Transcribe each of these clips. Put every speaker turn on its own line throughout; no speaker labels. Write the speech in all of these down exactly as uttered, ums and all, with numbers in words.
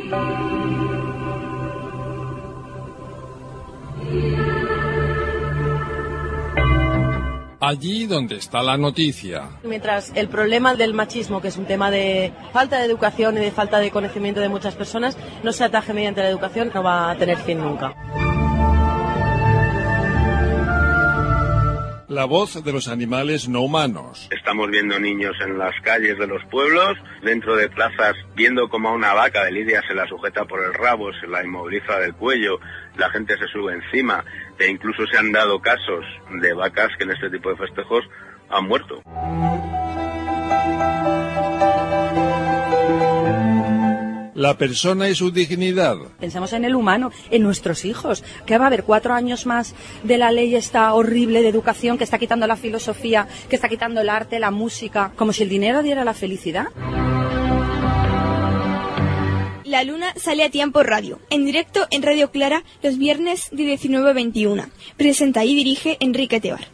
Allí donde está la noticia.
Mientras el problema del machismo, que es un tema de falta de educación y de falta de conocimiento de muchas personas, no se ataje mediante la educación, no va a tener fin nunca.
La voz de los animales no humanos.
Estamos viendo niños en las calles de los pueblos, dentro de plazas, viendo como a una vaca de lidia se la sujeta por el rabo, se la inmoviliza del cuello, la gente se sube encima, e incluso se han dado casos de vacas que en este tipo de festejos han muerto.
La persona y su dignidad.
Pensamos en el humano, en nuestros hijos, que va a haber cuatro años más de la ley esta horrible de educación que está quitando la filosofía, que está quitando el arte, la música, como si el dinero diera la felicidad.
La Luna sale a tiempo radio, en directo en Radio Clara los viernes de diecinueve a veintiuna. Presenta y dirige Enrique Tebar.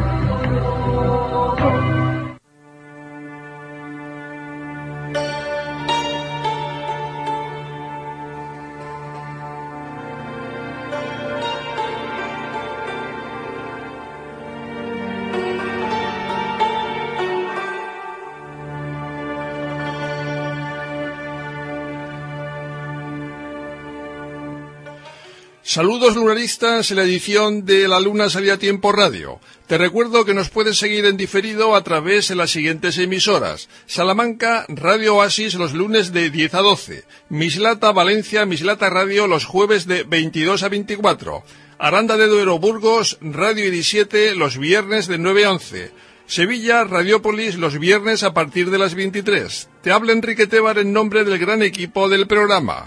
Saludos lunaristas en la edición de La Luna Salía a Tiempo Radio. Te recuerdo que nos puedes seguir en diferido a través de las siguientes emisoras. Salamanca, Radio Oasis los lunes de diez a doce. Mislata, Valencia, Mislata Radio los jueves de veintidós a veinticuatro. Aranda de Duero, Burgos, Radio diecisiete los viernes de nueve a once. Sevilla, Radiópolis los viernes a partir de las veintitrés. Te habla Enrique Tebar en nombre del gran equipo del programa.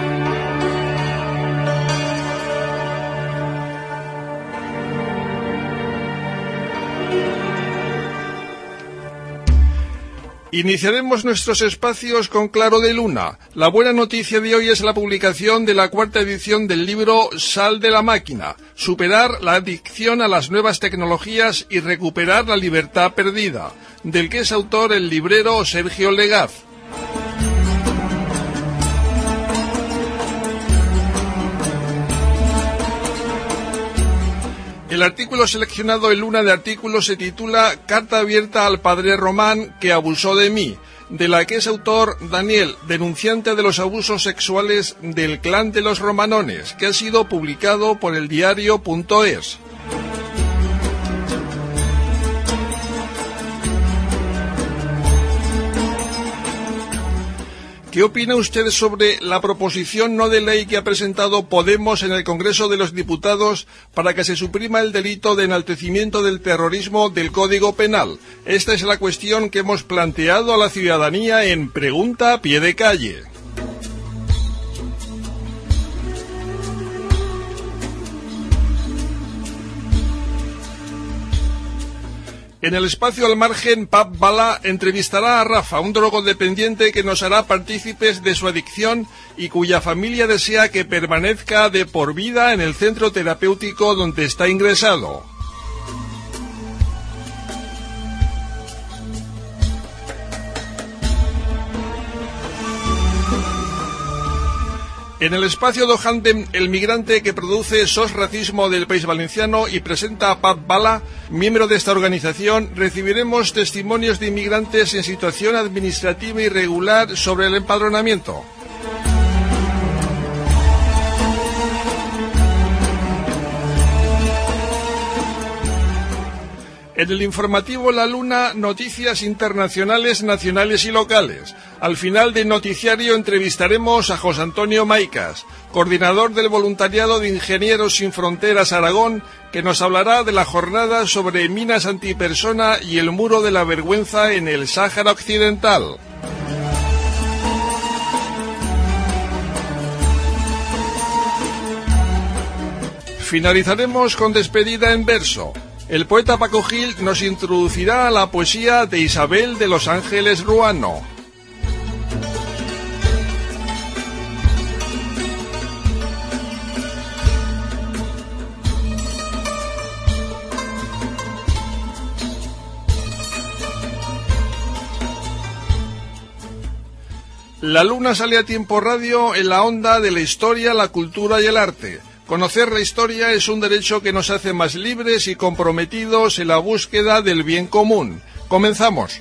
Iniciaremos nuestros espacios con Claro de Luna. La buena noticia de hoy es la publicación de la cuarta edición del libro Sal de la máquina, superar la adicción a las nuevas tecnologías y recuperar la libertad perdida, del que es autor el librero Sergio Legaz. El artículo seleccionado en Luna de Artículos se titula Carta abierta al padre Román que abusó de mí, de la que es autor Daniel, denunciante de los abusos sexuales del clan de los Romanones, que ha sido publicado por el diario punto es. ¿Qué opina usted sobre la proposición no de ley que ha presentado Podemos en el Congreso de los Diputados para que se suprima el delito de enaltecimiento del terrorismo del Código Penal? Esta es la cuestión que hemos planteado a la ciudadanía en Pregunta a Pie de Calle. En el espacio al margen, Pap Bala entrevistará a Rafa, un drogodependiente que nos hará partícipes de su adicción y cuya familia desea que permanezca de por vida en el centro terapéutico donde está ingresado. En el espacio Dojandem, el migrante que produce S O S Racismo del País Valenciano y presenta a Pap Bala, miembro de esta organización, recibiremos testimonios de inmigrantes en situación administrativa irregular sobre el empadronamiento. En el informativo La Luna, noticias internacionales, nacionales y locales. Al final del noticiario entrevistaremos a José Antonio Maicas, coordinador del voluntariado de Ingenieros Sin Fronteras Aragón, que nos hablará de la jornada sobre minas antipersona y el muro de la vergüenza en el Sáhara Occidental. Finalizaremos con despedida en verso. El poeta Paco Gil nos introducirá a la poesía de Isabel de los Ángeles Ruano. La Luna sale a Tiempo Radio en la onda de la historia, la cultura y el arte. Conocer la historia es un derecho que nos hace más libres y comprometidos en la búsqueda del bien común. Comenzamos.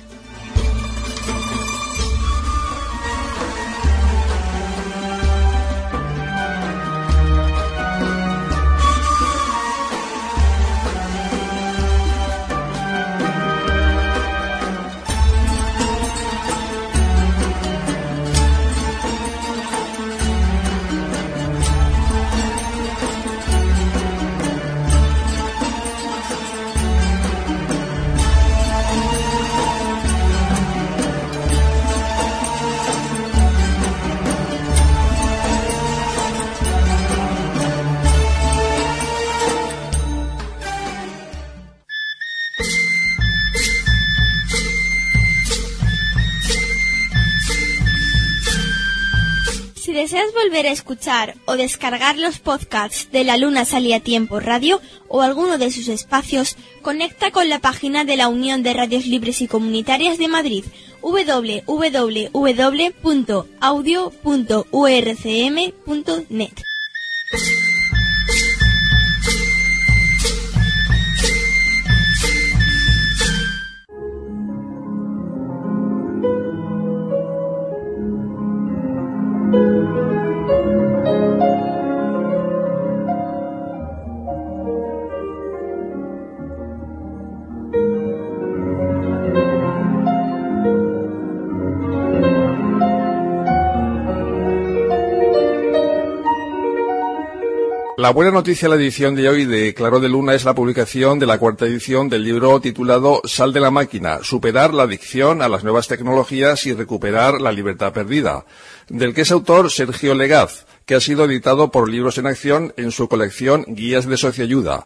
Si deseas volver a escuchar o descargar los podcasts de La Luna Salía a Tiempo Radio o alguno de sus espacios, conecta con la página de la Unión de Radios Libres y Comunitarias de Madrid, doble u doble u doble u punto audio punto u r c m punto net.
La buena noticia de la edición de hoy de Claro de Luna es la publicación de la cuarta edición del libro titulado Sal de la máquina, superar la adicción a las nuevas tecnologías y recuperar la libertad perdida, del que es autor Sergio Legaz, que ha sido editado por Libros en Acción en su colección Guías de Sociayuda.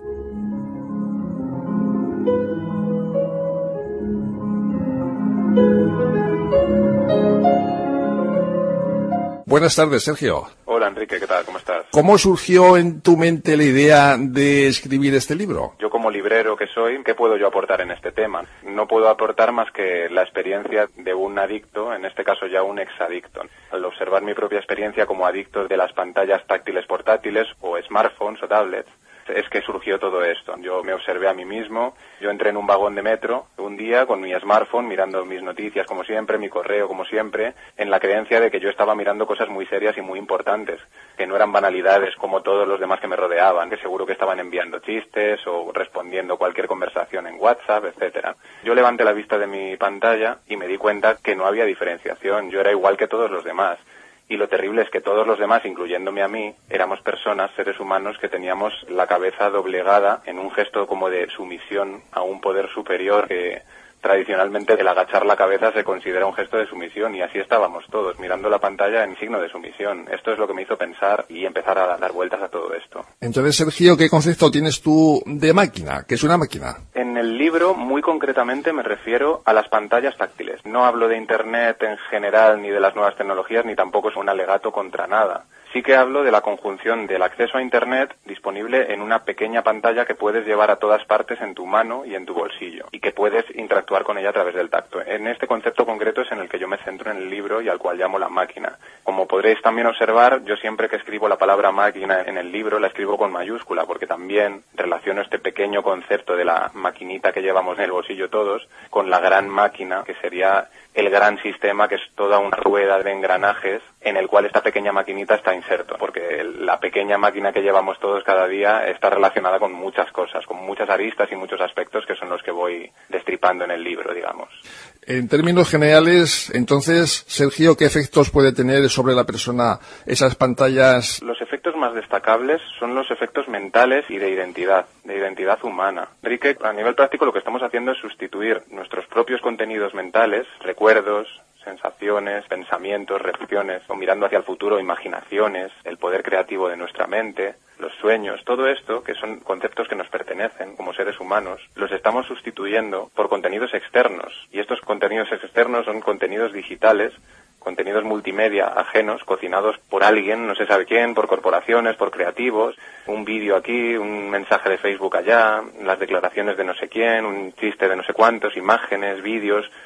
Buenas tardes, Sergio.
Hola, Enrique, ¿qué tal? ¿Cómo estás?
¿Cómo surgió en tu mente la idea de escribir este libro?
Yo, como librero que soy, ¿qué puedo yo aportar en este tema? No puedo aportar más que la experiencia de un adicto, en este caso ya un exadicto. Al observar mi propia experiencia como adicto de las pantallas táctiles portátiles o smartphones o tablets, es que surgió todo esto. Yo me observé a mí mismo, yo entré en un vagón de metro un día con mi smartphone mirando mis noticias como siempre, mi correo como siempre, en la creencia de que yo estaba mirando cosas muy serias y muy importantes, que no eran banalidades como todos los demás que me rodeaban, que seguro que estaban enviando chistes o respondiendo cualquier conversación en WhatsApp, etcétera. Yo levanté la vista de mi pantalla y me di cuenta que no había diferenciación, yo era igual que todos los demás. Y lo terrible es que todos los demás, incluyéndome a mí, éramos personas, seres humanos, que teníamos la cabeza doblegada en un gesto como de sumisión a un poder superior que tradicionalmente el agachar la cabeza se considera un gesto de sumisión, y así estábamos todos, mirando la pantalla en signo de sumisión. Esto es lo que me hizo pensar y empezar a dar vueltas a todo esto.
Entonces, Sergio, ¿qué concepto tienes tú de máquina? ¿Qué es una máquina?
En el libro, muy concretamente, me refiero a las pantallas táctiles. No hablo de Internet en general, ni de las nuevas tecnologías, ni tampoco es un alegato contra nada. Sí que hablo de la conjunción del acceso a Internet disponible en una pequeña pantalla que puedes llevar a todas partes en tu mano y en tu bolsillo, y que puedes interactuar con ella a través del tacto. En este concepto concreto es en el que yo me centro en el libro y al cual llamo la máquina. Como podréis también observar, yo siempre que escribo la palabra máquina en el libro la escribo con mayúscula, porque también relaciono este pequeño concepto de la maquinita que llevamos en el bolsillo todos con la gran máquina, que sería el gran sistema, que es toda una rueda de engranajes en el cual esta pequeña maquinita está inserto, porque la pequeña máquina que llevamos todos cada día está relacionada con muchas cosas, con muchas aristas y muchos aspectos que son los que voy destripando en el libro, digamos.
En términos generales, entonces, Sergio, ¿qué efectos puede tener sobre la persona esas pantallas?
Los efectos más destacables son los efectos mentales y de identidad, de identidad humana. Enrique, a nivel práctico lo que estamos haciendo es sustituir nuestros propios contenidos mentales, recuerdos, sensaciones, pensamientos, reflexiones, o mirando hacia el futuro, imaginaciones, el poder creativo de nuestra mente, los sueños, todo esto, que son conceptos que nos pertenecen como seres humanos, los estamos sustituyendo por contenidos externos. Y estos contenidos externos son contenidos digitales, contenidos multimedia ajenos, cocinados por alguien, no se sabe quién, por corporaciones, por creativos, un vídeo aquí, un mensaje de Facebook allá, las declaraciones de no sé quién, un chiste de no sé cuántos, imágenes, vídeos.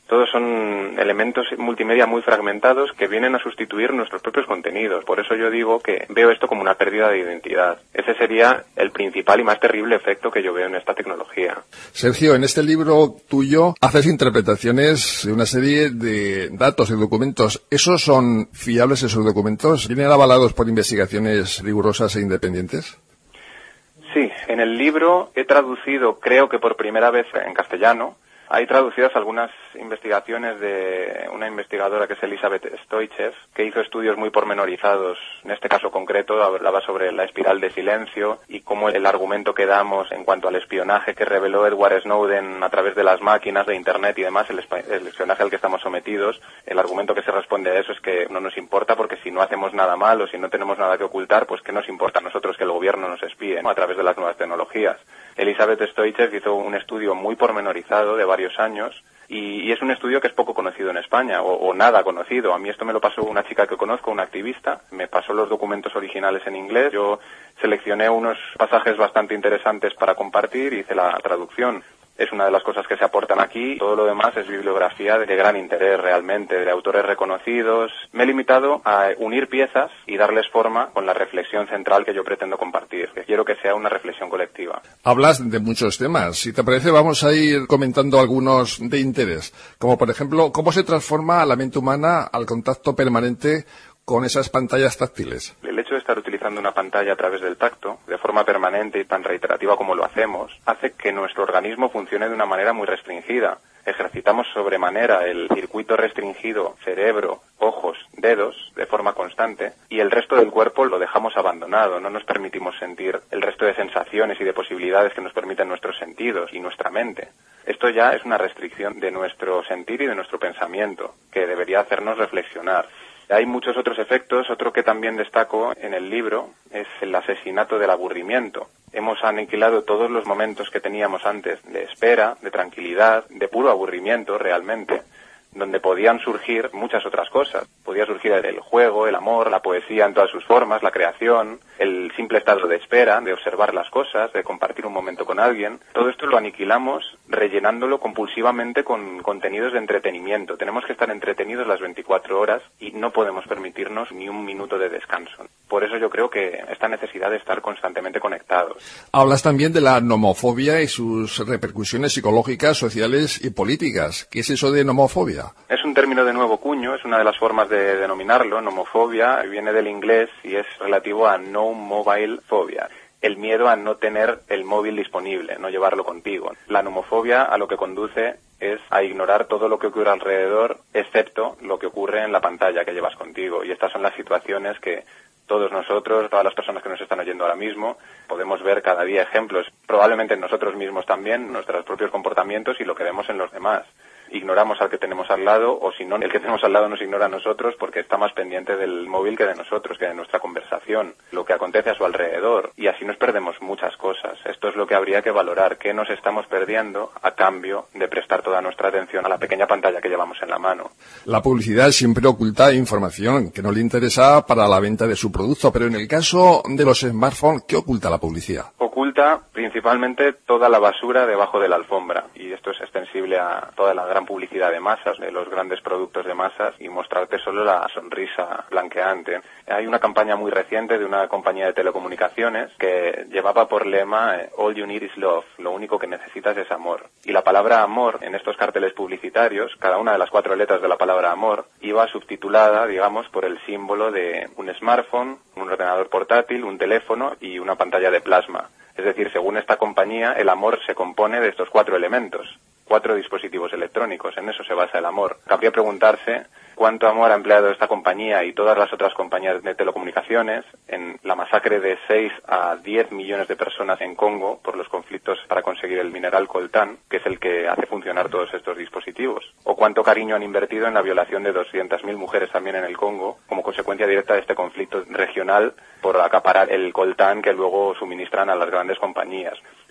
Todos son elementos multimedia muy fragmentados que vienen a sustituir nuestros propios contenidos. Por eso yo digo que veo esto como una pérdida de identidad. Ese sería el principal y más terrible efecto que yo veo en esta tecnología.
Sergio, en este libro tuyo haces interpretaciones de una serie de datos y documentos. ¿Esos son fiables, esos documentos? ¿Vienen avalados por investigaciones rigurosas e independientes?
Sí, en el libro he traducido, creo que por primera vez en castellano, hay traducidas algunas investigaciones de una investigadora que es Elizabeth Stoichev, que hizo estudios muy pormenorizados. En este caso concreto hablaba sobre la espiral de silencio y cómo el argumento que damos en cuanto al espionaje que reveló Edward Snowden a través de las máquinas de Internet y demás, el, el espionaje al que estamos sometidos, el argumento que se responde a eso es que no nos importa porque si no hacemos nada mal o si no tenemos nada que ocultar, pues ¿qué nos importa a nosotros que el gobierno nos espíe, ¿no?, a través de las nuevas tecnologías? Elizabeth Stoichev hizo un estudio muy pormenorizado de varios años y, y es un estudio que es poco conocido en España o, o nada conocido. A mí esto me lo pasó una chica que conozco, una activista, me pasó los documentos originales en inglés, yo seleccioné unos pasajes bastante interesantes para compartir y hice la traducción. Es una de las cosas que se aportan aquí. Todo lo demás es bibliografía de gran interés realmente, de autores reconocidos. Me he limitado a unir piezas y darles forma con la reflexión central que yo pretendo compartir, que quiero que sea una reflexión colectiva.
Hablas de muchos temas. Si te parece, vamos a ir comentando algunos de interés, como por ejemplo, cómo se transforma la mente humana al contacto permanente con esas pantallas táctiles.
El hecho de estar utilizando una pantalla a través del tacto, de forma permanente y tan reiterativa como lo hacemos, hace que nuestro organismo funcione de una manera muy restringida. Ejercitamos sobremanera el circuito restringido cerebro, ojos, dedos, de forma constante, y el resto del cuerpo lo dejamos abandonado. No nos permitimos sentir el resto de sensaciones y de posibilidades que nos permiten nuestros sentidos y nuestra mente. Esto ya es una restricción de nuestro sentir y de nuestro pensamiento, que debería hacernos reflexionar. Hay muchos otros efectos. Otro que también destaco en el libro es el asesinato del aburrimiento. Hemos aniquilado todos los momentos que teníamos antes de espera, de tranquilidad, de puro aburrimiento realmente, donde podían surgir muchas otras cosas. Podía surgir el juego, el amor, la poesía en todas sus formas, la creación, el simple estado de espera, de observar las cosas, de compartir un momento con alguien. Todo esto lo aniquilamos rellenándolo compulsivamente con contenidos de entretenimiento. Tenemos que estar entretenidos las veinticuatro horas y no podemos permitirnos ni un minuto de descanso. Por eso yo creo que esta necesidad de estar constantemente conectados.
Hablas también de la nomofobia y sus repercusiones psicológicas, sociales y políticas. ¿Qué es eso de nomofobia?
Es un término de nuevo cuño, es una de las formas de denominarlo. Nomofobia viene del inglés y es relativo a no mobile phobia, el miedo a no tener el móvil disponible, no llevarlo contigo. La nomofobia a lo que conduce es a ignorar todo lo que ocurre alrededor, excepto lo que ocurre en la pantalla que llevas contigo. Y estas son las situaciones que todos nosotros, todas las personas que nos están oyendo ahora mismo, podemos ver cada día ejemplos, probablemente en nosotros mismos también, nuestros propios comportamientos y lo que vemos en los demás. Ignoramos al que tenemos al lado, o si no, el que tenemos al lado nos ignora a nosotros porque está más pendiente del móvil que de nosotros, que de nuestra conversación, lo que acontece a su alrededor, y así nos perdemos muchas cosas. Esto es lo que habría que valorar, qué nos estamos perdiendo a cambio de prestar toda nuestra atención a la pequeña pantalla que llevamos en la mano.
La publicidad siempre oculta información que no le interesa para la venta de su producto, pero en el caso de los smartphones, ¿qué oculta la publicidad?
Oculta principalmente toda la basura debajo de la alfombra, y esto es extensible a toda la gran publicidad de masas, de los grandes productos de masas, y mostrarte solo la sonrisa blanqueante. Hay una campaña muy reciente de una compañía de telecomunicaciones que llevaba por lema All you need is love, lo único que necesitas es amor. Y la palabra amor en estos carteles publicitarios, cada una de las cuatro letras de la palabra amor, iba subtitulada, digamos, por el símbolo de un smartphone, un ordenador portátil, un teléfono y una pantalla de plasma. Es decir, según esta compañía, el amor se compone de estos cuatro elementos, cuatro dispositivos electrónicos, en eso se basa el amor. Cabría preguntarse cuánto amor ha empleado esta compañía y todas las otras compañías de telecomunicaciones en la masacre de seis a diez millones de personas en Congo por los conflictos para conseguir el mineral coltán, que es el que hace funcionar todos estos dispositivos. O cuánto cariño han invertido en la violación de doscientas mil mujeres también en el Congo, como consecuencia directa de este conflicto regional por acaparar el coltán que luego suministran a las grandes compañías.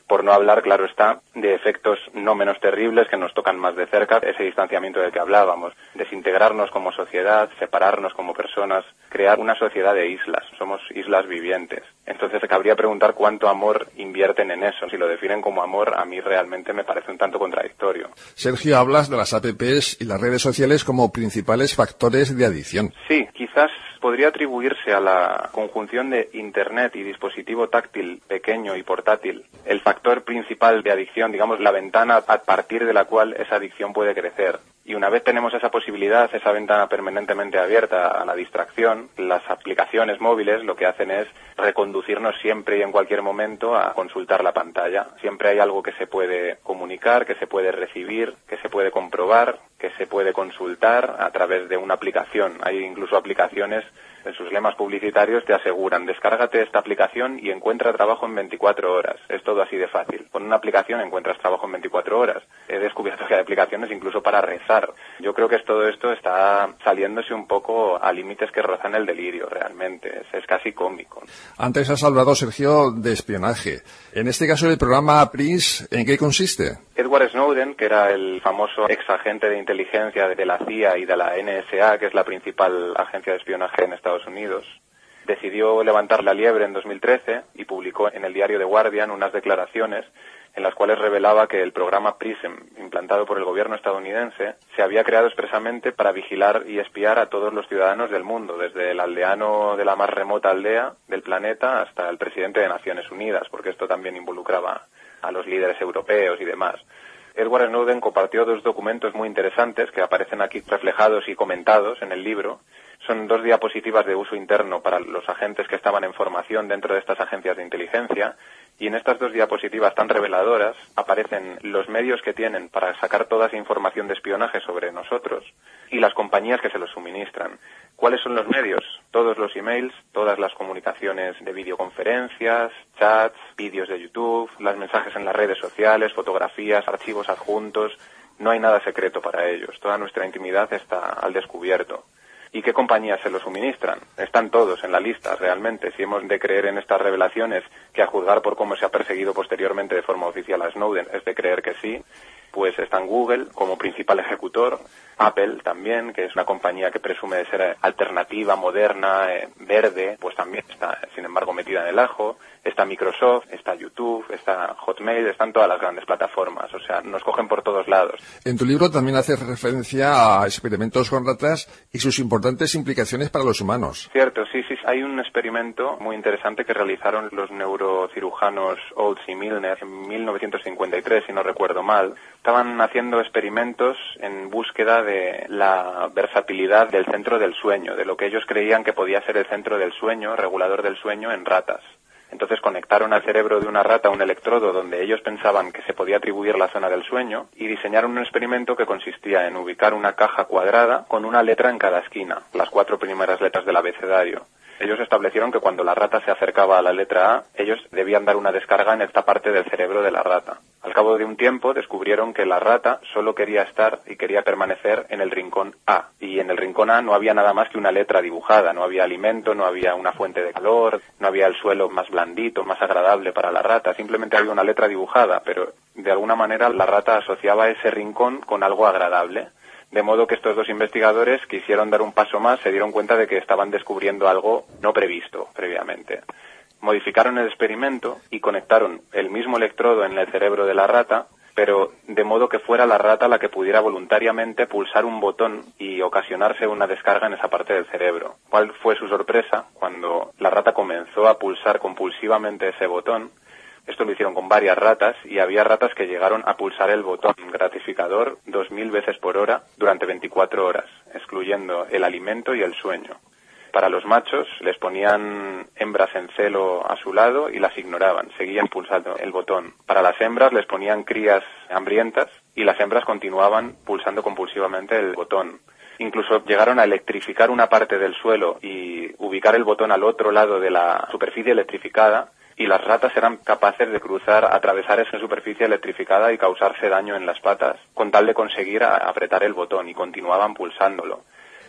Por no hablar, claro está, de efectos no menos terribles que nos tocan más de cerca, ese distanciamiento del que hablábamos, desintegrarnos como sociedad, separarnos como personas, crear una sociedad de islas, somos islas vivientes. Entonces cabría preguntar cuánto amor invierten en eso. Si lo definen como amor, a mí realmente me parece un tanto contradictorio.
Sergio, hablas de las apps y las redes sociales como principales factores de adicción.
Sí, quizás podría atribuirse a la conjunción de Internet y dispositivo táctil pequeño y portátil el factor principal de adicción, digamos, la ventana a partir de la cual esa adicción puede crecer. Y una vez tenemos esa posibilidad, esa ventana permanentemente abierta a la distracción, las aplicaciones móviles lo que hacen es reconducirnos siempre y en cualquier momento a consultar la pantalla. Siempre hay algo que se puede comunicar, que se puede recibir, que se puede comprobar, que se puede consultar a través de una aplicación. Hay incluso aplicaciones, en sus lemas publicitarios te aseguran, descárgate esta aplicación y encuentra trabajo en veinticuatro horas. Es todo así de fácil. Con una aplicación encuentras trabajo en veinticuatro horas. He descubierto que hay aplicaciones incluso para rezar. Yo creo que todo esto está saliéndose un poco a límites que rozan el delirio, realmente. Es, es casi cómico.
Antes has hablado, Sergio, de espionaje. En este caso, el programa Prince, ¿en qué consiste?
Edward Snowden, que era el famoso ex agente de inteligencia de la C I A y de la N S A, que es la principal agencia de espionaje en Estados Unidos, decidió levantar la liebre en dos mil trece y publicó en el diario The Guardian unas declaraciones en las cuales revelaba que el programa PRISM, implantado por el gobierno estadounidense, se había creado expresamente para vigilar y espiar a todos los ciudadanos del mundo, desde el aldeano de la más remota aldea del planeta hasta el presidente de Naciones Unidas, porque esto también involucraba a los líderes europeos y demás. Edward Snowden compartió dos documentos muy interesantes que aparecen aquí reflejados y comentados en el libro. Son dos diapositivas de uso interno para los agentes que estaban en formación dentro de estas agencias de inteligencia, y en estas dos diapositivas tan reveladoras aparecen los medios que tienen para sacar toda esa información de espionaje sobre nosotros y las compañías que se los suministran. ¿Cuáles son los medios? Todos los emails, todas las comunicaciones de videoconferencias, chats, vídeos de YouTube, los mensajes en las redes sociales, fotografías, archivos adjuntos. No hay nada secreto para ellos. Toda nuestra intimidad está al descubierto. ¿Y qué compañías se lo suministran? Están todos en la lista, realmente. Si hemos de creer en estas revelaciones, que a juzgar por cómo se ha perseguido posteriormente de forma oficial a Snowden, es de creer que sí, pues están Google como principal ejecutor, Apple también, que es una compañía que presume de ser alternativa, moderna, eh, verde, pues también está, sin embargo, metida en el ajo. Está Microsoft, está YouTube, está Hotmail, están todas las grandes plataformas, o sea, nos cogen por todos lados.
En tu libro también haces referencia a experimentos con ratas y sus importantes implicaciones para los humanos.
Cierto, sí, sí, hay un experimento muy interesante que realizaron los neurocirujanos Olds y Milner en mil novecientos cincuenta y tres, si no recuerdo mal. Estaban haciendo experimentos en búsqueda de la versatilidad del centro del sueño, de lo que ellos creían que podía ser el centro del sueño, regulador del sueño, en ratas. Entonces conectaron al cerebro de una rata un electrodo donde ellos pensaban que se podía atribuir la zona del sueño y diseñaron un experimento que consistía en ubicar una caja cuadrada con una letra en cada esquina, las cuatro primeras letras del abecedario. Ellos establecieron que cuando la rata se acercaba a la letra A, ellos debían dar una descarga en esta parte del cerebro de la rata. Al cabo de un tiempo descubrieron que la rata solo quería estar y quería permanecer en el rincón A. Y en el rincón A no había nada más que una letra dibujada, no había alimento, no había una fuente de calor, no había el suelo más blandito, más agradable para la rata, simplemente había una letra dibujada, pero de alguna manera la rata asociaba ese rincón con algo agradable. De modo que estos dos investigadores quisieron dar un paso más, se dieron cuenta de que estaban descubriendo algo no previsto previamente. Modificaron el experimento y conectaron el mismo electrodo en el cerebro de la rata, pero de modo que fuera la rata la que pudiera voluntariamente pulsar un botón y ocasionarse una descarga en esa parte del cerebro. ¿Cuál fue su sorpresa cuando la rata comenzó a pulsar compulsivamente ese botón? Esto lo hicieron con varias ratas y había ratas que llegaron a pulsar el botón gratificador dos mil veces por hora durante veinticuatro horas, excluyendo el alimento y el sueño. Para los machos les ponían hembras en celo a su lado y las ignoraban, seguían pulsando el botón. Para las hembras les ponían crías hambrientas y las hembras continuaban pulsando compulsivamente el botón. Incluso llegaron a electrificar una parte del suelo y ubicar el botón al otro lado de la superficie electrificada, y las ratas eran capaces de cruzar, atravesar esa superficie electrificada y causarse daño en las patas, con tal de conseguir apretar el botón, y continuaban pulsándolo.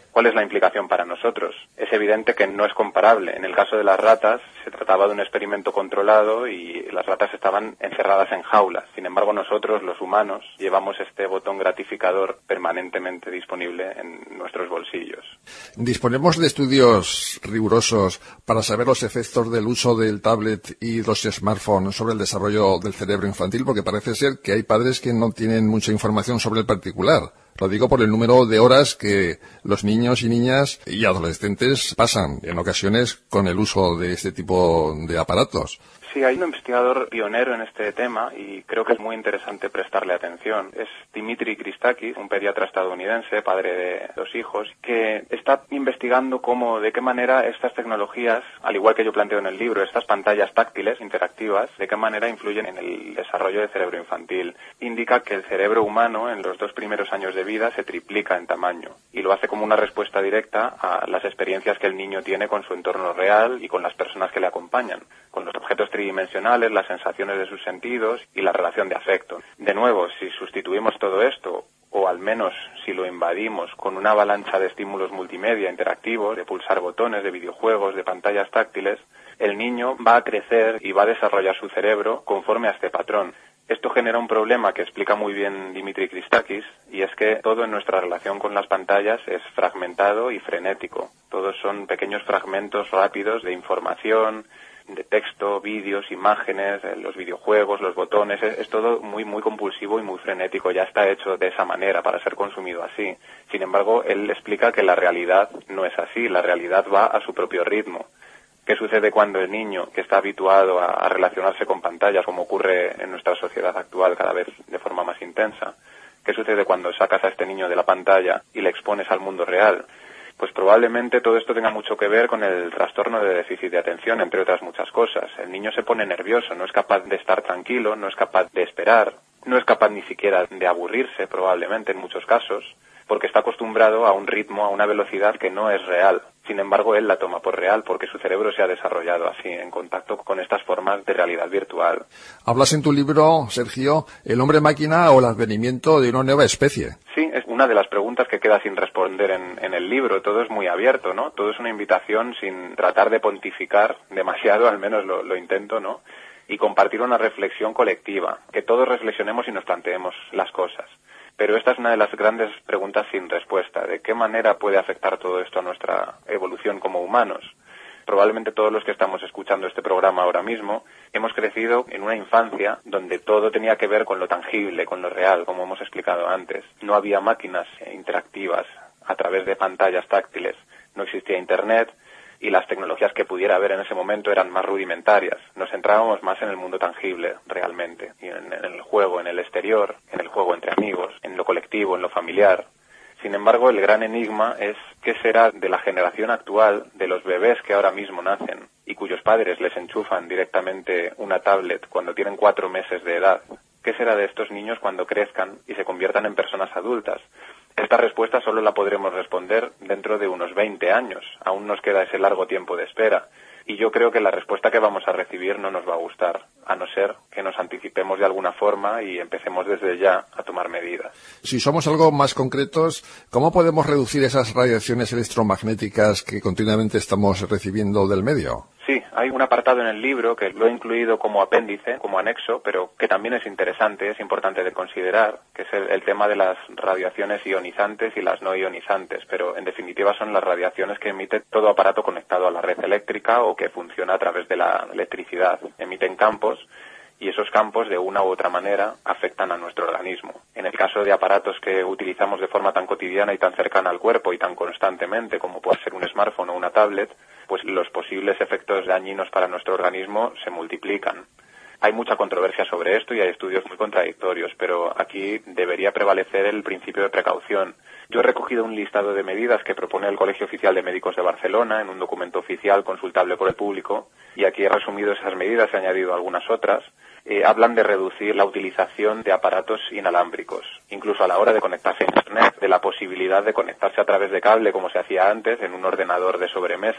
¿Cuál es la implicación para nosotros? Es evidente que no es comparable. En el caso de las ratas, se trataba de un experimento controlado y las ratas estaban encerradas en jaulas. Sin embargo, nosotros, los humanos, llevamos este botón gratificador permanentemente disponible en nuestros bolsillos.
¿Disponemos de estudios rigurosos para saber los efectos del uso del tablet y los smartphones sobre el desarrollo del cerebro infantil? Porque parece ser que hay padres que no tienen mucha información sobre el particular. Lo digo por el número de horas que los niños y niñas y adolescentes pasan, en ocasiones, con el uso de este tipo de aparatos.
Sí, hay un investigador pionero en este tema y creo que es muy interesante prestarle atención. Es Dimitri Christakis, un pediatra estadounidense, padre de dos hijos, que está investigando cómo, de qué manera estas tecnologías, al igual que yo planteo en el libro, estas pantallas táctiles interactivas, de qué manera influyen en el desarrollo del cerebro infantil. Indica que el cerebro humano en los dos primeros años de vida se triplica en tamaño y lo hace como una respuesta directa a las experiencias que el niño tiene con su entorno real y con las personas que le acompañan, con los objetos tridimensionales, las sensaciones de sus sentidos y la relación de afecto. De nuevo, si sustituimos todo esto, o al menos si lo invadimos con una avalancha de estímulos multimedia interactivos, de pulsar botones, de videojuegos, de pantallas táctiles, el niño va a crecer y va a desarrollar su cerebro conforme a este patrón. Esto genera un problema que explica muy bien Dimitri Christakis, y es que todo en nuestra relación con las pantallas es fragmentado y frenético. Todos son pequeños fragmentos rápidos de información, de texto, vídeos, imágenes, los videojuegos, los botones, es, es todo muy muy compulsivo y muy frenético, ya está hecho de esa manera para ser consumido así. Sin embargo, él explica que la realidad no es así, la realidad va a su propio ritmo. ¿Qué sucede cuando el niño, que está habituado a, a relacionarse con pantallas, como ocurre en nuestra sociedad actual cada vez de forma más intensa? ¿Qué sucede cuando sacas a este niño de la pantalla y le expones al mundo real? Pues probablemente todo esto tenga mucho que ver con el trastorno de déficit de atención, entre otras muchas cosas. El niño se pone nervioso, no es capaz de estar tranquilo, no es capaz de esperar, no es capaz ni siquiera de aburrirse, probablemente en muchos casos, porque está acostumbrado a un ritmo, a una velocidad que no es real. Sin embargo, él la toma por real porque su cerebro se ha desarrollado así, en contacto con estas formas de realidad virtual.
Hablas en tu libro, Sergio, el hombre-máquina o el advenimiento de una nueva especie.
Sí, es una de las preguntas que queda sin responder en, en el libro. Todo es muy abierto, ¿no? Todo es una invitación sin tratar de pontificar demasiado, al menos lo, lo intento, ¿no? Y compartir una reflexión colectiva, que todos reflexionemos y nos planteemos las cosas. Pero esta es una de las grandes preguntas sin respuesta. ¿De qué manera puede afectar todo esto a nuestra evolución como humanos? Probablemente todos los que estamos escuchando este programa ahora mismo hemos crecido en una infancia donde todo tenía que ver con lo tangible, con lo real, como hemos explicado antes. No había máquinas interactivas a través de pantallas táctiles, no existía Internet y las tecnologías que pudiera haber en ese momento eran más rudimentarias. Nos centrábamos más en el mundo tangible, realmente, y en, en el juego, en el exterior, en el juego entre amigos, en lo colectivo, en lo familiar. Sin embargo, el gran enigma es qué será de la generación actual, de los bebés que ahora mismo nacen y cuyos padres les enchufan directamente una tablet cuando tienen cuatro meses de edad. ¿Qué será de estos niños cuando crezcan y se conviertan en personas adultas? Esta respuesta solo la podremos responder dentro de unos veinte años. Aún nos queda ese largo tiempo de espera. Y yo creo que la respuesta que vamos a recibir no nos va a gustar, a no ser que nos anticipemos de alguna forma y empecemos desde ya a tomar medidas.
Si somos algo más concretos, ¿cómo podemos reducir esas radiaciones electromagnéticas que continuamente estamos recibiendo del medio?
Sí, hay un apartado en el libro que lo he incluido como apéndice, como anexo, pero que también es interesante, es importante de considerar, que es el, el tema de las radiaciones ionizantes y las no ionizantes, pero en definitiva son las radiaciones que emite todo aparato conectado a la red eléctrica o que funciona a través de la electricidad. Emiten campos y esos campos de una u otra manera afectan a nuestro organismo. En el caso de aparatos que utilizamos de forma tan cotidiana y tan cercana al cuerpo y tan constantemente como puede ser un smartphone o una tablet, pues los posibles efectos dañinos para nuestro organismo se multiplican. Hay mucha controversia sobre esto y hay estudios muy contradictorios, pero aquí debería prevalecer el principio de precaución. Yo he recogido un listado de medidas que propone el Colegio Oficial de Médicos de Barcelona en un documento oficial consultable por el público, y aquí he resumido esas medidas, he añadido algunas otras. Eh, hablan de reducir la utilización de aparatos inalámbricos, incluso a la hora de conectarse a Internet, de la posibilidad de conectarse a través de cable, como se hacía antes, en un ordenador de sobremesa,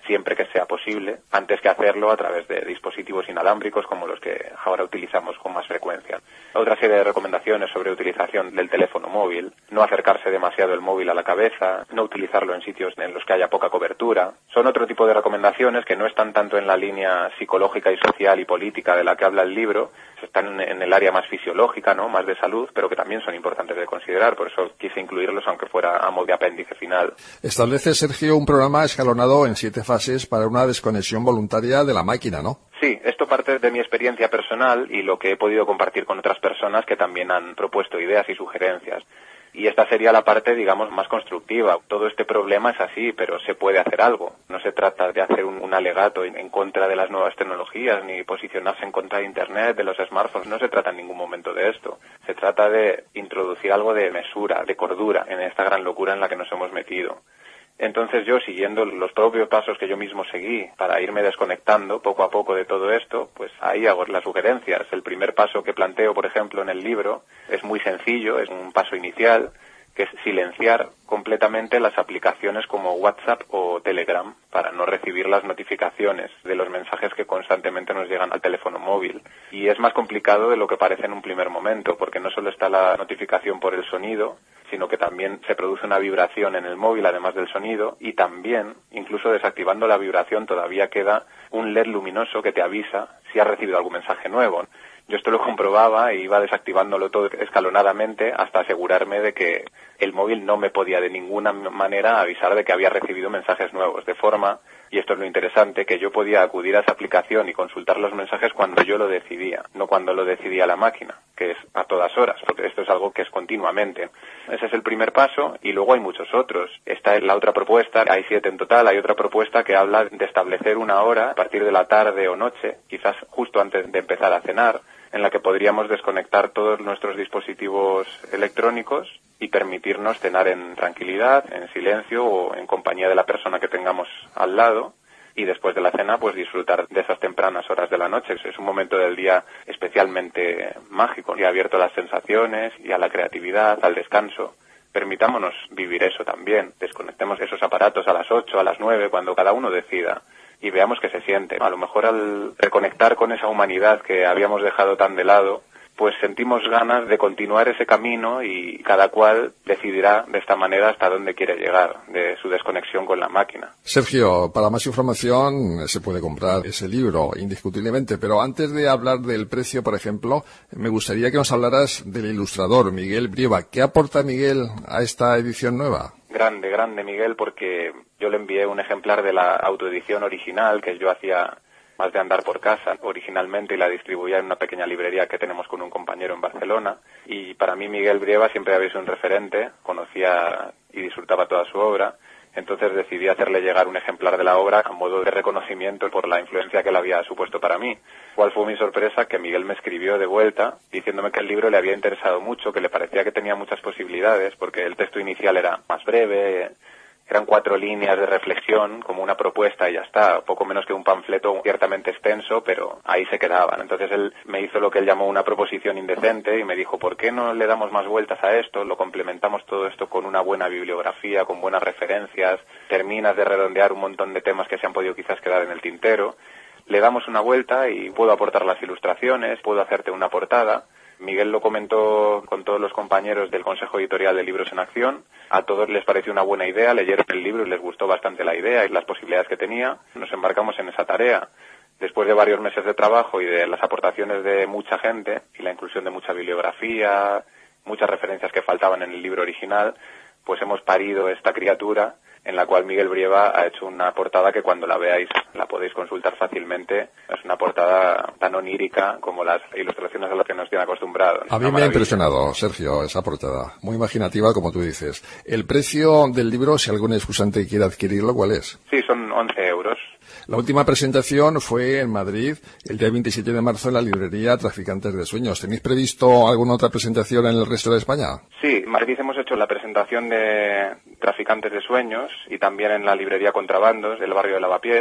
siempre que sea posible, antes que hacerlo a través de dispositivos inalámbricos como los que ahora utilizamos con más frecuencia. Otra serie de recomendaciones sobre utilización del teléfono móvil: no acercarse demasiado el móvil a la cabeza, no utilizarlo en sitios en los que haya poca cobertura. Son otro tipo de recomendaciones que no están tanto en la línea psicológica y social y política de la que habla el libro, están en el área más fisiológica, ¿no?, más de salud, pero que también son importantes de considerar, por eso quise incluirlos aunque fuera a modo de apéndice final.
Establece, Sergio, un programa escalonado en siete fases para una desconexión voluntaria de la máquina, ¿no?
Sí, esto parte de mi experiencia personal y lo que he podido compartir con otras personas que también han propuesto ideas y sugerencias. Y esta sería la parte, digamos, más constructiva. Todo este problema es así, pero se puede hacer algo. No se trata de hacer un, un alegato en, en contra de las nuevas tecnologías, ni posicionarse en contra de Internet, de los smartphones. No se trata en ningún momento de esto. Se trata de introducir algo de mesura, de cordura en esta gran locura en la que nos hemos metido. Entonces yo, siguiendo los propios pasos que yo mismo seguí para irme desconectando poco a poco de todo esto, pues ahí hago las sugerencias. El primer paso que planteo, por ejemplo, en el libro es muy sencillo, es un paso inicial, que es silenciar completamente las aplicaciones como WhatsApp o Telegram para no recibir las notificaciones de los mensajes que constantemente nos llegan al teléfono móvil. Y es más complicado de lo que parece en un primer momento, porque no solo está la notificación por el sonido, sino que también se produce una vibración en el móvil además del sonido, y también, incluso desactivando la vibración, todavía queda un L E D luminoso que te avisa si has recibido algún mensaje nuevo. Yo esto lo comprobaba e iba desactivándolo todo escalonadamente hasta asegurarme de que el móvil no me podía de ninguna manera avisar de que había recibido mensajes nuevos, de forma, y esto es lo interesante, que yo podía acudir a esa aplicación y consultar los mensajes cuando yo lo decidía, no cuando lo decidía la máquina, que es a todas horas, porque esto es algo que es continuamente. Ese es el primer paso, y luego hay muchos otros. Esta es la otra propuesta, hay siete en total, hay otra propuesta que habla de establecer una hora a partir de la tarde o noche, quizás justo antes de empezar a cenar, en la que podríamos desconectar todos nuestros dispositivos electrónicos y permitirnos cenar en tranquilidad, en silencio o en compañía de la persona que tengamos al lado, y después de la cena pues disfrutar de esas tempranas horas de la noche. Es un momento del día especialmente mágico y abierto a las sensaciones y a la creatividad, al descanso. Permitámonos vivir eso también, desconectemos esos aparatos a las ocho, a las nueve, cuando cada uno decida, y veamos qué se siente. A lo mejor al reconectar con esa humanidad que habíamos dejado tan de lado, pues sentimos ganas de continuar ese camino y cada cual decidirá de esta manera hasta dónde quiere llegar de su desconexión con la máquina.
Sergio, para más información se puede comprar ese libro, indiscutiblemente, pero antes de hablar del precio, por ejemplo, me gustaría que nos hablaras del ilustrador, Miguel Brieva. ¿Qué aporta Miguel a esta edición nueva?
Grande, grande Miguel, porque yo le envié un ejemplar de la autoedición original que yo hacía más de andar por casa originalmente y la distribuía en una pequeña librería que tenemos con un compañero en Barcelona, y para mí Miguel Brieva siempre había sido un referente, conocía y disfrutaba toda su obra, entonces decidí hacerle llegar un ejemplar de la obra a modo de reconocimiento por la influencia que le había supuesto para mí. ¿Cuál fue mi sorpresa? Que Miguel me escribió de vuelta diciéndome que el libro le había interesado mucho, que le parecía que tenía muchas posibilidades, porque el texto inicial era más breve, eran cuatro líneas de reflexión, como una propuesta y ya está, poco menos que un panfleto ciertamente extenso, pero ahí se quedaban. Entonces él me hizo lo que él llamó una proposición indecente y me dijo, ¿por qué no le damos más vueltas a esto? Lo complementamos todo esto con una buena bibliografía, con buenas referencias, terminas de redondear un montón de temas que se han podido quizás quedar en el tintero, le damos una vuelta y puedo aportar las ilustraciones, puedo hacerte una portada. Miguel lo comentó con todos los compañeros del Consejo Editorial de Libros en Acción. A todos les pareció una buena idea, leyeron el libro y les gustó bastante la idea y las posibilidades que tenía. Nos embarcamos en esa tarea. Después de varios meses de trabajo y de las aportaciones de mucha gente y la inclusión de mucha bibliografía, muchas referencias que faltaban en el libro original, pues hemos parido esta criatura en la cual Miguel Brieva ha hecho una portada que cuando la veáis la podéis consultar fácilmente. Es una portada tan onírica como las ilustraciones a las que nos tiene acostumbrados.
A mí me ha impresionado, Sergio, esa portada. Muy imaginativa, como tú dices. ¿El precio del libro, si algún excusante quiere adquirirlo, cuál es?
Sí, son once euros.
La última presentación fue en Madrid el día veintisiete de marzo en la librería Traficantes de Sueños. ¿Tenéis previsto alguna otra presentación en el resto de España?
Sí, en Madrid hemos hecho la presentación de Traficantes de Sueños y también en la librería Contrabandos del barrio de Lavapiés.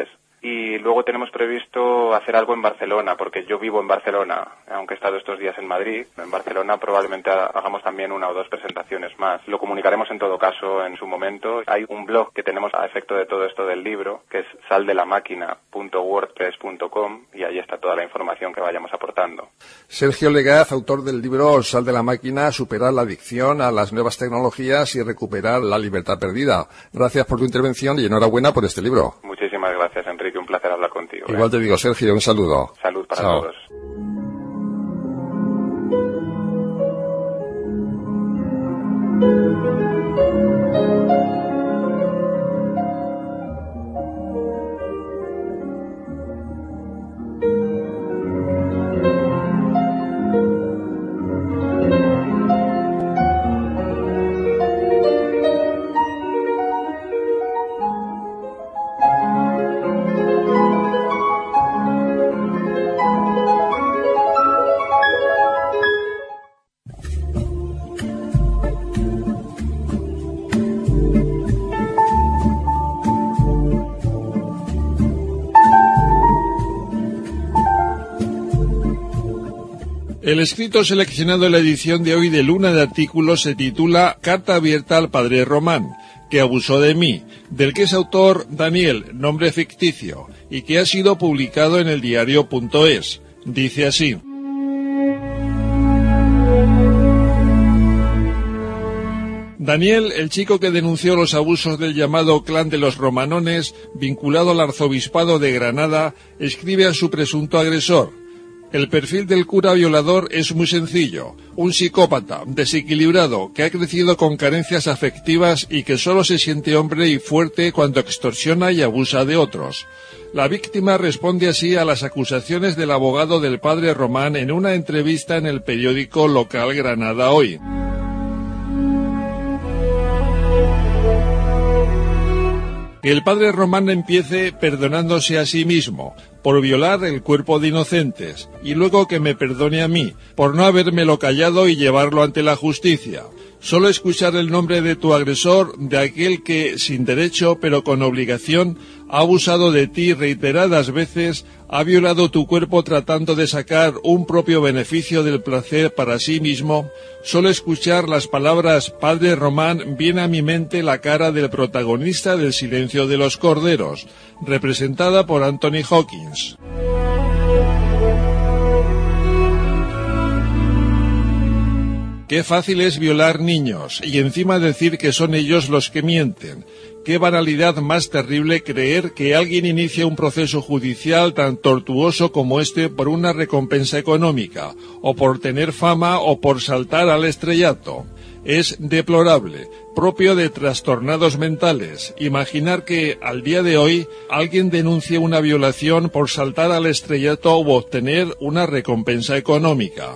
Y luego tenemos previsto hacer algo en Barcelona, porque yo vivo en Barcelona, aunque he estado estos días en Madrid. En Barcelona probablemente hagamos también una o dos presentaciones más. Lo comunicaremos en todo caso en su momento. Hay un blog que tenemos a efecto de todo esto del libro, que es saldelamaquina punto wordpress punto com, y ahí está toda la información que vayamos aportando.
Sergio Legaz, autor del libro Sal de la máquina, superar la adicción a las nuevas tecnologías y recuperar la libertad perdida. Gracias por tu intervención y enhorabuena por este libro.
Muchísimas gracias, Enrique. Un placer hablar contigo.
Igual te digo, Sergio, un saludo.
Salud para
Chao.
todos.
El escrito seleccionado en la edición de hoy de Luna de Artículos se titula Carta abierta al padre Román, que abusó de mí, del que es autor Daniel, nombre ficticio, y que ha sido publicado en el diario punto es. Dice así: Daniel, el chico que denunció los abusos del llamado clan de los Romanones, vinculado al arzobispado de Granada, escribe a su presunto agresor. El perfil del cura violador es muy sencillo, un psicópata, desequilibrado, que ha crecido con carencias afectivas y que solo se siente hombre y fuerte cuando extorsiona y abusa de otros. La víctima responde así a las acusaciones del abogado del padre Román en una entrevista en el periódico local Granada Hoy. Que el padre Román empiece perdonándose a sí mismo por violar el cuerpo de inocentes y luego que me perdone a mí por no habérmelo callado y llevarlo ante la justicia. Solo escuchar el nombre de tu agresor, de aquel que, sin derecho pero con obligación, ha abusado de ti reiteradas veces, ha violado tu cuerpo tratando de sacar un propio beneficio del placer para sí mismo, solo escuchar las palabras Padre Román viene a mi mente la cara del protagonista del Silencio de los Corderos, representada por Anthony Hawkins. Qué fácil es violar niños y encima decir que son ellos los que mienten. Qué banalidad más terrible creer que alguien inicia un proceso judicial tan tortuoso como este por una recompensa económica, o por tener fama o por saltar al estrellato. Es deplorable, propio de trastornados mentales, imaginar que, al día de hoy, alguien denuncie una violación por saltar al estrellato o obtener una recompensa económica.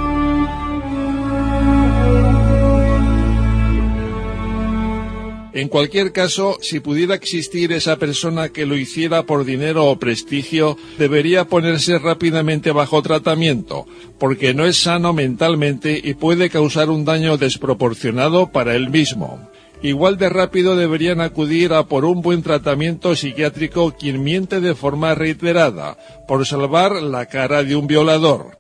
En cualquier caso, si pudiera existir esa persona que lo hiciera por dinero o prestigio, debería ponerse rápidamente bajo tratamiento, porque no es sano mentalmente y puede causar un daño desproporcionado para él mismo. Igual de rápido deberían acudir a por un buen tratamiento psiquiátrico quien miente de forma reiterada, por salvar la cara de un violador.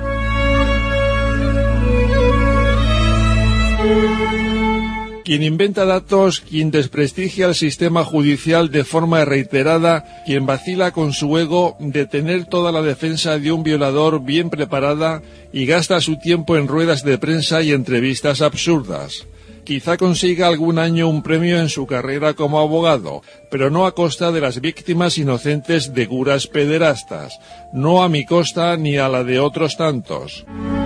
Quien inventa datos, quien desprestigia el sistema judicial de forma reiterada, quien vacila con su ego de tener toda la defensa de un violador bien preparada y gasta su tiempo en ruedas de prensa y entrevistas absurdas. Quizá consiga algún año un premio en su carrera como abogado, pero no a costa de las víctimas inocentes de curas pederastas, no a mi costa ni a la de otros tantos.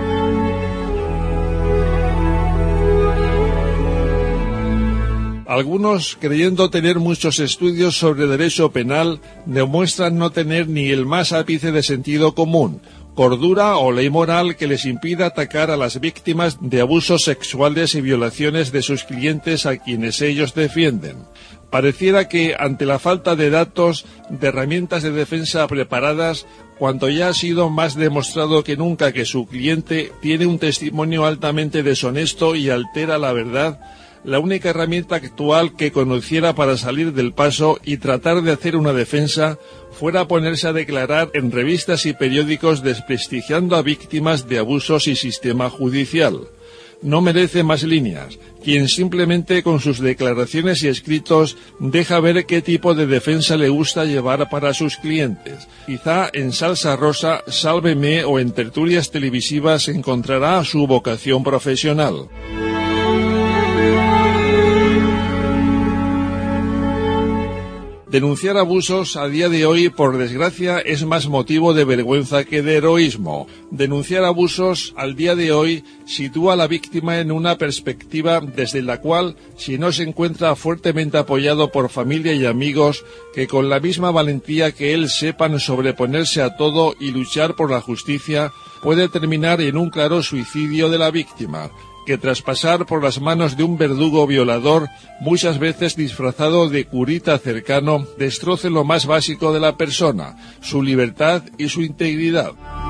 Algunos, creyendo tener muchos estudios sobre derecho penal, demuestran no tener ni el más ápice de sentido común, cordura o ley moral que les impida atacar a las víctimas de abusos sexuales y violaciones de sus clientes a quienes ellos defienden. Pareciera que, ante la falta de datos, de herramientas de defensa preparadas, cuando ya ha sido más demostrado que nunca que su cliente tiene un testimonio altamente deshonesto y altera la verdad, la única herramienta actual que conociera para salir del paso y tratar de hacer una defensa fuera ponerse a declarar en revistas y periódicos desprestigiando a víctimas de abusos y sistema judicial. No merece más líneas, quien simplemente con sus declaraciones y escritos deja ver qué tipo de defensa le gusta llevar para sus clientes. Quizá en Salsa Rosa, Sálveme o en tertulias televisivas encontrará su vocación profesional. Denunciar abusos a día de hoy, por desgracia, es más motivo de vergüenza que de heroísmo. Denunciar abusos al día de hoy sitúa a la víctima en una perspectiva desde la cual, si no se encuentra fuertemente apoyado por familia y amigos que con la misma valentía que él sepan sobreponerse a todo y luchar por la justicia, puede terminar en un claro suicidio de la víctima, que tras pasar por las manos de un verdugo violador, muchas veces disfrazado de curita cercano, destroce lo más básico de la persona, su libertad y su integridad.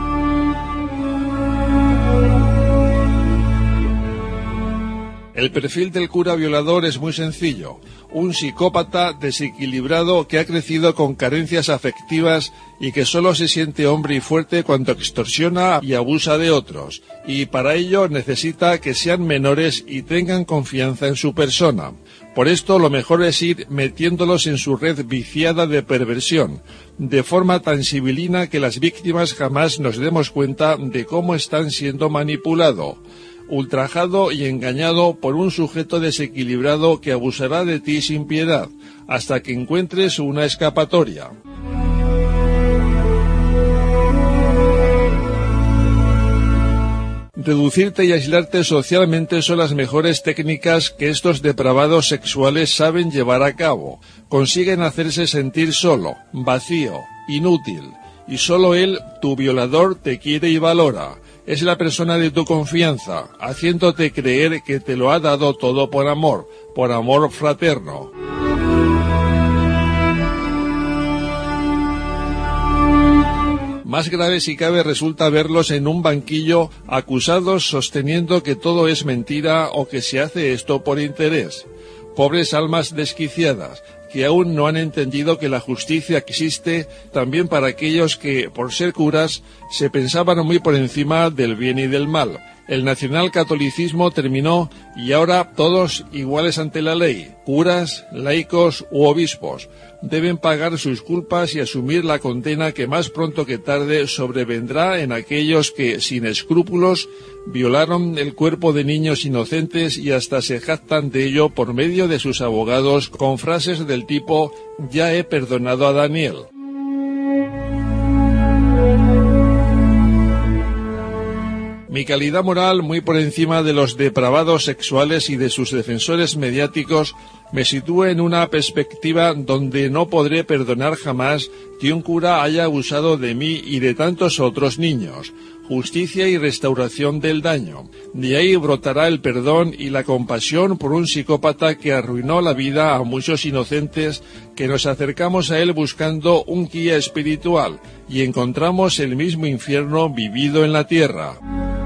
El perfil del cura violador es muy sencillo: un psicópata desequilibrado que ha crecido con carencias afectivas y que solo se siente hombre y fuerte cuando extorsiona y abusa de otros, y para ello necesita que sean menores y tengan confianza en su persona. Por esto lo mejor es ir metiéndolos en su red viciada de perversión, de forma tan sibilina que las víctimas jamás nos demos cuenta de cómo están siendo manipulados, ultrajado y engañado por un sujeto desequilibrado que abusará de ti sin piedad, hasta que encuentres una escapatoria. Reducirte y aislarte socialmente son las mejores técnicas que estos depravados sexuales saben llevar a cabo. Consiguen hacerse sentir solo, vacío, inútil, y solo él, tu violador, te quiere y valora. Es la persona de tu confianza, haciéndote creer que te lo ha dado todo por amor, por amor fraterno. Más grave si cabe resulta verlos en un banquillo acusados sosteniendo que todo es mentira o que se hace esto por interés. Pobres almas desquiciadas, que aún no han entendido que la justicia existe también para aquellos que, por ser curas, se pensaban muy por encima del bien y del mal. El nacionalcatolicismo terminó y ahora todos iguales ante la ley, curas, laicos u obispos, deben pagar sus culpas y asumir la condena que más pronto que tarde sobrevendrá en aquellos que, sin escrúpulos, violaron el cuerpo de niños inocentes y hasta se jactan de ello por medio de sus abogados con frases del tipo «Ya he perdonado a Daniel». Mi calidad moral, muy por encima de los depravados sexuales y de sus defensores mediáticos, me sitúa en una perspectiva donde no podré perdonar jamás que un cura haya abusado de mí y de tantos otros niños. Justicia y restauración del daño. De ahí brotará el perdón y la compasión por un psicópata que arruinó la vida a muchos inocentes que nos acercamos a él buscando un guía espiritual y encontramos el mismo infierno vivido en la tierra.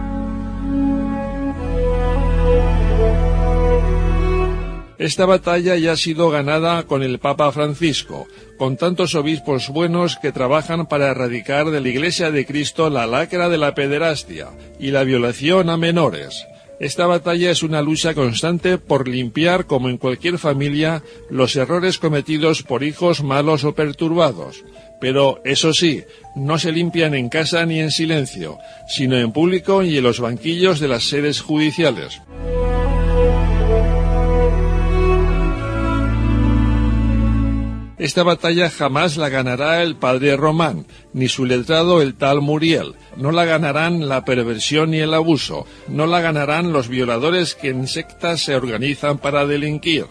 Esta batalla ya ha sido ganada con el Papa Francisco, con tantos obispos buenos que trabajan para erradicar de la Iglesia de Cristo la lacra de la pederastia y la violación a menores. Esta batalla es una lucha constante por limpiar, como en cualquier familia, los errores cometidos por hijos malos o perturbados. Pero, eso sí, no se limpian en casa ni en silencio, sino en público y en los banquillos de las sedes judiciales. Esta batalla jamás la ganará el padre Román, ni su letrado el tal Muriel. No la ganarán la perversión ni el abuso. No la ganarán los violadores que en sectas se organizan para delinquir.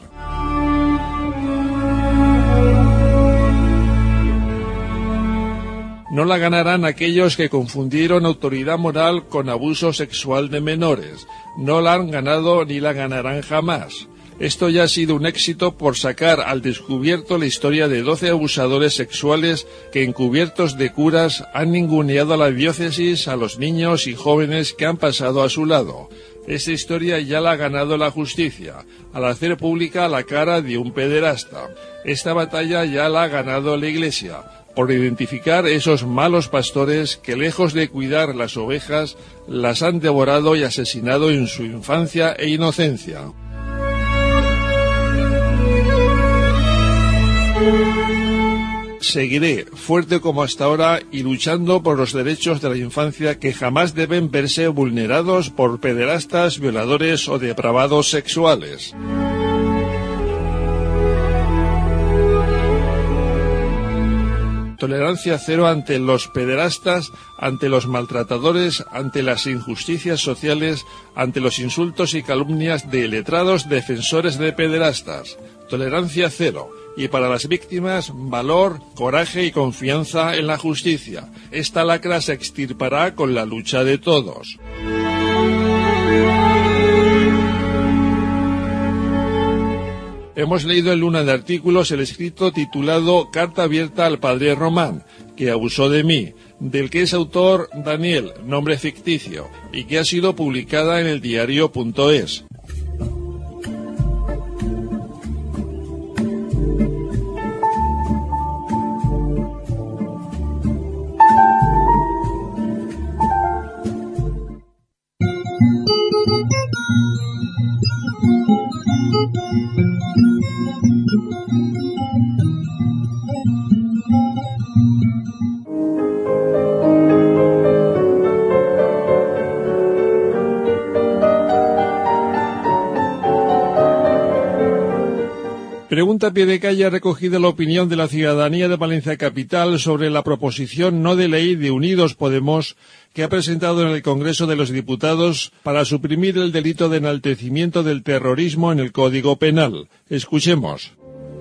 No la ganarán aquellos que confundieron autoridad moral con abuso sexual de menores. No la han ganado ni la ganarán jamás. Esto ya ha sido un éxito por sacar al descubierto la historia de doce abusadores sexuales que, encubiertos de curas, han ninguneado a la diócesis, a los niños y jóvenes que han pasado a su lado. Esta historia ya la ha ganado la justicia, al hacer pública la cara de un pederasta. Esta batalla ya la ha ganado la Iglesia, por identificar esos malos pastores que, lejos de cuidar las ovejas, las han devorado y asesinado en su infancia e inocencia. Seguiré, fuerte como hasta ahora, y luchando por los derechos de la infancia que jamás deben verse vulnerados por pederastas, violadores o depravados sexuales. Tolerancia cero ante los pederastas, ante los maltratadores, ante las injusticias sociales, ante los insultos y calumnias de letrados defensores de pederastas. Tolerancia cero. Y para las víctimas, valor, coraje y confianza en la justicia. Esta lacra se extirpará con la lucha de todos. Hemos leído en Luna de Artículos el escrito titulado Carta abierta al padre Román, que abusó de mí, del que es autor Daniel, nombre ficticio, y que ha sido publicada en el diario punto es. Pregunta a pie de calle ha recogido la opinión de la ciudadanía de Valencia Capital sobre la proposición no de ley de Unidos Podemos que ha presentado en el Congreso de los Diputados para suprimir el delito de enaltecimiento del terrorismo en el Código Penal. Escuchemos.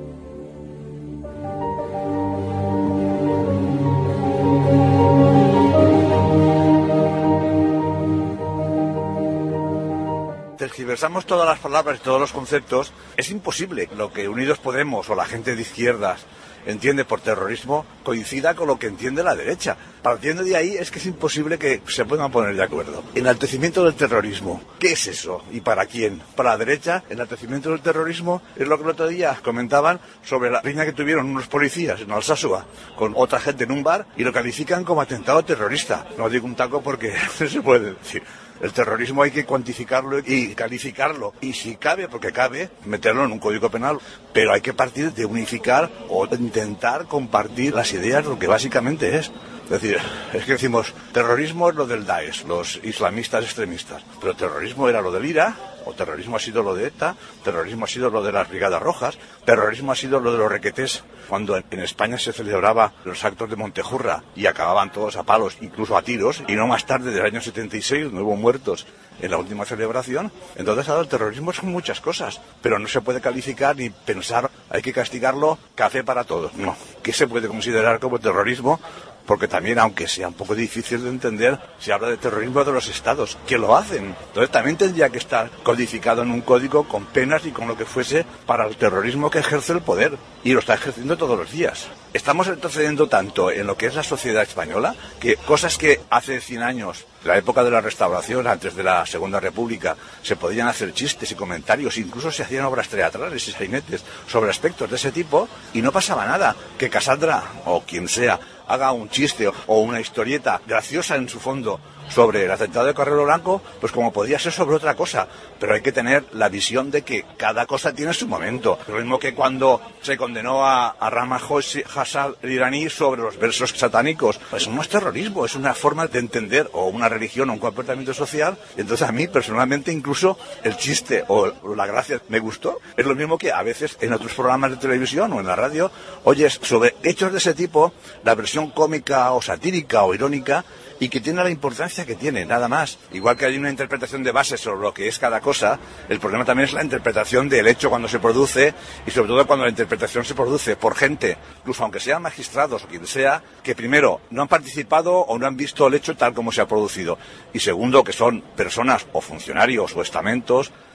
Tergiversamos todas las palabras y todos los conceptos. Es imposible lo que Unidos Podemos o la gente de izquierdas entiende por terrorismo coincida con lo que entiende la derecha. Partiendo de ahí es que es imposible que se puedan poner de acuerdo. Enaltecimiento del terrorismo. ¿Qué es eso? ¿Y para quién? Para la derecha, enaltecimiento del terrorismo es lo que el otro día comentaban sobre la riña que tuvieron unos policías en Alsasua con otra gente en un bar y lo califican como atentado terrorista. No digo un taco porque no se puede decir. El terrorismo hay que cuantificarlo y calificarlo. Y si cabe, porque cabe, meterlo en un código penal. Pero hay que partir de unificar o intentar compartir las ideas, lo que básicamente es. Es decir, es que decimos, terrorismo es lo del Daesh, los islamistas extremistas. Pero terrorismo era lo del IRA, o terrorismo ha sido lo de ETA, terrorismo ha sido lo de las Brigadas Rojas, terrorismo ha sido lo de los requetés, cuando en España se celebraba los actos de Montejurra y acababan todos a palos, incluso a tiros, y no más tarde del año setenta y seis, donde hubo muertos en la última celebración. Entonces ahora el terrorismo son muchas cosas, pero no se puede calificar ni pensar, hay que castigarlo, café para todos. No, ¿qué se puede considerar como terrorismo? Porque también, aunque sea un poco difícil de entender, se habla de terrorismo de los estados, que lo hacen. Entonces también tendría que estar codificado en un código con penas y con lo que fuese para el terrorismo que ejerce el poder. Y lo está ejerciendo todos los días. Estamos retrocediendo tanto en lo que es la sociedad española, que cosas que hace cien años, en la época de la Restauración, antes de la Segunda República, se podían hacer chistes y comentarios, incluso se hacían obras teatrales y sainetes sobre aspectos de ese tipo, y no pasaba nada. Que Casandra, o quien sea, haga un chiste o una historieta graciosa en su fondo sobre el atentado de Carrero Blanco, pues como podía ser sobre otra cosa, pero hay que tener la visión de que cada cosa tiene su momento. Lo mismo que cuando se condenó a, a Rama Hassan el iraní sobre los versos satánicos, pues no es terrorismo, es una forma de entender o una religión o un comportamiento social. Y entonces a mí personalmente incluso el chiste o la gracia me gustó. Es lo mismo que a veces en otros programas de televisión o en la radio oyes sobre hechos de ese tipo, la versión cómica o satírica o irónica, y que tiene la importancia que tiene, nada más. Igual que hay una interpretación de base sobre lo que es cada cosa, el problema también es la interpretación del hecho cuando se produce, y sobre todo cuando la interpretación se produce por gente, incluso aunque sean magistrados o quien sea, que primero no han participado o no han visto el hecho tal como se ha producido, y segundo que son personas o funcionarios o estamentos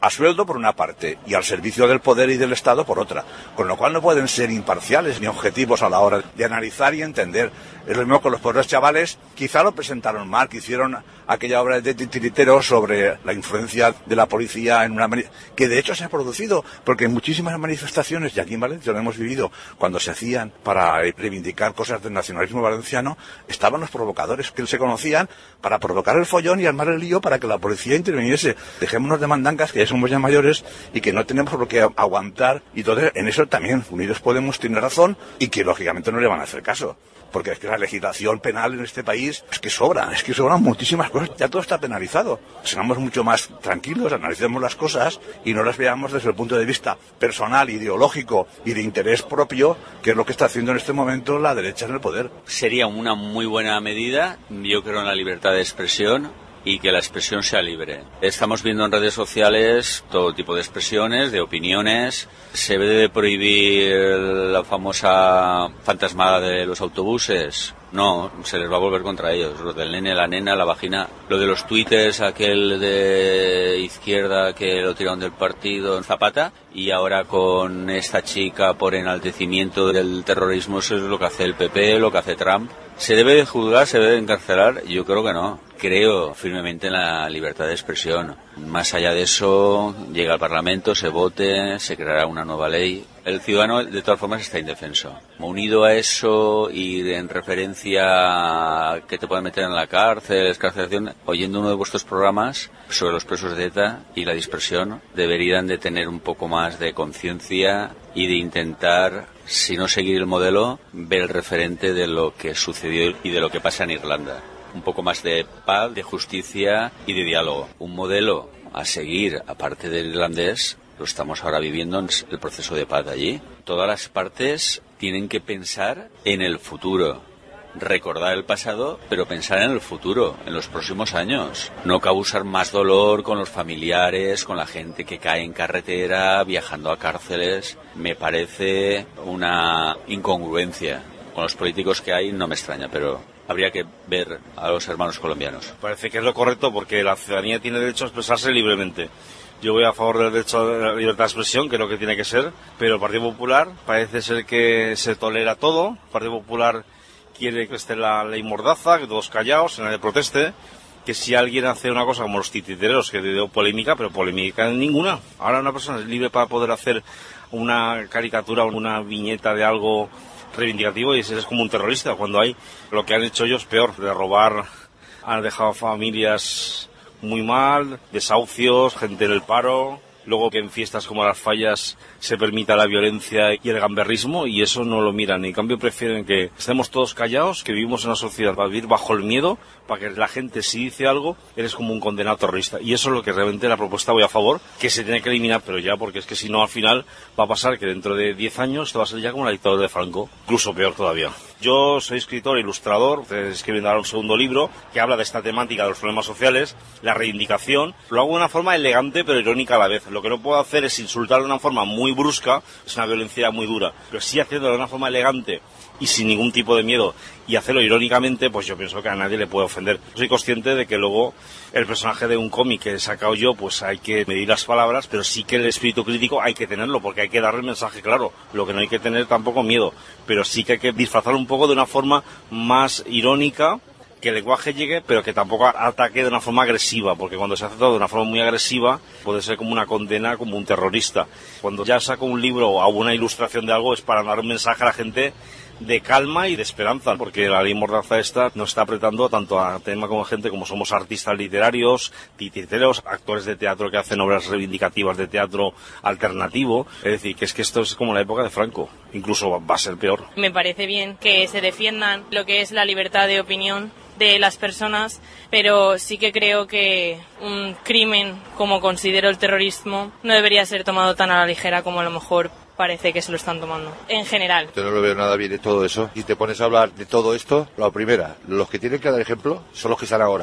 a sueldo por una parte y al servicio del poder y del Estado por otra, con lo cual no pueden ser imparciales ni objetivos a la hora de analizar y entender. Es lo mismo con los pobres chavales, quizá lo presentaron mal, que hicieron aquella obra de titiritero sobre la influencia de la policía en una que de hecho se ha producido, porque en muchísimas manifestaciones, y aquí en Valencia lo hemos vivido, cuando se hacían para reivindicar cosas del nacionalismo valenciano, estaban los provocadores que se conocían para provocar el follón y armar el lío para que la policía interviniese. Dejémonos de mandangas, que ya somos ya mayores y que no tenemos por qué aguantar, y entonces en eso también Unidos Podemos tiene razón y que lógicamente no le van a hacer caso. Porque es que la legislación penal en este país es que sobra, es que sobran muchísimas cosas, ya todo está penalizado. Seamos mucho más tranquilos, analicemos las cosas y no las veamos desde el punto de vista personal, ideológico y de interés propio, que es lo que está haciendo en este momento la derecha en el poder.
Sería una muy buena medida, yo creo en la libertad de expresión y que la expresión sea libre. Estamos viendo en redes sociales todo tipo de expresiones, de opiniones. ¿Se debe de prohibir la famosa fantasmada de los autobuses? No, se les va a volver contra ellos. Lo del nene, la nena, la vagina. Lo de los tuites, aquel de izquierda que lo tiraron del partido en Zapata. Y ahora con esta chica por enaltecimiento del terrorismo, eso es lo que hace el P P, lo que hace Trump. ¿Se debe de juzgar, se debe de encarcelar? Yo creo que no. Creo firmemente en la libertad de expresión. Más allá de eso, llega al Parlamento, se vote, se creará una nueva ley. El ciudadano, de todas formas, está indefenso. Unido a eso y en referencia a que te pueden meter en la cárcel, escarcelación, oyendo uno de vuestros programas sobre los presos de ETA y la dispersión, deberían de tener un poco más de conciencia y de intentar, si no seguir el modelo, ver el referente de lo que sucedió y de lo que pasa en Irlanda. Un poco más de paz, de justicia y de diálogo. Un modelo a seguir, aparte del irlandés, lo estamos ahora viviendo en el proceso de paz allí. Todas las partes tienen que pensar en el futuro. Recordar el pasado, pero pensar en el futuro, en los próximos años. No causar más dolor con los familiares, con la gente que cae en carretera, viajando a cárceles. Me parece una incongruencia. Con los políticos que hay no me extraña, pero habría que ver a los hermanos colombianos.
Parece que es lo correcto porque la ciudadanía tiene derecho a expresarse libremente. Yo voy a favor del derecho a la libertad de expresión, que es lo que tiene que ser, pero el Partido Popular parece ser que se tolera todo. El Partido Popular quiere que esté la ley mordaza, que todos callados, que nadie proteste, que si alguien hace una cosa como los tititeros, que dio polémica, pero polémica ninguna. Ahora una persona es libre para poder hacer una caricatura o una viñeta de algo reivindicativo y es como un terrorista, cuando hay lo que han hecho ellos peor, de robar, han dejado familias muy mal, desahucios, gente en el paro, luego que en fiestas como las fallas se permita la violencia y el gamberrismo, y eso no lo miran. En cambio prefieren que estemos todos callados, que vivimos en una sociedad para vivir bajo el miedo, para que la gente, si dice algo, eres como un condenado terrorista. Y eso es lo que realmente la propuesta voy a favor, que se tiene que eliminar, pero ya, porque es que si no, al final va a pasar que dentro de diez años esto va a ser ya como la dictadura de Franco, incluso peor todavía. Yo soy escritor e ilustrador, estoy escribiendo ahora un segundo libro que habla de esta temática de los problemas sociales, la reivindicación. Lo hago de una forma elegante pero irónica a la vez. Lo que no puedo hacer es insultar de una forma muy brusca, es una violencia muy dura, pero sí haciéndolo de una forma elegante y sin ningún tipo de miedo, y hacerlo irónicamente, pues yo pienso que a nadie le puede ofender. Soy consciente de que luego el personaje de un cómic que he sacado yo, pues hay que medir las palabras, pero sí que el espíritu crítico hay que tenerlo, porque hay que darle el mensaje claro. Lo que no hay que tener tampoco miedo, pero sí que hay que disfrazarlo un poco de una forma más irónica, que el lenguaje llegue, pero que tampoco ataque de una forma agresiva, porque cuando se hace todo de una forma muy agresiva, puede ser como una condena, como un terrorista. Cuando ya saco un libro o una ilustración de algo, es para dar un mensaje a la gente de calma y de esperanza, porque la ley mordaza esta nos está apretando tanto a tema como a gente como somos artistas literarios, tititeros, actores de teatro que hacen obras reivindicativas de teatro alternativo. Es decir, que es que esto es como la época de Franco, incluso va a ser peor.
Me parece bien que se defiendan lo que es la libertad de opinión de las personas, pero sí que creo que un crimen como considero el terrorismo no debería ser tomado tan a la ligera como a lo mejor parece que se lo están tomando, en general.
Yo no lo veo nada bien de todo eso. Y te pones a hablar de todo esto, la primera, los que tienen que dar ejemplo son los que están ahora.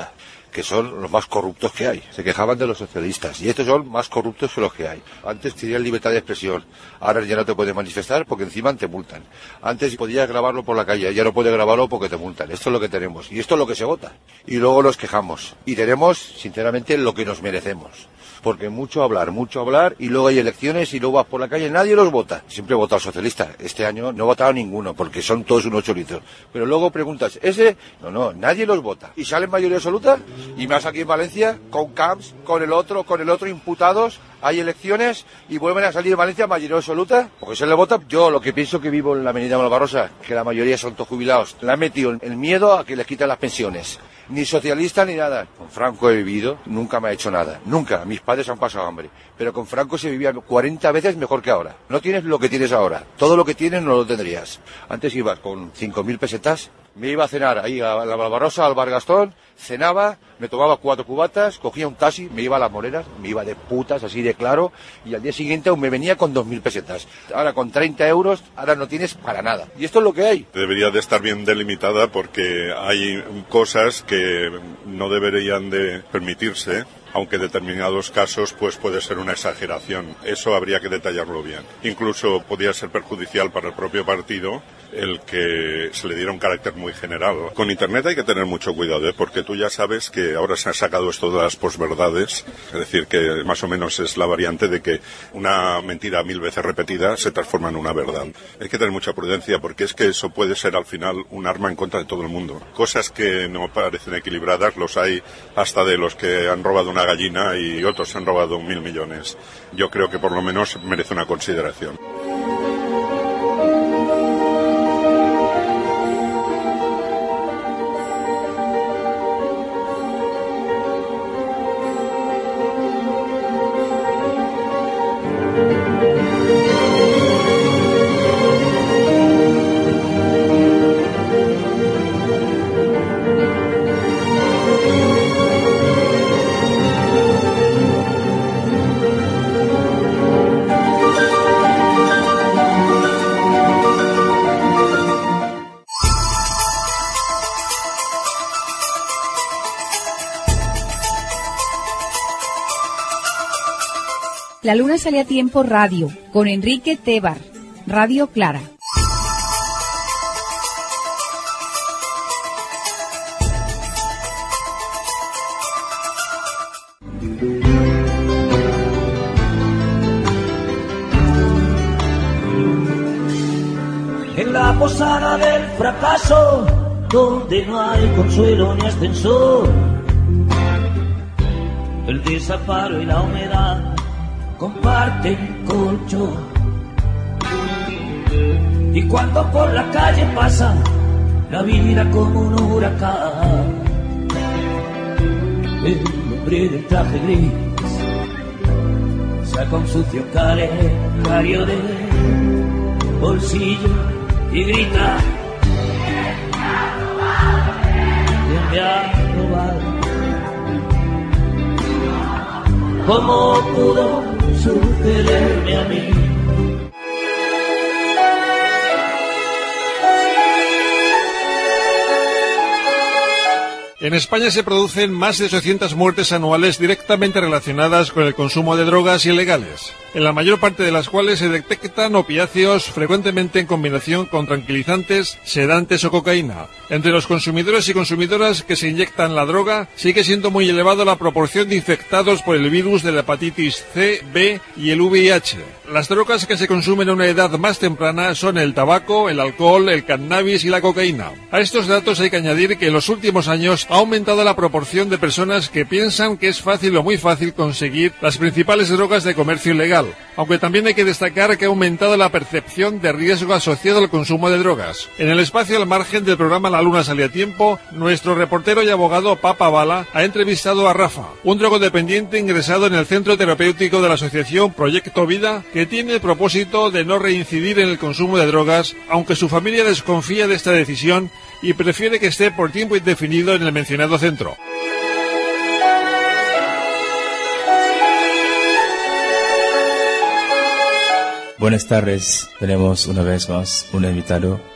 que son los más corruptos que hay. Se quejaban de los socialistas, y estos son más corruptos que los que hay. Antes tenías libertad de expresión, ahora ya no te puedes manifestar porque encima te multan. Antes podías grabarlo por la calle, ya no puedes grabarlo porque te multan. Esto es lo que tenemos, y esto es lo que se vota. Y luego nos quejamos, y tenemos, sinceramente, lo que nos merecemos. Porque mucho hablar, mucho hablar, y luego hay elecciones y luego vas por la calle, nadie los vota. Siempre he votado al socialista. Este año no he votado a ninguno, porque son todos unos choritos. Pero luego preguntas, ¿ese? No, no, nadie los vota. Y salen mayoría absoluta, y más aquí en Valencia, con Camps, con el otro, con el otro imputados, hay elecciones, y vuelven a salir en Valencia mayoría absoluta, porque se le vota. Yo lo que pienso que vivo en la avenida Malvarrosa, que la mayoría son todos jubilados, le han metido el miedo a que les quiten las pensiones. Ni socialista ni nada. Con Franco he vivido, nunca me ha hecho nada. Nunca. Mis padres han pasado hambre. Pero con Franco se vivía cuarenta veces mejor que ahora. No tienes lo que tienes ahora. Todo lo que tienes no lo tendrías. Antes ibas con cinco mil pesetas. Me iba a cenar ahí a la Barbarosa, al Bar Gastón, cenaba, me tomaba cuatro cubatas, cogía un taxi, me iba a las Moreras, me iba de putas, así de claro, y al día siguiente aún me venía con dos mil pesetas. Ahora con treinta euros, ahora no tienes para nada. Y esto es lo que hay.
Debería de estar bien delimitada porque hay cosas que no deberían de permitirse, aunque en determinados casos pues puede ser una exageración. Eso habría que detallarlo bien. Incluso podría ser perjudicial para el propio partido el que se le diera un carácter muy general. Con Internet hay que tener mucho cuidado, ¿eh? Porque tú ya sabes que ahora se han sacado esto de las posverdades, es decir, que más o menos es la variante de que una mentira mil veces repetida se transforma en una verdad. Hay que tener mucha prudencia porque es que eso puede ser al final un arma en contra de todo el mundo. Cosas que no parecen equilibradas los hay hasta de los que han robado una gallina y otros han robado mil millones. Yo creo que por lo menos merece una consideración.
La Luna sale a tiempo radio, con Enrique Tebar, Radio Clara.
En la posada del fracaso, donde no hay consuelo ni ascensor, el desamparo y la humedad comparten colchón. Y cuando por la calle pasa la vida como un huracán, el hombre del traje gris saca un sucio calendario del bolsillo y grita: ¿quién me ha robado? ¿Quién me ha robado? ¿Cómo pudo sucederme a mí?
En España se producen más de ochocientas muertes anuales directamente relacionadas con el consumo de drogas ilegales, en la mayor parte de las cuales se detectan opiáceos frecuentemente en combinación con tranquilizantes, sedantes o cocaína. Entre los consumidores y consumidoras que se inyectan la droga sigue siendo muy elevada la proporción de infectados por el virus de la hepatitis C, B y el V I H. Las drogas que se consumen a una edad más temprana son el tabaco, el alcohol, el cannabis y la cocaína. A estos datos hay que añadir que en los últimos años ha aumentado la proporción de personas que piensan que es fácil o muy fácil conseguir las principales drogas de comercio ilegal, aunque también hay que destacar que ha aumentado la percepción de riesgo asociado al consumo de drogas. En el espacio al margen del programa La Luna sale a tiempo, nuestro reportero y abogado Papa Bala ha entrevistado a Rafa, un drogodependiente ingresado en el centro terapéutico de la asociación Proyecto Vida, que tiene el propósito de no reincidir en el consumo de drogas, aunque su familia desconfía de esta decisión y prefiere que esté por tiempo indefinido en el mencionado centro.
Buenas tardes, tenemos una vez más un invitado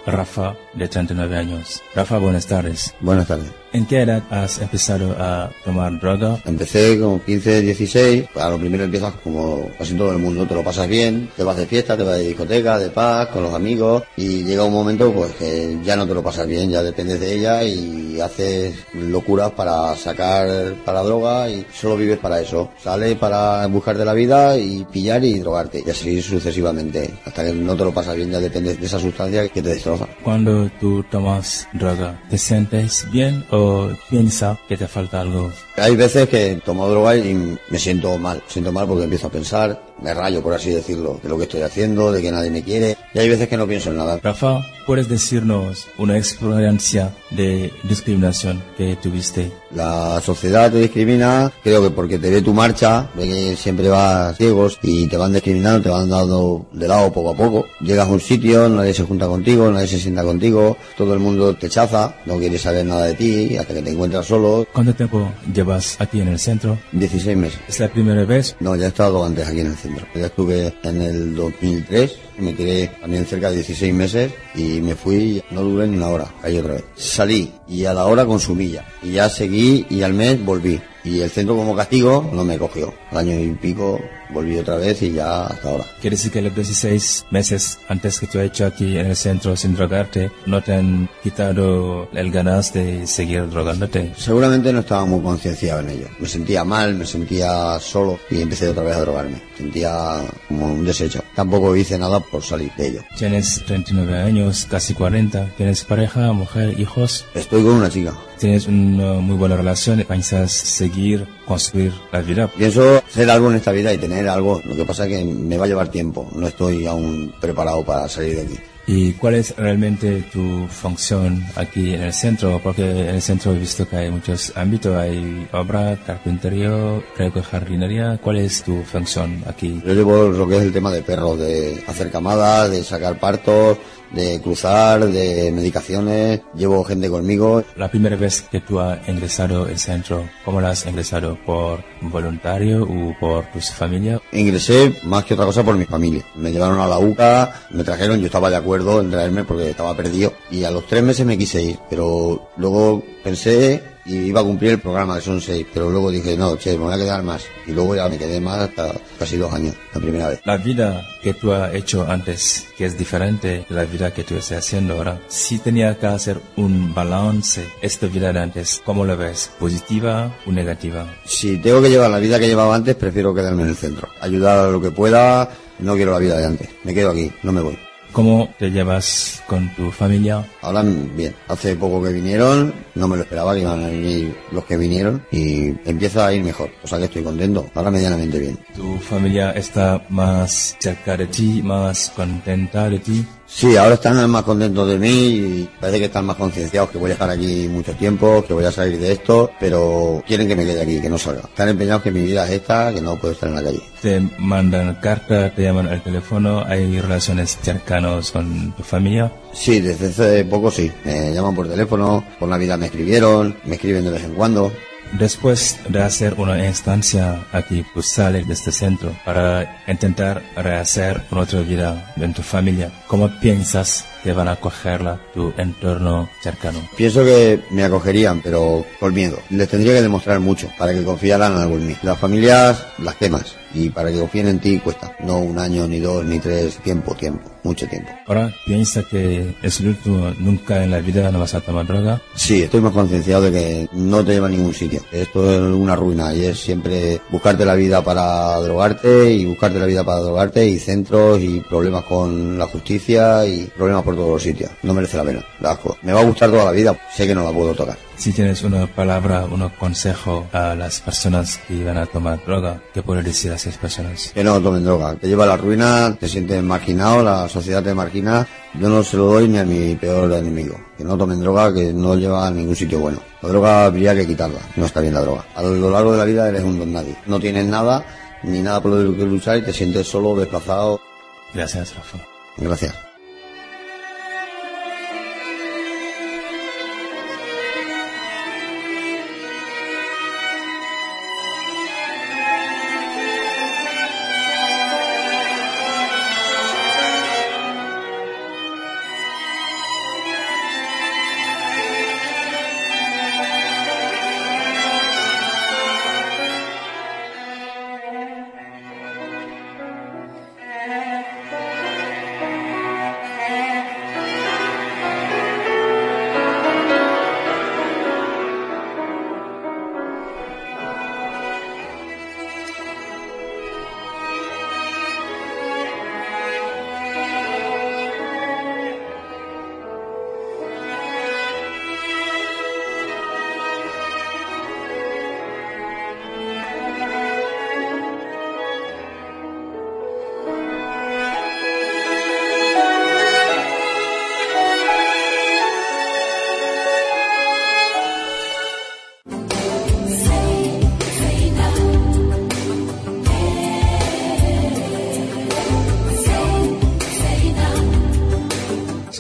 Rafa, de treinta y nueve años. Rafa, buenas tardes.
Buenas tardes.
¿En qué edad has empezado a tomar droga?
Empecé con quince, dieciséis. A lo primero empiezas como casi todo el mundo, te lo pasas bien, te vas de fiesta, te vas de discoteca, de paz, con los amigos, y llega un momento pues que ya no te lo pasas bien, ya dependes de ella y haces locuras para sacar para droga y solo vives para eso. Sales para buscarte la vida y pillar y drogarte, y así sucesivamente, hasta que no te lo pasas bien, ya dependes de esa sustancia que te destroza.
Cuando tú tomas droga, ¿te sientes bien o piensas que te falta algo?
Hay veces que tomo droga y me siento mal, me siento mal porque empiezo a pensar, me rayo, por así decirlo, de lo que estoy haciendo, de que nadie me quiere, y hay veces que no pienso en nada.
Rafa, ¿puedes decirnos una experiencia de discriminación que tuviste?
La sociedad te discrimina, creo que porque te ve tu marcha, ve que siempre vas ciegos y te van discriminando, te van dando de lado poco a poco. Llegas a un sitio, nadie se junta contigo, nadie se sienta contigo, todo el mundo te chaza, no quiere saber nada de ti hasta que te encuentras solo.
¿Cuánto tiempo llevas aquí en el centro?
dieciséis meses.
¿Es la primera vez?
No, ya he estado antes aquí en el centro. Ya estuve en el dos mil tres, me quedé también cerca de dieciséis meses y me fui, no duré ni una hora, ahí otra vez. Salí y a la hora consumí ya, y ya seguí y al mes volví. Y el centro como castigo no me cogió. Al año y pico volví otra vez y ya hasta ahora.
¿Quiere decir que los dieciséis meses antes que tú has hecho aquí en el centro sin drogarte no te han quitado el ganas de seguir drogándote?
Seguramente no estaba muy concienciado en ello. Me sentía mal, me sentía solo y empecé otra vez a drogarme. Sentía como un desecho. Tampoco hice nada por salir de ello.
Tienes treinta y nueve años, casi cuarenta. ¿Tienes pareja, mujer, hijos?
Estoy con una chica.
¿Tienes una muy buena relación? ¿Piensas seguir, construir la vida?
Pienso hacer algo en esta vida y tener algo. Lo que pasa es que me va a llevar tiempo. No estoy aún preparado para salir de aquí.
¿Y cuál es realmente tu función aquí en el centro? Porque en el centro he visto que hay muchos ámbitos. Hay obra, carpintería, creo que jardinería. ¿Cuál es tu función aquí?
Yo llevo lo que es el tema de perros, de hacer camadas, de sacar partos, de cruzar, de medicaciones. Llevo gente conmigo.
La primera vez que tú has ingresado al centro, ¿cómo la has ingresado? ¿Por voluntario o por tu familia?
Ingresé más que otra cosa por mi familia. Me llevaron a la U C A, me trajeron, yo estaba de acuerdo en traerme porque estaba perdido. Y a los tres meses me quise ir, pero luego pensé y iba a cumplir el programa, que son seis, pero luego dije, no, che, me voy a quedar más. Y luego ya me quedé más hasta casi dos años, la primera vez.
La vida que tú has hecho antes, que es diferente de la vida que tú estás haciendo ahora, si tenía que hacer un balance, esta vida de antes, ¿cómo la ves? ¿Positiva o negativa?
Si tengo que llevar la vida que llevaba antes, prefiero quedarme en el centro. Ayudar a lo que pueda, no quiero la vida de antes. Me quedo aquí, no me voy.
¿Cómo te llevas con tu familia?
Ahora bien, hace poco que vinieron, no me lo esperaba que iban a venir los que vinieron y empieza a ir mejor, o sea que estoy contento, ahora medianamente bien.
¿Tu familia está más cerca de ti, más contenta de ti?
Sí, ahora están más contentos de mí y parece que están más concienciados que voy a estar aquí mucho tiempo, que voy a salir de esto, pero quieren que me quede aquí, que no salga. Están empeñados que mi vida es esta, que no puedo estar en la calle.
Te mandan cartas, te llaman al teléfono, ¿hay relaciones cercanas con tu familia?
Sí, desde hace poco sí. Me llaman por teléfono, por Navidad me escribieron, me escriben de vez en cuando.
Después de hacer una instancia aquí, tú sales de este centro para intentar rehacer una otra vida en tu familia. ¿Cómo piensas que van a acogerla tu entorno cercano?
Pienso que me acogerían, pero con miedo. Les tendría que demostrar mucho para que confiaran en algo en mí. Las familias las quemas y para que confíen en ti cuesta. No un año, ni dos, ni tres, tiempo, tiempo, mucho tiempo.
Ahora, ¿piensa que es el último, nunca en la vida no vas a tomar droga?
Sí, estoy más concienciado de que no te lleva a ningún sitio. Esto es una ruina y es siempre buscarte la vida para drogarte y buscarte la vida para drogarte y centros y problemas con la justicia y problemas por todos los sitios. No merece la pena, da asco. Me va a gustar toda la vida, sé que no la puedo tocar.
Si tienes una palabra, un consejo a las personas que van a tomar droga, ¿qué puedes decir a esas personas?
Que no tomen droga, te lleva a la ruina, te sientes marginado, la sociedad te margina. Yo no se lo doy ni a mi peor enemigo. Que no tomen droga, que no lleva a ningún sitio bueno. La droga habría que quitarla, no está bien la droga. A lo largo de la vida eres un don nadie. No tienes nada, ni nada por lo que luchar y te sientes solo, desplazado.
Gracias, Rafa.
Gracias.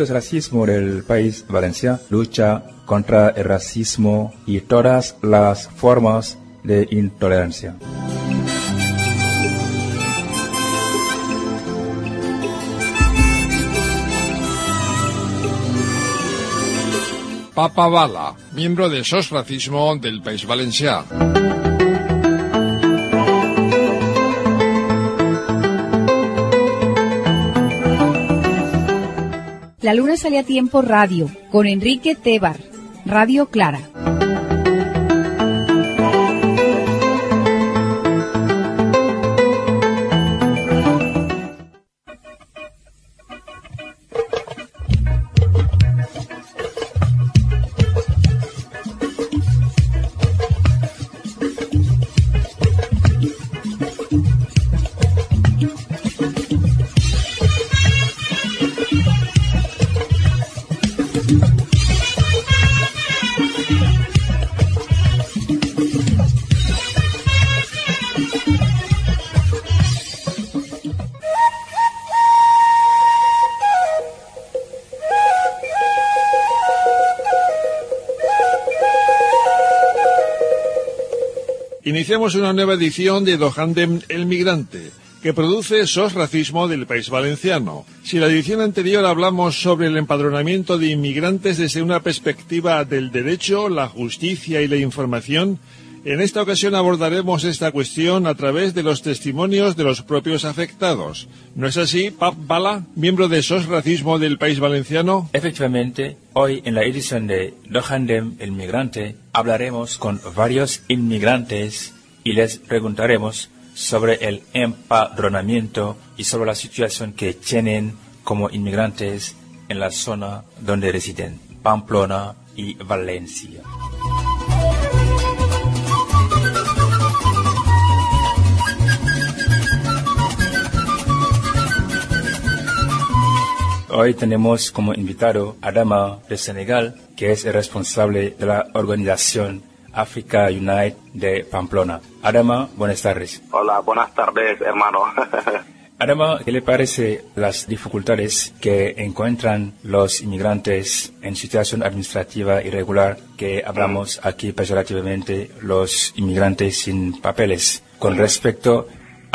Racismo del País Valenciano lucha contra el racismo y todas las formas de intolerancia.
Papa Bala, miembro de Sos Racismo del País Valencià.
La Luna sale a tiempo radio, con Enrique Tebar, Radio Clara.
Iniciamos una nueva edición de Dohandem El Migrante, que produce Sos Racismo del País Valenciano. Si en la edición anterior hablamos sobre el empadronamiento de inmigrantes desde una perspectiva del derecho, la justicia y la información, en esta ocasión abordaremos esta cuestión a través de los testimonios de los propios afectados. ¿No es así, Pap Bala, miembro de Sos Racismo del País Valenciano?
Efectivamente, hoy en la edición de Dohandem El Migrante hablaremos con varios inmigrantes y les preguntaremos sobre el empadronamiento y sobre la situación que tienen como inmigrantes en la zona donde residen, Pamplona y Valencia. Hoy tenemos como invitado a Adama de Senegal, que es el responsable de la organización Africa Unite de Pamplona. Adama, buenas tardes.
Hola, buenas tardes, hermano.
Adama, ¿qué le parece las dificultades que encuentran los inmigrantes en situación administrativa irregular, que hablamos aquí peyorativamente, los inmigrantes sin papeles, con respecto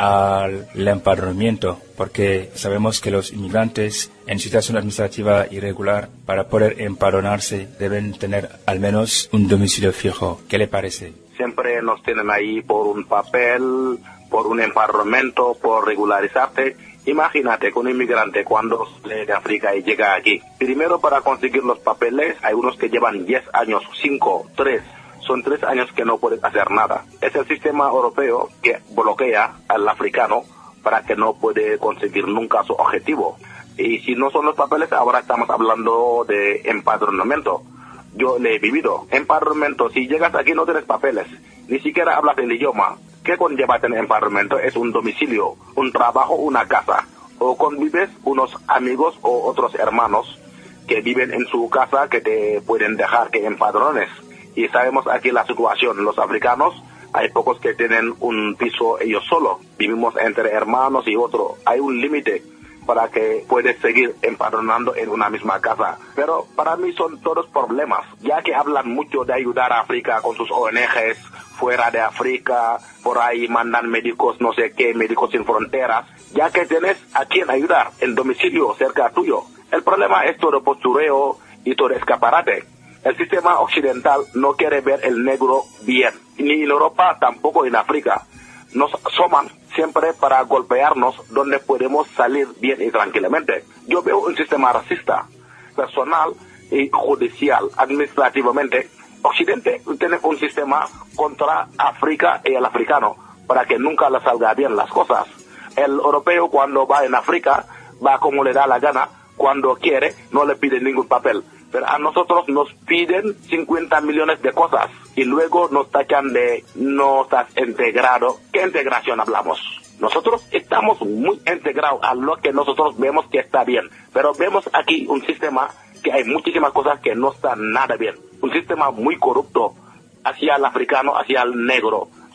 al empadronamiento? Porque sabemos que los inmigrantes en situación administrativa irregular, para poder empadronarse, deben tener al menos un domicilio fijo. ¿Qué le parece?
Siempre nos tienen ahí por un papel, por un empadronamiento, por regularizarte. Imagínate que un inmigrante cuando sale de África y llega aquí, primero para conseguir los papeles, hay unos que llevan diez años, cinco, tres. Son tres años que no pueden hacer nada. Es el sistema europeo que bloquea al africano para que no puede conseguir nunca su objetivo. Y si no son los papeles, ahora estamos hablando de empadronamiento. Yo le he vivido. Empadronamiento, si llegas aquí no tienes papeles, ni siquiera hablas el idioma. ¿Qué conlleva tener empadronamiento? Es un domicilio, un trabajo, una casa. O convives unos amigos o otros hermanos que viven en su casa que te pueden dejar que empadrones. Y sabemos aquí la situación, los africanos, hay pocos que tienen un piso ellos solos. Vivimos entre hermanos y otro. Hay un límite para que puedes seguir empadronando en una misma casa. Pero para mí son todos problemas, ya que hablan mucho de ayudar a África con sus O N Ges, fuera de África, por ahí mandan médicos, no sé qué, médicos sin fronteras, ya que tienes a quien ayudar, en domicilio, cerca tuyo. El problema es todo postureo y todo escaparate. El sistema occidental no quiere ver el negro bien, ni en Europa, tampoco en África. Nos asoman siempre para golpearnos donde podemos salir bien y tranquilamente. Yo veo un sistema racista, personal y judicial, administrativamente. Occidente tiene un sistema contra África y el africano, para que nunca le salga bien las cosas. El europeo cuando va en África, va como le da la gana, cuando quiere, no le pide ningún papel. Pero a nosotros nos piden cincuenta millones de cosas y luego nos tachan de no estás integrado. ¿Qué integración hablamos? Nosotros estamos muy integrados a lo que nosotros vemos que está bien, pero vemos aquí un sistema que hay muchísimas cosas que no están nada bien. Un sistema muy corrupto hacia el africano, hacia el negro.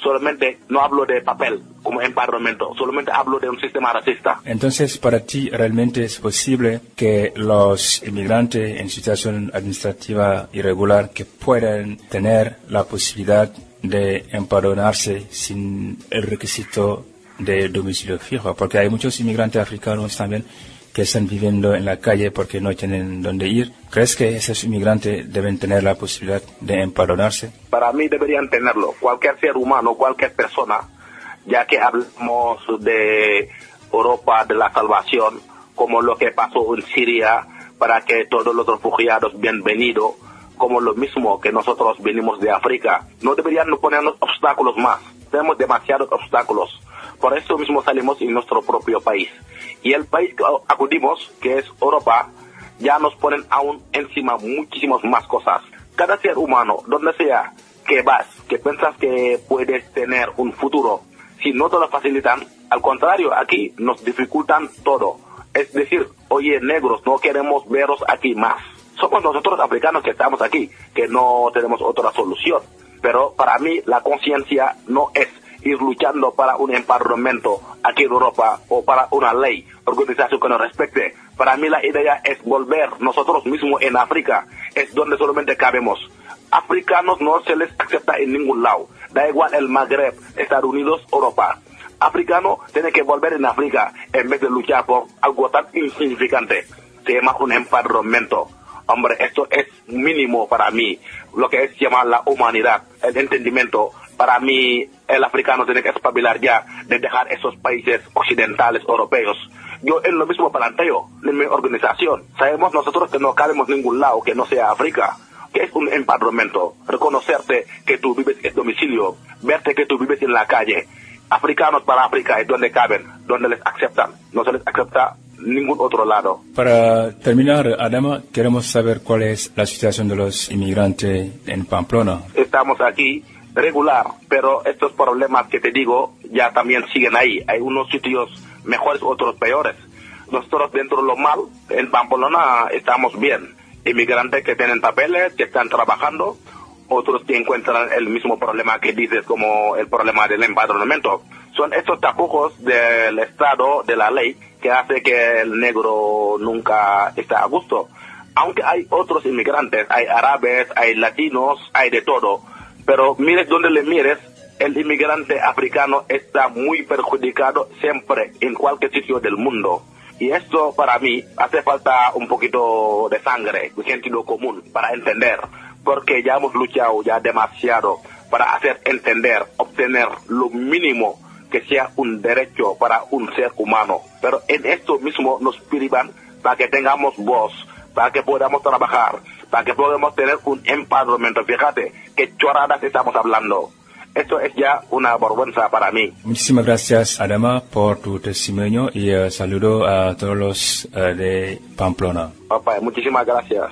Solamente no hablo de papel como empadronamiento, solamente hablo de un sistema racista.
Entonces, para ti, ¿realmente es posible que los inmigrantes en situación administrativa irregular que puedan tener la posibilidad de empadronarse sin el requisito de domicilio fijo? Porque hay muchos inmigrantes africanos también que están viviendo en la calle porque no tienen dónde ir. ¿Crees que esos inmigrantes deben tener la posibilidad de empadronarse?
Para mí deberían tenerlo. Cualquier ser humano, cualquier persona, ya que hablamos de Europa de la salvación, como lo que pasó en Siria, para que todos los refugiados bienvenidos, como lo mismo que nosotros venimos de África, no deberían ponernos obstáculos más. Tenemos demasiados obstáculos. Por eso mismo salimos en nuestro propio país. Y el país que acudimos, que es Europa, ya nos ponen aún encima muchísimas más cosas. Cada ser humano, donde sea que vas, que piensas que puedes tener un futuro, si no te lo facilitan, al contrario, aquí nos dificultan todo. Es decir, oye, negros, no queremos veros aquí más. Somos nosotros africanos que estamos aquí, que no tenemos otra solución. Pero para mí la conciencia no es ir luchando para un empadronamiento aquí en Europa o para una ley, organización que nos respecte. Para mí la idea es volver nosotros mismos en África, es donde solamente cabemos. Africanos no se les acepta en ningún lado, da igual el Magreb, Estados Unidos, Europa. Africano tiene que volver en África en vez de luchar por algo tan insignificante. Se llama un empadronamiento. Hombre, esto es mínimo para mí, lo que es llamar la humanidad, el entendimiento. Para mí, el africano tiene que espabilar ya de dejar esos países occidentales, europeos. Yo en lo mismo planteo en mi organización. Sabemos nosotros que no cabemos en ningún lado que no sea África. ¿Qué es un empadronamiento? Reconocerte que tú vives en domicilio, verte que tú vives en la calle. Africanos para África es donde caben, donde les aceptan. No se les acepta ningún otro lado.
Para terminar, Adama, queremos saber cuál es la situación de los inmigrantes en Pamplona.
Estamos aquí regular, pero estos problemas que te digo ya también siguen ahí. Hay unos sitios mejores, otros peores. Nosotros dentro de lo mal, en Pamplona estamos bien. Inmigrantes que tienen papeles, que están trabajando, otros que encuentran el mismo problema que dices como el problema del empadronamiento. Son estos tapujos del Estado, de la ley, que hace que el negro nunca está a gusto. Aunque hay otros inmigrantes, hay árabes, hay latinos, hay de todo. Pero mires donde le mires, el inmigrante africano está muy perjudicado siempre, en cualquier sitio del mundo. Y esto para mí hace falta un poquito de sangre, de sentido común, para entender. Porque ya hemos luchado ya demasiado para hacer entender, obtener lo mínimo que sea un derecho para un ser humano. Pero en esto mismo nos privan para que tengamos voz, para que podamos trabajar, para que podamos tener un empadronamiento. Fíjate qué chorradas estamos hablando. Esto es ya una vergüenza para mí.
Muchísimas gracias, Adama, por tu testimonio y uh, saludo a todos los uh, de Pamplona.
Papá, muchísimas gracias.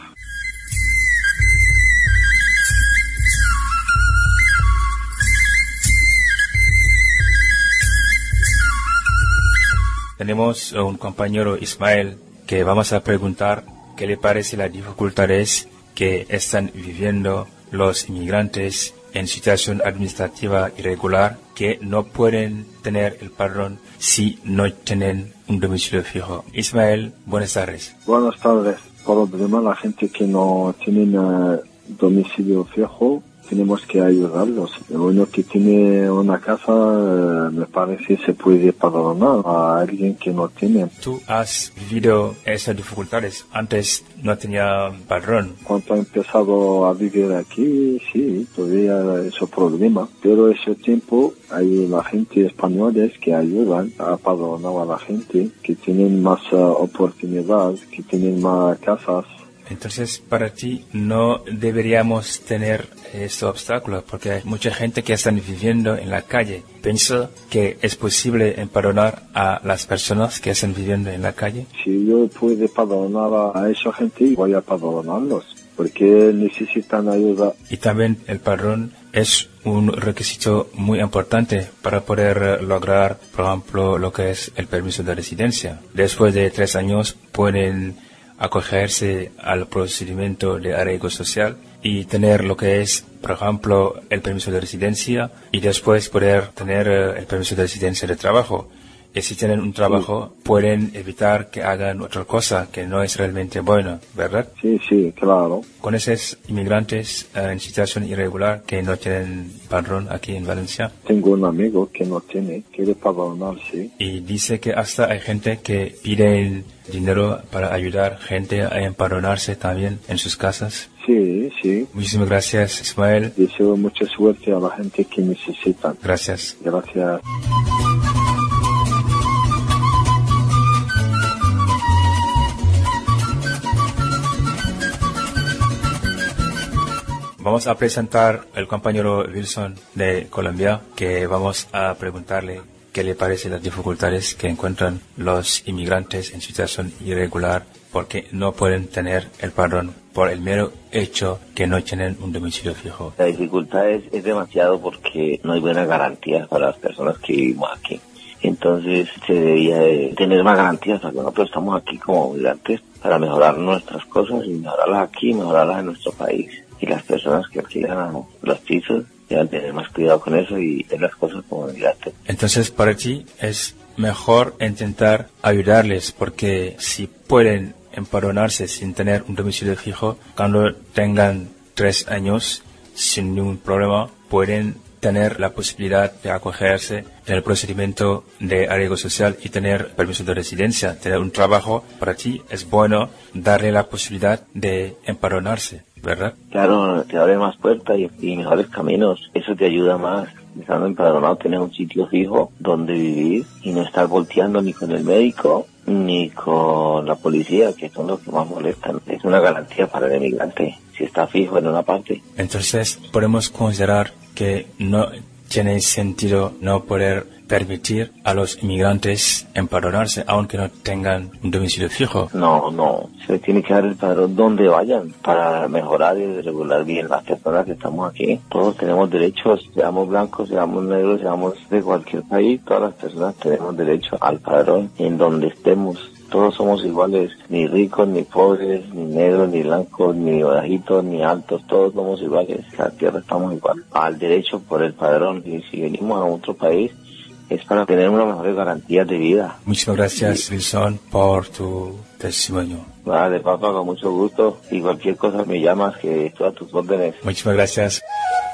Tenemos un compañero, Ismael, que vamos a preguntar qué le parece las dificultades que están viviendo los inmigrantes en situación administrativa irregular que no pueden tener el padrón si no tienen un domicilio fijo. Ismael, buenas tardes.
Buenas tardes. Por problema, la gente que no tiene uh, domicilio fijo, tenemos que ayudarlos. Uno que tiene una casa, uh, me parece se puede padronar a alguien que no tiene.
¿Tú has vivido esas dificultades? Antes no tenía padrón.
Cuando he empezado a vivir aquí, sí, todavía ese problema. Pero ese tiempo hay la gente española que ayudan a padronar a la gente, que tienen más uh, oportunidad, que tienen más casas.
Entonces, para ti, no deberíamos tener este obstáculo, porque hay mucha gente que están viviendo en la calle. ¿Pienso que es posible empadronar a las personas que están viviendo en la calle?
Si yo puedo padronar a esa gente, voy a padronarlos, porque necesitan ayuda.
Y también el padrón es un requisito muy importante para poder lograr, por ejemplo, lo que es el permiso de residencia. Después de tres años pueden acogerse al procedimiento de arraigo social y tener lo que es, por ejemplo, el permiso de residencia y después poder tener eh, el permiso de residencia de trabajo. Y si tienen un trabajo, sí, pueden evitar que hagan otra cosa que no es realmente buena, ¿verdad?
Sí, sí, claro.
Con esos inmigrantes eh, en situación irregular que no tienen padrón aquí en Valencia.
Tengo un amigo que no tiene, quiere padronarse.
Y dice que hasta hay gente que pide dinero para ayudar gente a empadronarse también en sus casas.
Sí, sí.
Muchísimas gracias, Ismael.
Deseo mucha suerte a la gente que necesitan.
Gracias.
Gracias.
Vamos a presentar al compañero Wilson de Colombia, que vamos a preguntarle qué le parece las dificultades que encuentran los inmigrantes en situación irregular porque no pueden tener el padrón por el mero hecho que no tienen un domicilio fijo.
La dificultad es, es demasiado porque no hay buenas garantías para las personas que vivimos aquí. Entonces se debería de tener más garantías para que nosotros estamos aquí como migrantes para mejorar nuestras cosas y mejorarlas aquí y mejorarlas en nuestro país. Y las personas que alquilan los pisos deben tener más cuidado con eso y hacer las cosas como migrantes.
Entonces, para ti es mejor intentar ayudarles porque si pueden empadronarse sin tener un domicilio fijo, cuando tengan tres años sin ningún problema, pueden tener la posibilidad de acogerse en el procedimiento de arraigo social y tener permiso de residencia, tener un trabajo. Para ti es bueno darle la posibilidad de empadronarse, ¿verdad?
Claro, te abre más puertas y, y mejores caminos. Eso te ayuda más. Estando empadronado, tener un sitio fijo donde vivir y no estar volteando ni con el médico ni con la policía, que son los que más molestan. Es una garantía para el emigrante si está fijo en una parte.
Entonces, podemos considerar que no tiene sentido no poder permitir a los inmigrantes empadronarse aunque no tengan un domicilio fijo.
No, no. Se les tiene que dar el padrón donde vayan para mejorar y regular bien las personas que estamos aquí. Todos tenemos derechos, seamos blancos, seamos negros, seamos de cualquier país. Todas las personas tenemos derecho al padrón en donde estemos. Todos somos iguales, ni ricos, ni pobres, ni negros, ni blancos, ni bajitos, ni altos, todos somos iguales. En la tierra estamos igual al derecho por el padrón. Y si venimos a otro país, es para tener una mejor garantía de vida.
Muchas gracias, Wilson, por tu testimonio.
Vale, papá, con mucho gusto. Y cualquier cosa me llamas, que estoy a tus órdenes.
Muchas gracias.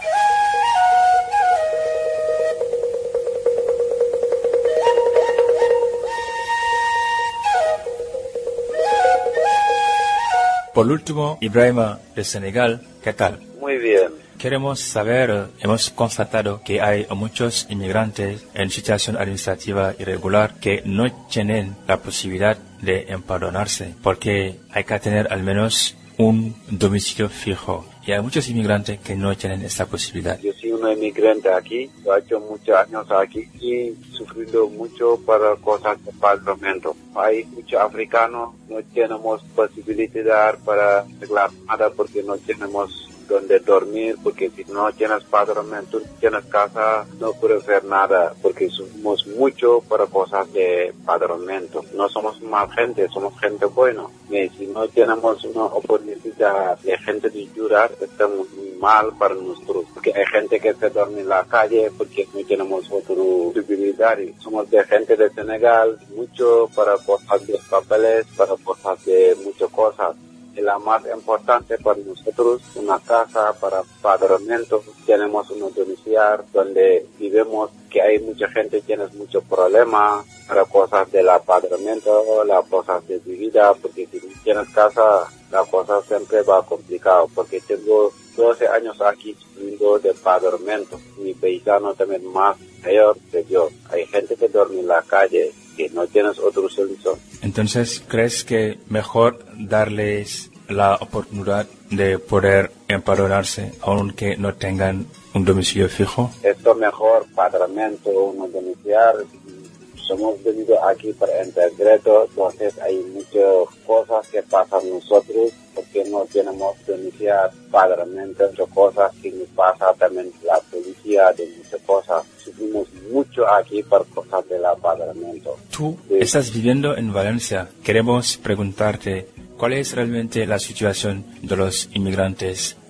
Por último, Ibrahima de Senegal, ¿qué tal?
Muy bien.
Queremos saber, hemos constatado que hay muchos inmigrantes en situación administrativa irregular que no tienen la posibilidad de empadronarse porque hay que tener al menos un domicilio fijo. Y hay muchos inmigrantes que no tienen esta posibilidad.
Yo soy un inmigrante aquí, he hecho muchos años aquí y sufrido mucho para cosas de padronamiento. Hay muchos africanos, no tenemos posibilidad para arreglar nada porque no tenemos donde dormir, porque si no tienes padronamiento, no tienes casa, no puedes hacer nada, porque somos mucho para cosas de padronamiento. No somos más gente, somos gente buena. Y si no tenemos una oportunidad de gente de ayudar, estamos muy mal para nosotros, porque hay gente que se duerme en la calle porque no tenemos otra posibilidad. Y somos de gente de Senegal, mucho para cosas de papeles, para cosas de muchas cosas. Y la más importante para nosotros, una casa para padronamiento. Tenemos un domiciliar donde vivimos, que hay mucha gente que tiene muchos problemas para cosas del padronamiento, las cosas de vida, porque si no tienes casa, la cosa siempre va complicado, porque tengo doce años aquí viviendo de padronamiento. Mi paisano también más peor que yo. Hay gente que duerme en la calle, que no tienes otra solución.
Entonces, ¿crees que mejor darles la oportunidad de poder empadronarse aunque no tengan un domicilio fijo?
Esto mejor, padronamiento, un domiciliar. Somos venido aquí para integrar, entonces hay muchas cosas que pasan nosotros porque no tenemos domiciliar, padronamiento, muchas cosas que nos pasa también la policía, de muchas cosas. Sufrimos mucho aquí por cosas del padronamiento.
Tú sí. Estás viviendo en Valencia. Queremos preguntarte, ¿cuál es realmente la situación de los inmigrantes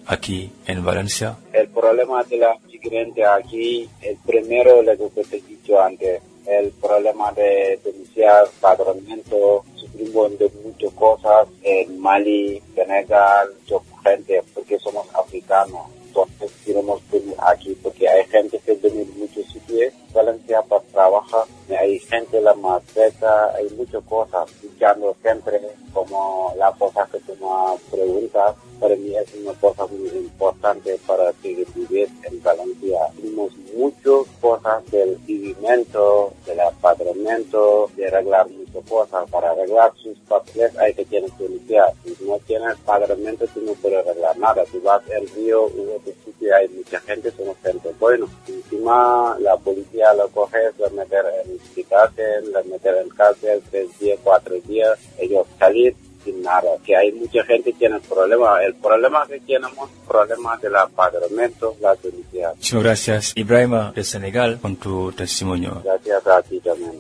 aquí en Valencia?
El problema de la migrante aquí, el primero, lo que te he dicho antes, el problema de denunciar padronamiento, sufrimos de muchas cosas en Mali, Senegal, mucha gente, porque somos africanos. Entonces queremos venir aquí porque hay gente que viene en muchos sitios, Valencia para trabajar, hay gente la más cerca, hay muchas cosas, luchando siempre, como la cosa que tú me preguntas, para mí es una cosa muy importante para seguir vivir en Valencia. Tenemos muchas cosas del vivimiento, del apadronamiento, de arreglar muchas cosas. Para arreglar sus papeles hay que tener policía. Si no tienes apadronamiento, tú no puedes arreglar nada. Si vas al río u otro sitio, hay mucha gente, somos gente bueno. Encima la policía lo coge, lo meter en cárcel, lo meter en cárcel tres días, cuatro días, ellos salir sin nada. Que hay mucha gente que tiene problemas. El problema que tenemos, problema del apadronamiento, la policía.
Muchas gracias, Ibrahima de Senegal, con tu testimonio.
Gracias a ti también.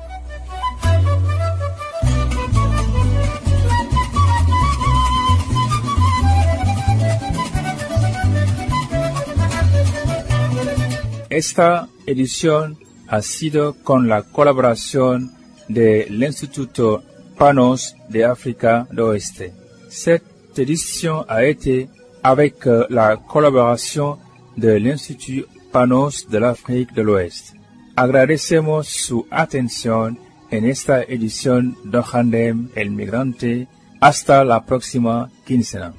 Esta edición ha sido con la colaboración del Instituto Panos de África del Oeste. Cette édition a été avec la collaboration de l'Institut Panos de l'Afrique de l'Ouest. Agradecemos su atención en esta edición de Handem el Migrante. Hasta la próxima quincena.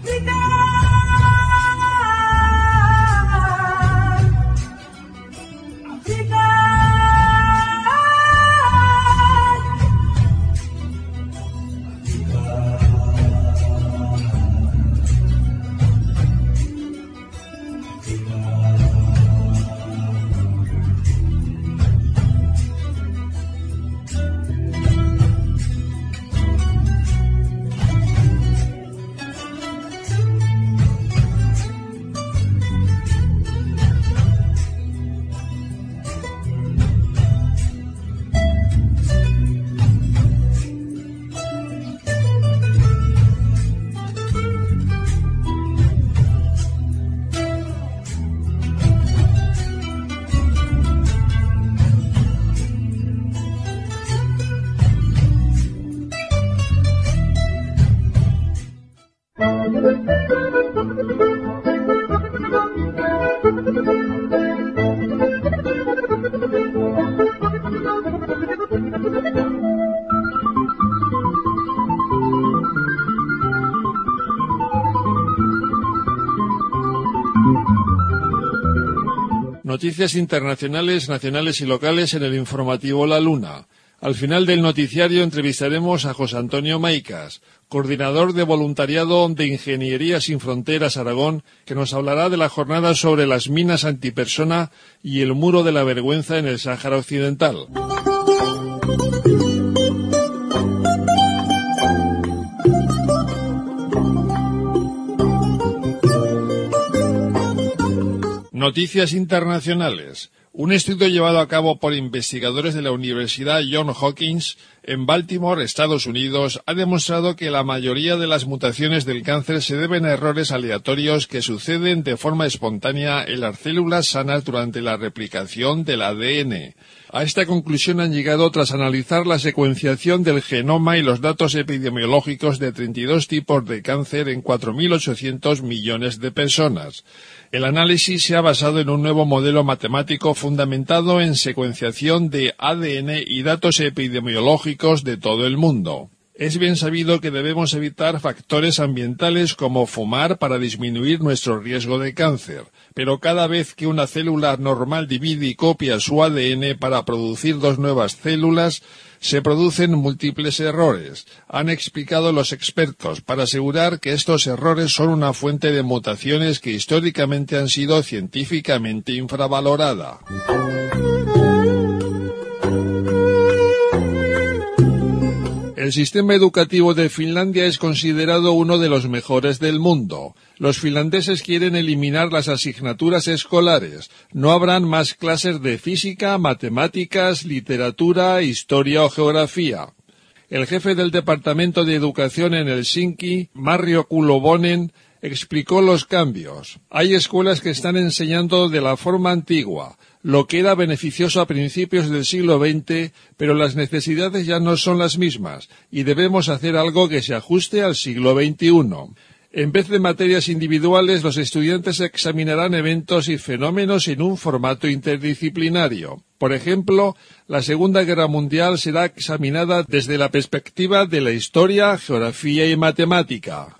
Noticias internacionales, nacionales y locales en el informativo La Luna. Al final del noticiario entrevistaremos a José Antonio Maicas, coordinador de voluntariado de Ingeniería Sin Fronteras Aragón, que nos hablará de la jornada sobre las minas antipersona y el muro de la vergüenza en el Sáhara Occidental. Noticias internacionales. Un estudio llevado a cabo por investigadores de la Universidad Johns Hopkins en Baltimore, Estados Unidos, ha demostrado que la mayoría de las mutaciones del cáncer se deben a errores aleatorios que suceden de forma espontánea en las células sanas durante la replicación del A D N. A esta conclusión han llegado tras analizar la secuenciación del genoma y los datos epidemiológicos de treinta y dos tipos de cáncer en cuatro mil ochocientos millones de personas. El análisis se ha basado en un nuevo modelo matemático fundamentado en secuenciación de A D N y datos epidemiológicos de todo el mundo. Es bien sabido que debemos evitar factores ambientales como fumar para disminuir nuestro riesgo de cáncer, pero cada vez que una célula normal divide y copia su A D N para producir dos nuevas células, se producen múltiples errores, han explicado los expertos, para asegurar que estos errores son una fuente de mutaciones que históricamente han sido científicamente infravalorada. El sistema educativo de Finlandia es considerado uno de los mejores del mundo. Los finlandeses quieren eliminar las asignaturas escolares. No habrán más clases de física, matemáticas, literatura, historia o geografía. El jefe del Departamento de Educación en Helsinki, Marjo Kulobonen, Explicó los cambios. Hay escuelas que están enseñando de la forma antigua, lo que era beneficioso a principios del siglo veinte, pero las necesidades ya no son las mismas, y debemos hacer algo que se ajuste al siglo veintiuno. En vez de materias individuales, los estudiantes examinarán eventos y fenómenos en un formato interdisciplinario. Por ejemplo, la Segunda Guerra Mundial será examinada desde la perspectiva de la historia, geografía y matemática.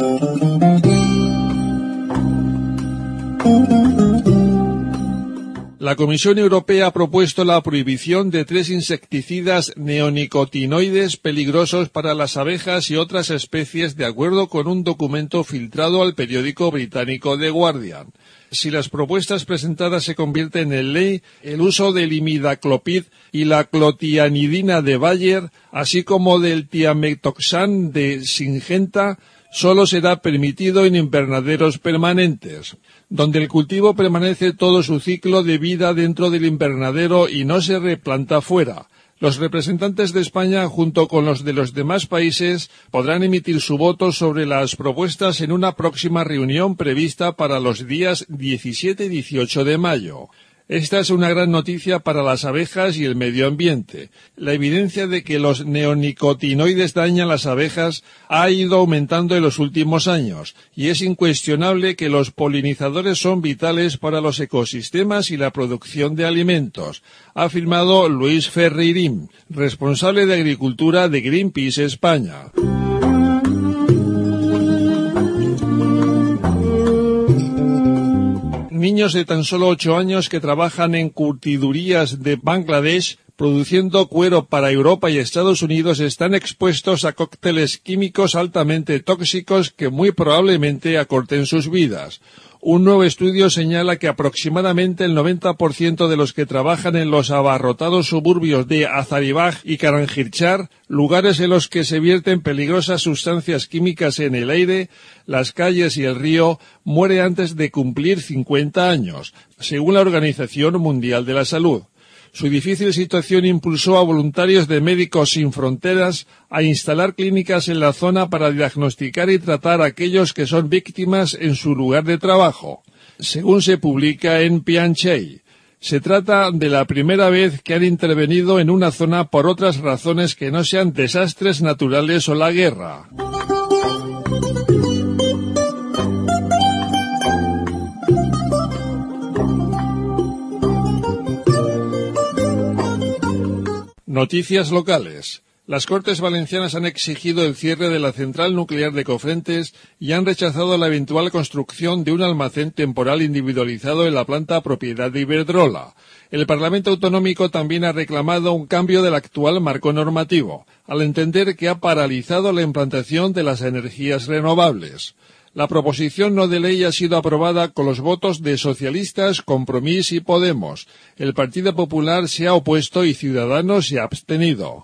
La Comisión Europea ha propuesto la prohibición de tres insecticidas neonicotinoides peligrosos para las abejas y otras especies, de acuerdo con un documento filtrado al periódico británico The Guardian. Si las propuestas presentadas se convierten en ley, el uso del imidacloprid y la clotianidina de Bayer, así como del tiametoxan de Syngenta, solo será permitido en invernaderos permanentes, donde el cultivo permanece todo su ciclo de vida dentro del invernadero y no se replanta fuera. Los representantes de España, junto con los de los demás países, podrán emitir su voto sobre las propuestas en una próxima reunión prevista para los días diecisiete y dieciocho de mayo. Esta es una gran noticia para las abejas y el medio ambiente. La evidencia de que los neonicotinoides dañan las abejas ha ido aumentando en los últimos años, y es incuestionable que los polinizadores son vitales para los ecosistemas y la producción de alimentos, ha afirmado Luis Ferreirín, responsable de Agricultura de Greenpeace España. Niños de tan solo ocho años que trabajan en curtidurías de Bangladesh produciendo cuero para Europa y Estados Unidos están expuestos a cócteles químicos altamente tóxicos que muy probablemente acorten sus vidas. Un nuevo estudio señala que aproximadamente el noventa por ciento de los que trabajan en los abarrotados suburbios de Hazaribagh y Karanjirchar, lugares en los que se vierten peligrosas sustancias químicas en el aire, las calles y el río, muere antes de cumplir cincuenta años, según la Organización Mundial de la Salud. Su difícil situación impulsó a voluntarios de Médicos Sin Fronteras a instalar clínicas en la zona para diagnosticar y tratar a aquellos que son víctimas en su lugar de trabajo, según se publica en Pianchey. Se trata de la primera vez que han intervenido en una zona por otras razones que no sean desastres naturales o la guerra. Noticias locales. Las Cortes Valencianas han exigido el cierre de la central nuclear de Cofrentes y han rechazado la eventual construcción de un almacén temporal individualizado en la planta propiedad de Iberdrola. El Parlamento Autonómico también ha reclamado un cambio del actual marco normativo, al entender que ha paralizado la implantación de las energías renovables. La proposición no de ley ha sido aprobada con los votos de Socialistas, Compromís y Podemos. El Partido Popular se ha opuesto y Ciudadanos se ha abstenido.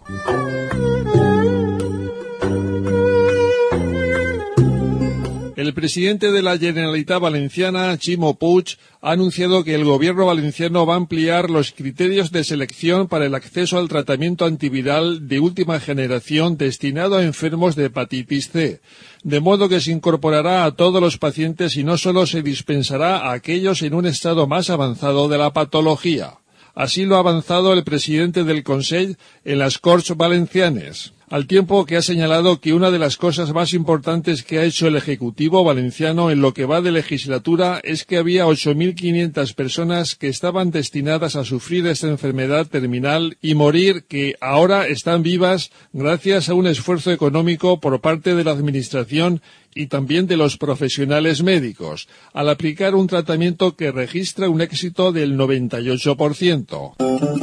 El presidente de la Generalitat Valenciana, Ximo Puig, ha anunciado que el gobierno valenciano va a ampliar los criterios de selección para el acceso al tratamiento antiviral de última generación destinado a enfermos de hepatitis C, de modo que se incorporará a todos los pacientes y no solo se dispensará a aquellos en un estado más avanzado de la patología. Así lo ha avanzado el presidente del Consell en las Corts Valencianes, al tiempo que ha señalado que una de las cosas más importantes que ha hecho el Ejecutivo valenciano en lo que va de legislatura es que había ocho mil quinientas personas que estaban destinadas a sufrir esta enfermedad terminal y morir que ahora están vivas gracias a un esfuerzo económico por parte de la Administración y también de los profesionales médicos, al aplicar un tratamiento que registra un éxito del noventa y ocho por ciento.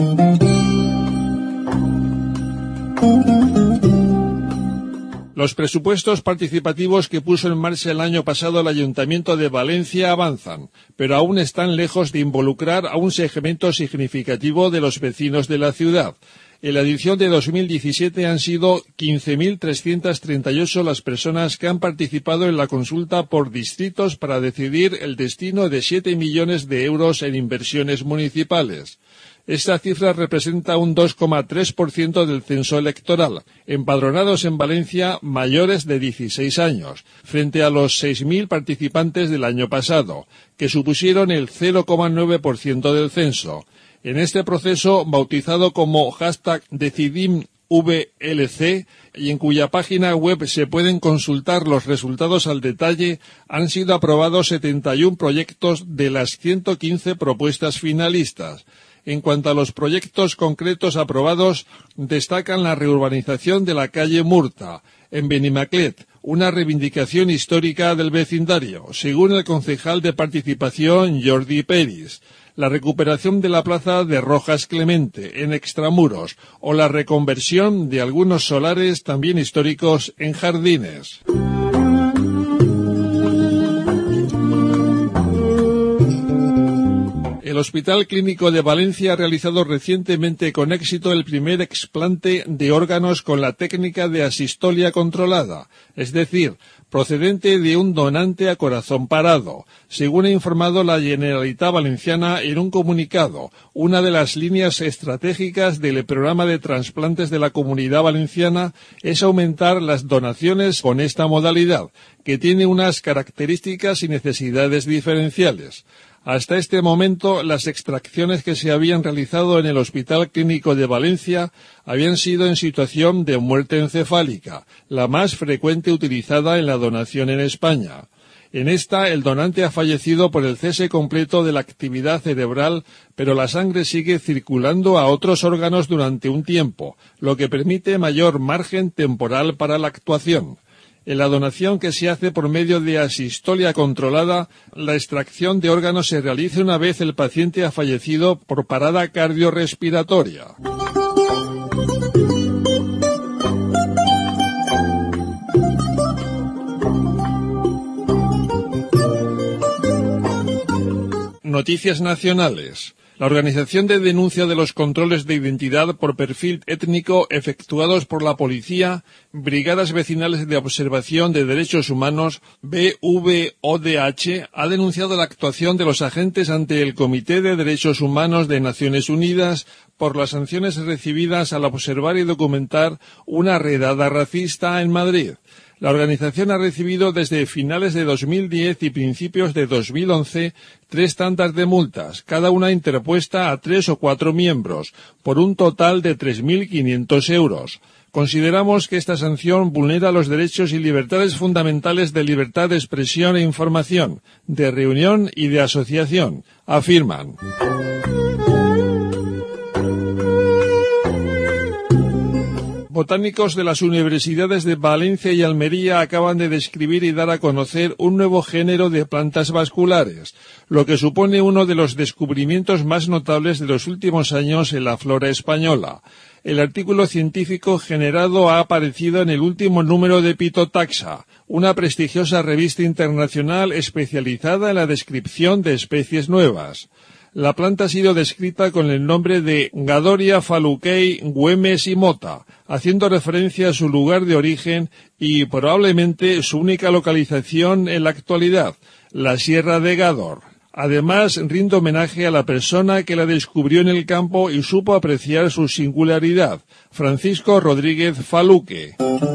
Los presupuestos participativos que puso en marcha el año pasado el Ayuntamiento de Valencia avanzan, pero aún están lejos de involucrar a un segmento significativo de los vecinos de la ciudad. En la edición de dos mil diecisiete han sido quince mil trescientas treinta y ocho las personas que han participado en la consulta por distritos para decidir el destino de siete millones de euros en inversiones municipales. Esta cifra representa un dos coma tres por ciento del censo electoral, empadronados en Valencia mayores de dieciséis años, frente a los seis mil participantes del año pasado, que supusieron el cero coma nueve por ciento del censo. En este proceso, bautizado como hashtag Decidim V L C, y en cuya página web se pueden consultar los resultados al detalle, han sido aprobados setenta y un proyectos de las ciento quince propuestas finalistas. En cuanto a los proyectos concretos aprobados, destacan la reurbanización de la calle Murta, en Benimaclet, una reivindicación histórica del vecindario, según el concejal de Participación Jordi Peris, la recuperación de la plaza de Rojas Clemente, en Extramuros, o la reconversión de algunos solares también históricos en Jardines. El Hospital Clínico de Valencia ha realizado recientemente con éxito el primer explante de órganos con la técnica de asistolia controlada, es decir, procedente de un donante a corazón parado, según ha informado la Generalitat Valenciana en un comunicado. Una de las líneas estratégicas del programa de trasplantes de la Comunidad Valenciana es aumentar las donaciones con esta modalidad, que tiene unas características y necesidades diferenciales. Hasta este momento, las extracciones que se habían realizado en el Hospital Clínico de Valencia habían sido en situación de muerte encefálica, la más frecuente utilizada en la donación en España. En esta, el donante ha fallecido por el cese completo de la actividad cerebral, pero la sangre sigue circulando a otros órganos durante un tiempo, lo que permite mayor margen temporal para la actuación. En la donación que se hace por medio de asistolia controlada, la extracción de órganos se realiza una vez el paciente ha fallecido por parada cardiorrespiratoria. Noticias nacionales. La Organización de Denuncia de los Controles de Identidad por Perfil Étnico efectuados por la Policía, Brigadas Vecinales de Observación de Derechos Humanos, B V O D H, ha denunciado la actuación de los agentes ante el Comité de Derechos Humanos de Naciones Unidas por las sanciones recibidas al observar y documentar una redada racista en Madrid. La organización ha recibido desde finales de dos mil diez y principios de dos mil once tres tandas de multas, cada una interpuesta a tres o cuatro miembros, por un total de tres mil quinientos euros. Consideramos que esta sanción vulnera los derechos y libertades fundamentales de libertad de expresión e información, de reunión y de asociación, afirman. Botánicos de las universidades de Valencia y Almería acaban de describir y dar a conocer un nuevo género de plantas vasculares, lo que supone uno de los descubrimientos más notables de los últimos años en la flora española. El artículo científico generado ha aparecido en el último número de Phytotaxa, una prestigiosa revista internacional especializada en la descripción de especies nuevas. La planta ha sido descrita con el nombre de Gadoria falukei Güemes y Mota, haciendo referencia a su lugar de origen y probablemente su única localización en la actualidad, la Sierra de Gádor. Además, rinde homenaje a la persona que la descubrió en el campo y supo apreciar su singularidad, Francisco Rodríguez Faluque.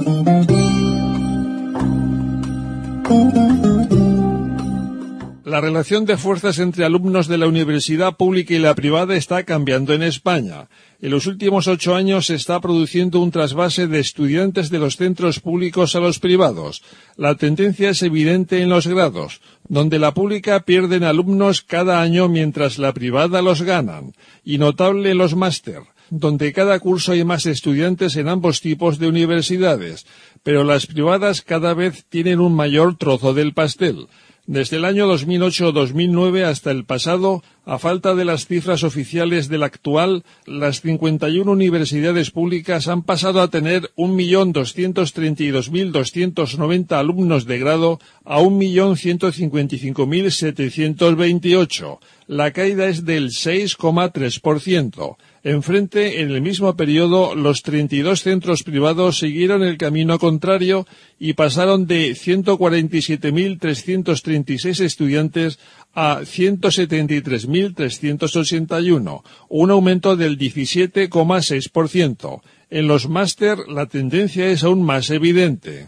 La relación de fuerzas entre alumnos de la universidad pública y la privada está cambiando en España. En los últimos ocho años se está produciendo un trasvase de estudiantes de los centros públicos a los privados. La tendencia es evidente en los grados, donde la pública pierden alumnos cada año mientras la privada los ganan, y notable en los máster, donde cada curso hay más estudiantes en ambos tipos de universidades, pero las privadas cada vez tienen un mayor trozo del pastel. Desde el año dos mil ocho a dos mil nueve hasta el pasado, a falta de las cifras oficiales del actual, las cincuenta y una universidades públicas han pasado a tener un millón doscientos treinta y dos mil doscientos noventa alumnos de grado a un millón ciento cincuenta y cinco mil setecientos veintiocho. la caída es del seis coma tres por ciento. Enfrente, en el mismo periodo, los treinta y dos centros privados siguieron el camino contrario y pasaron de ciento cuarenta y siete mil trescientos treinta y seis estudiantes a ciento setenta y tres mil trescientos ochenta y uno, un aumento del diecisiete coma seis por ciento. En los máster, la tendencia es aún más evidente.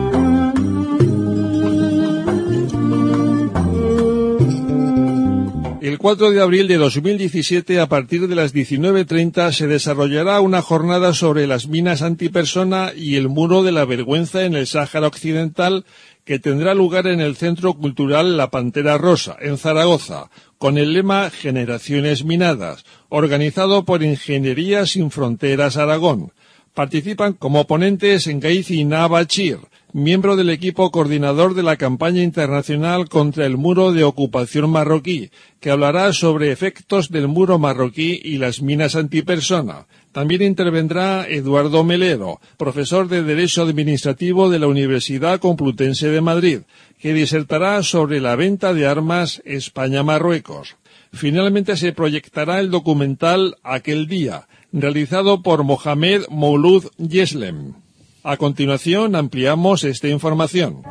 El cuatro de abril de dos mil diecisiete, a partir de las diecinueve treinta, se desarrollará una jornada sobre las minas antipersona y el muro de la vergüenza en el Sáhara Occidental, que tendrá lugar en el Centro Cultural La Pantera Rosa, en Zaragoza, con el lema Generaciones Minadas, organizado por Ingeniería Sin Fronteras Aragón. Participan como ponentes Ngazi Bachir, miembro del equipo coordinador de la campaña internacional contra el muro de ocupación marroquí, que hablará sobre efectos del muro marroquí y las minas antipersona. También intervendrá Eduardo Melero, profesor de Derecho Administrativo de la Universidad Complutense de Madrid, que disertará sobre la venta de armas España-Marruecos. Finalmente se proyectará el documental Aquel Día, realizado por Mohamed Moulud Yeslem. A continuación ampliamos esta información.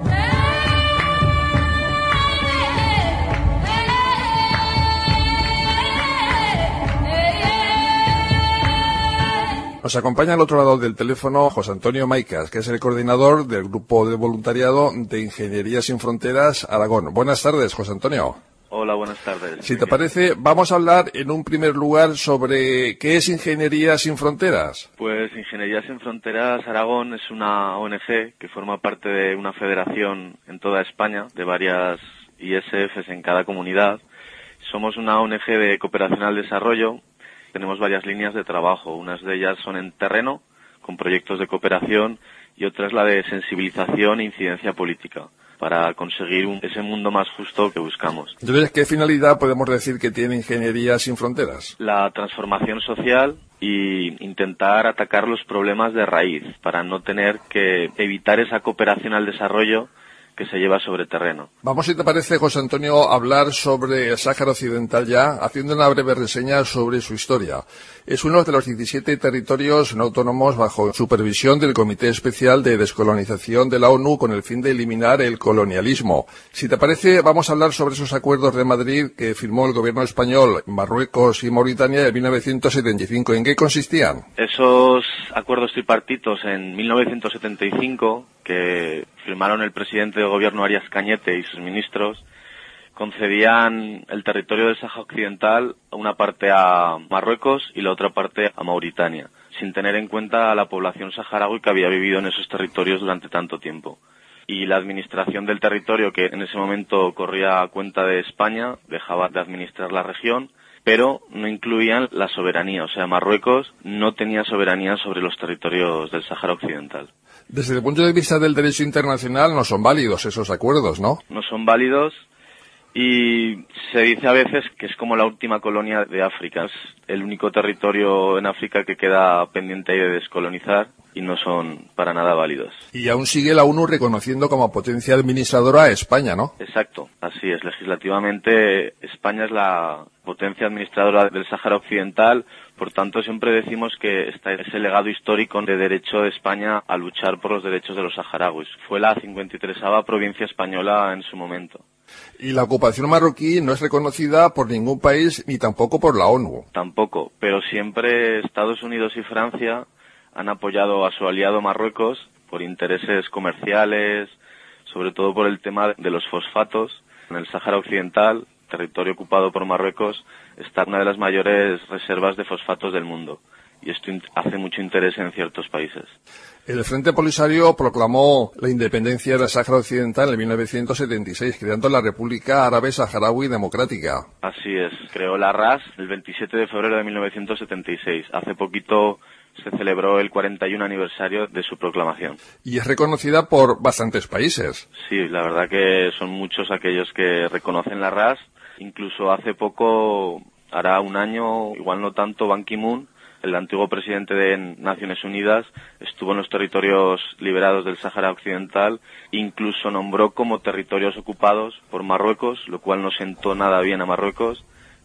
Nos acompaña al otro lado del teléfono José Antonio Maicas, que es el coordinador del Grupo de Voluntariado de Ingeniería Sin Fronteras Aragón. Buenas tardes, José Antonio.
Hola, buenas tardes.
Si te parece, vamos a hablar en un primer lugar sobre qué es Ingeniería Sin Fronteras.
Pues Ingeniería Sin Fronteras Aragón es una O N G que forma parte de una federación en toda España, de varias I S Fs en cada comunidad. Somos una O N G de cooperación al desarrollo. Tenemos varias líneas de trabajo. Unas de ellas son en terreno, con proyectos de cooperación, y otra es la de sensibilización e incidencia política, para conseguir un, ese mundo más justo que buscamos.
Entonces, ¿qué finalidad podemos decir que tiene Ingeniería Sin Fronteras?
La transformación social y intentar atacar los problemas de raíz, para no tener que evitar esa cooperación al desarrollo que se lleva sobre terreno.
Vamos, si te parece, José Antonio, a hablar sobre el Sáhara Occidental ya, haciendo una breve reseña sobre su historia. Es uno de los diecisiete territorios no autónomos bajo supervisión del Comité Especial de Descolonización de la ONU con el fin de eliminar el colonialismo. Si te parece, vamos a hablar sobre esos acuerdos de Madrid que firmó el gobierno español, Marruecos y Mauritania en mil novecientos setenta y cinco. ¿En qué consistían?
Esos acuerdos tripartitos en mil novecientos setenta y cinco, que firmaron el presidente del gobierno Arias Cañete y sus ministros, concedían el territorio del Sáhara Occidental, una parte a Marruecos y la otra parte a Mauritania, sin tener en cuenta a la población saharaui que había vivido en esos territorios durante tanto tiempo. Y la administración del territorio, que en ese momento corría a cuenta de España, dejaba de administrar la región, pero no incluían la soberanía. O sea, Marruecos no tenía soberanía sobre los territorios del Sáhara Occidental.
Desde el punto de vista del derecho internacional no son válidos esos acuerdos, ¿no?
No son válidos y se dice a veces que es como la última colonia de África. Es el único territorio en África que queda pendiente ahí de descolonizar y no son para nada válidos.
Y aún sigue la ONU reconociendo como potencia administradora a España, ¿no?
Exacto, así es. Legislativamente España es la potencia administradora del Sáhara Occidental. Por tanto, siempre decimos que está ese legado histórico de derecho de España a luchar por los derechos de los saharauis. Fue la cincuenta y tercera provincia española en su momento.
Y la ocupación marroquí no es reconocida por ningún país ni tampoco por la ONU.
Tampoco, pero siempre Estados Unidos y Francia han apoyado a su aliado Marruecos por intereses comerciales, sobre todo por el tema de los fosfatos. En el Sáhara Occidental, territorio ocupado por Marruecos, está una de las mayores reservas de fosfatos del mundo. Y esto hace mucho interés en ciertos países.
El Frente Polisario proclamó la independencia del Sáhara Occidental en mil novecientos setenta y seis, creando la República Árabe Saharaui Democrática.
Así es. Creó la R A S el veintisiete de febrero de mil novecientos setenta y seis. Hace poquito se celebró el cuarenta y uno aniversario de su proclamación.
Y es reconocida por bastantes países.
Sí, la verdad que son muchos aquellos que reconocen la R A S. Incluso hace poco, hará un año, igual no tanto, Ban Ki-moon, el antiguo presidente de Naciones Unidas, estuvo en los territorios liberados del Sáhara Occidental, incluso nombró como territorios ocupados por Marruecos, lo cual no sentó nada bien a Marruecos,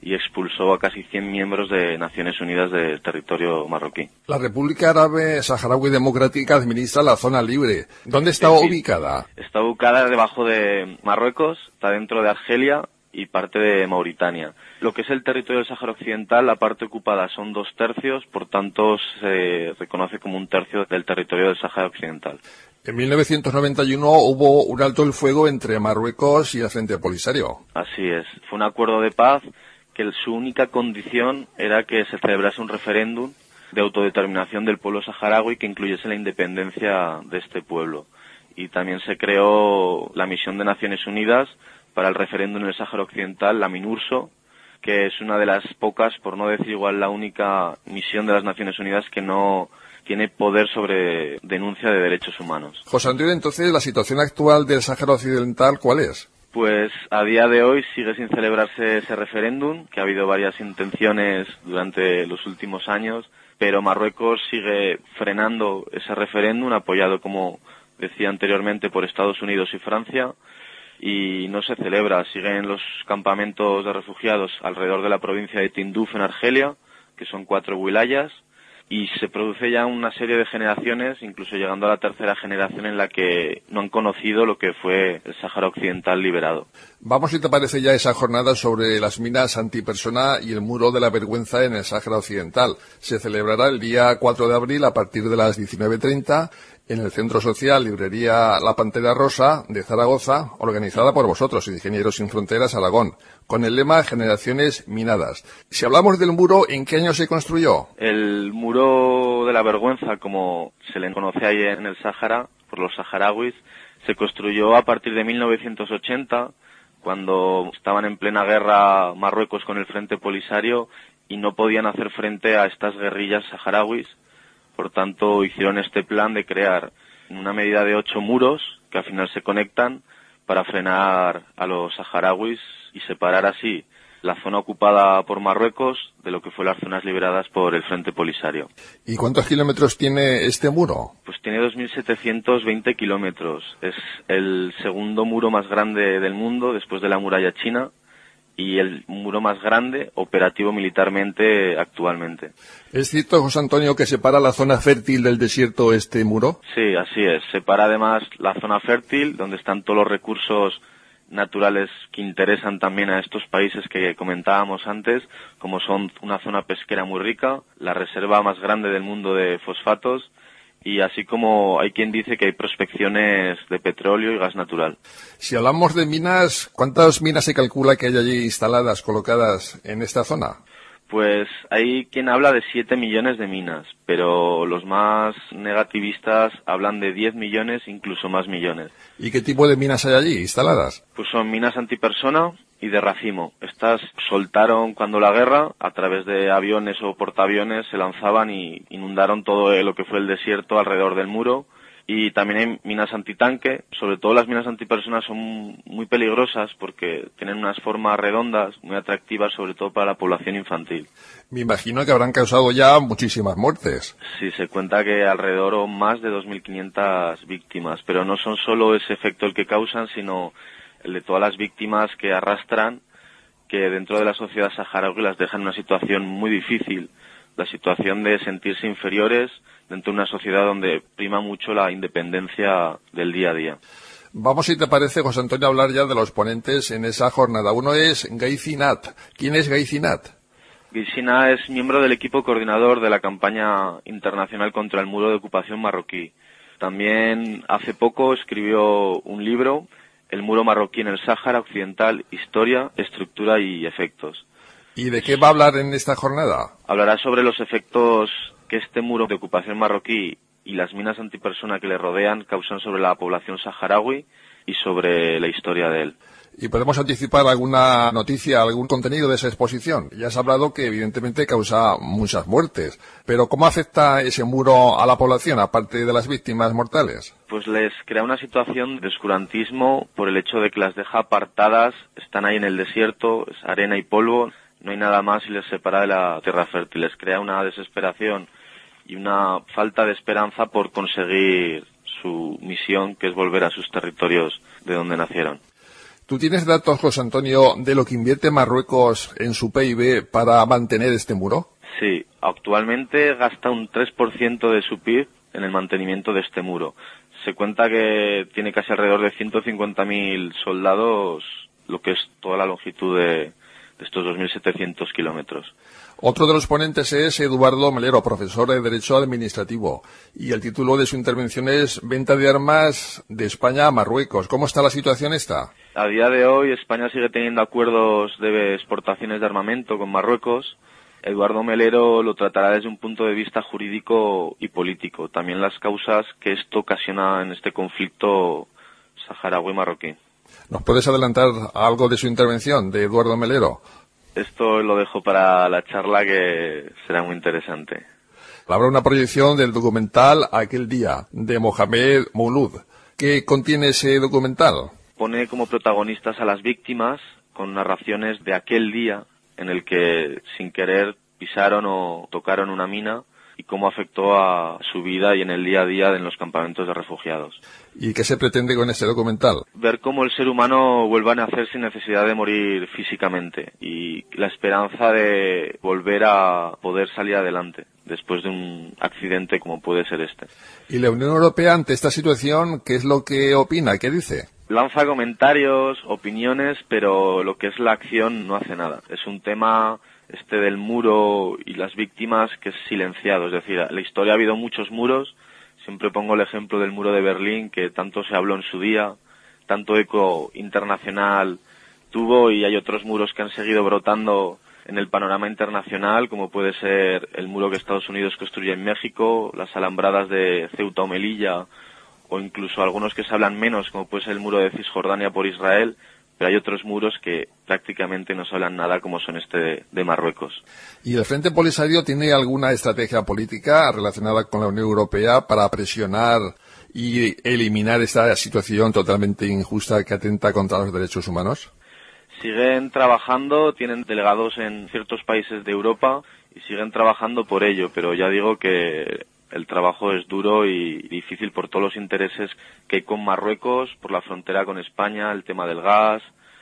y expulsó a casi cien miembros de Naciones Unidas del territorio marroquí.
La República Árabe Saharaui Democrática administra la zona libre. ¿Dónde está
Sí, sí.
ubicada?
Está ubicada debajo de Marruecos, está dentro de Argelia y parte de Mauritania. Lo que es el territorio del Sáhara Occidental, la parte ocupada son dos tercios, por tanto se reconoce como un tercio del territorio del Sáhara Occidental.
En mil novecientos noventa y uno hubo un alto el fuego entre Marruecos y el Frente Polisario.
Así es, fue un acuerdo de paz que su única condición era que se celebrase un referéndum de autodeterminación del pueblo saharaui que incluyese la independencia de este pueblo. Y también se creó la misión de Naciones Unidas para el referéndum en el Sáhara Occidental, la MINURSO, que es una de las pocas, por no decir igual la única misión de las Naciones Unidas que no tiene poder sobre denuncia de derechos humanos.
José Antonio, entonces, ¿la situación actual del Sáhara Occidental cuál es?
Pues a día de hoy sigue sin celebrarse ese referéndum, que ha habido varias intenciones durante los últimos años, pero Marruecos sigue frenando ese referéndum, apoyado, como decía anteriormente, por Estados Unidos y Francia, y no se celebra. Siguen los campamentos de refugiados alrededor de la provincia de Tinduf en Argelia, que son cuatro wilayas, y se produce ya una serie de generaciones, incluso llegando a la tercera generación, en la que no han conocido lo que fue el Sáhara Occidental liberado.
Vamos, si te parece, ya esa jornada sobre las minas antipersona y el muro de la vergüenza en el Sáhara Occidental. Se celebrará el día cuatro de abril a partir de las diecinueve treinta en el Centro Social Librería La Pantera Rosa de Zaragoza, organizada por vosotros, Ingenieros Sin Fronteras Aragón, con el lema Generaciones Minadas. Si hablamos del muro, ¿en qué año se construyó?
El muro de la vergüenza, como se le conoce ahí en el Sáhara, por los saharauis, se construyó a partir de mil novecientos ochenta, cuando estaban en plena guerra Marruecos con el Frente Polisario y no podían hacer frente a estas guerrillas saharauis. Por tanto, hicieron este plan de crear una medida de ocho muros que al final se conectan para frenar a los saharauis y separar así la zona ocupada por Marruecos de lo que fue las zonas liberadas por el Frente Polisario.
¿Y cuántos kilómetros tiene este muro?
Pues tiene dos mil setecientos veinte kilómetros. Es el segundo muro más grande del mundo después de la muralla china y el muro más grande operativo militarmente actualmente.
¿Es cierto, José Antonio, que separa la zona fértil del desierto este muro?
Sí, así es. Separa además la zona fértil, donde están todos los recursos naturales que interesan también a estos países que comentábamos antes, como son una zona pesquera muy rica, la reserva más grande del mundo de fosfatos, y así como hay quien dice que hay prospecciones de petróleo y gas natural.
Si hablamos de minas, ¿cuántas minas se calcula que hay allí instaladas, colocadas en esta zona?
Pues hay quien habla de siete millones de minas, pero los más negativistas hablan de diez millones, incluso más millones.
¿Y qué tipo de minas hay allí instaladas?
Pues son minas antipersona y de racimo. Estas soltaron cuando la guerra, a través de aviones o portaaviones, se lanzaban y inundaron todo lo que fue el desierto alrededor del muro. Y también hay minas antitanque. Sobre todo las minas antipersonas son muy peligrosas porque tienen unas formas redondas muy atractivas, sobre todo para la población infantil.
Me imagino que habrán causado ya muchísimas muertes.
Sí, se cuenta que alrededor o más de dos mil quinientas víctimas, pero no son solo ese efecto el que causan, sino el de todas las víctimas que arrastran, que dentro de la sociedad saharaui las dejan en una situación muy difícil, la situación de sentirse inferiores dentro de una sociedad donde prima mucho la independencia del día a día.
Vamos, si te parece, José Antonio, a hablar ya de los ponentes en esa jornada. Uno es Ghazi Nat. ¿Quién es Ghazi Nat?
Ghazi Nat es miembro del equipo coordinador de la campaña internacional contra el muro de ocupación marroquí. También hace poco escribió un libro, El muro marroquí en el Sáhara Occidental, Historia, Estructura y Efectos.
¿Y de qué va a hablar en esta jornada?
Hablará sobre los efectos que este muro de ocupación marroquí y las minas antipersona que le rodean causan sobre la población saharaui y sobre la historia de él.
¿Y podemos anticipar alguna noticia, algún contenido de esa exposición? Ya has hablado que evidentemente causa muchas muertes, pero ¿cómo afecta ese muro a la población, aparte de las víctimas mortales?
Pues les crea una situación de oscurantismo por el hecho de que las deja apartadas, están ahí en el desierto, es arena y polvo, no hay nada más y les separa de la tierra fértil, les crea una desesperación y una falta de esperanza por conseguir su misión, que es volver a sus territorios de donde nacieron.
¿Tú tienes datos, José Antonio, de lo que invierte Marruecos en su P I B para mantener este muro?
Sí, actualmente gasta un tres por ciento de su P I B en el mantenimiento de este muro. Se cuenta que tiene casi alrededor de ciento cincuenta mil soldados, lo que es toda la longitud de, de estos dos mil setecientos kilómetros.
Otro de los ponentes es Eduardo Melero, profesor de Derecho Administrativo, y el título de su intervención es Venta de armas de España a Marruecos. ¿Cómo está la situación esta?
A día de hoy España sigue teniendo acuerdos de exportaciones de armamento con Marruecos. Eduardo Melero lo tratará desde un punto de vista jurídico y político, también las causas que esto ocasiona en este conflicto saharaui-marroquí.
¿Nos puedes adelantar algo de su intervención, de Eduardo Melero?
Esto lo dejo para la charla, que será muy interesante.
Habrá una proyección del documental Aquel día, de Mohamed Moulud. ¿Qué contiene ese documental?
Pone como protagonistas a las víctimas con narraciones de aquel día en el que sin querer pisaron o tocaron una mina y cómo afectó a su vida y en el día a día en los campamentos de refugiados.
¿Y qué se pretende con este documental?
Ver cómo el ser humano vuelve a nacer sin necesidad de morir físicamente y la esperanza de volver a poder salir adelante después de un accidente como puede ser este.
¿Y la Unión Europea ante esta situación qué es lo que opina? ¿Qué dice?
Lanza comentarios, opiniones, pero lo que es la acción no hace nada. Es un tema este del muro y las víctimas que es silenciado. Es decir, en la historia ha habido muchos muros. Siempre pongo el ejemplo del muro de Berlín, que tanto se habló en su día, tanto eco internacional tuvo, y hay otros muros que han seguido brotando en el panorama internacional, como puede ser el muro que Estados Unidos construye en México, las alambradas de Ceuta o Melilla, o incluso algunos que se hablan menos, como puede ser el muro de Cisjordania por Israel, pero hay otros muros que prácticamente no se hablan nada, como son este de, de Marruecos.
¿Y el Frente Polisario tiene alguna estrategia política relacionada con la Unión Europea para presionar y eliminar esta situación totalmente injusta que atenta contra los derechos humanos?
Siguen trabajando, tienen delegados en ciertos países de Europa y siguen trabajando por ello, pero ya digo que el trabajo es duro y difícil por todos los intereses que hay con Marruecos, por la frontera con España, el tema del gas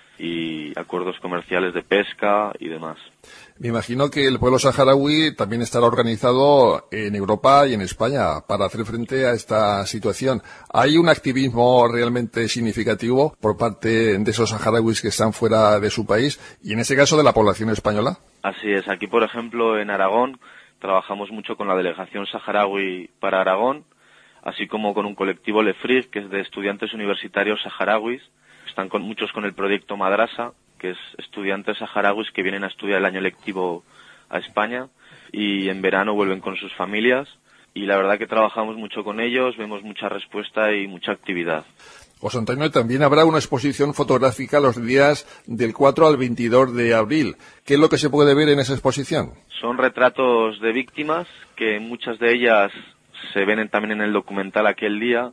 y acuerdos comerciales de pesca y demás.
Me imagino que el pueblo saharaui también estará organizado en Europa y en España para hacer frente a esta situación. ¿Hay un activismo realmente significativo por parte de esos saharauis que están fuera de su país y en este caso de la población española?
Así es. Aquí, por ejemplo, en Aragón, trabajamos mucho con la delegación saharaui para Aragón, así como con un colectivo Lefrig, que es de estudiantes universitarios saharauis. Están con, muchos con el proyecto Madrasa, que es estudiantes saharauis que vienen a estudiar el año lectivo a España y en verano vuelven con sus familias. Y la verdad que trabajamos mucho con ellos, vemos mucha respuesta y mucha actividad.
José Antonio, también habrá una exposición fotográfica los días del cuatro al veintidós de abril. ¿Qué es lo que se puede ver en esa exposición?
Son retratos de víctimas, que muchas de ellas se ven también en el documental Aquel día,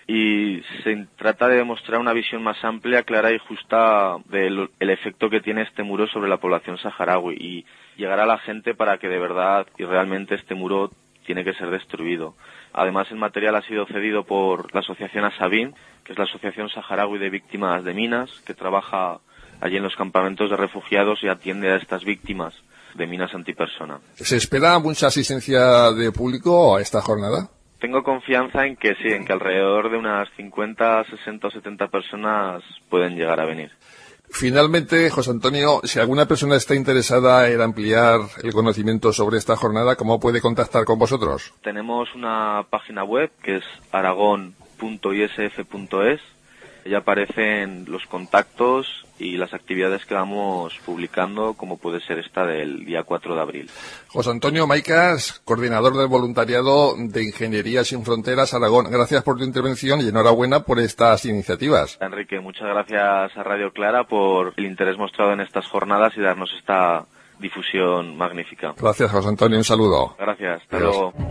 y se trata de demostrar una visión más amplia, clara y justa del el efecto que tiene este muro sobre la población saharaui y llegar a la gente para que de verdad y realmente este muro tiene que ser destruido. Además, el material ha sido cedido por la asociación Asabin, que es la Asociación Saharaui de Víctimas de Minas, que trabaja allí en los campamentos de refugiados y atiende a estas víctimas de minas antipersona.
¿Se espera mucha asistencia de público a esta jornada?
Tengo confianza en que sí, en que alrededor de unas cincuenta, sesenta o setenta personas pueden llegar a venir.
Finalmente, José Antonio, si alguna persona está interesada en ampliar el conocimiento sobre esta jornada, ¿cómo puede contactar con vosotros?
Tenemos una página web que es aragon punto i s f punto es. Ya aparecen los contactos y las actividades que vamos publicando, como puede ser esta del día cuatro de abril.
José Antonio Maicas, coordinador del voluntariado de Ingeniería Sin Fronteras Aragón. Gracias por tu intervención y enhorabuena por estas iniciativas.
Enrique, muchas gracias a Radio Clara por el interés mostrado en estas jornadas y darnos esta difusión magnífica.
Gracias, José Antonio. Un saludo.
Gracias. Hasta
Adiós.
luego.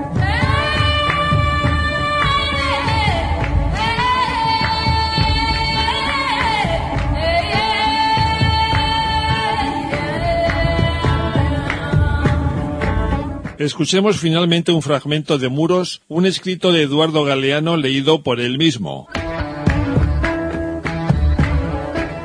Escuchemos finalmente un fragmento de Muros, un escrito de Eduardo Galeano leído por él mismo.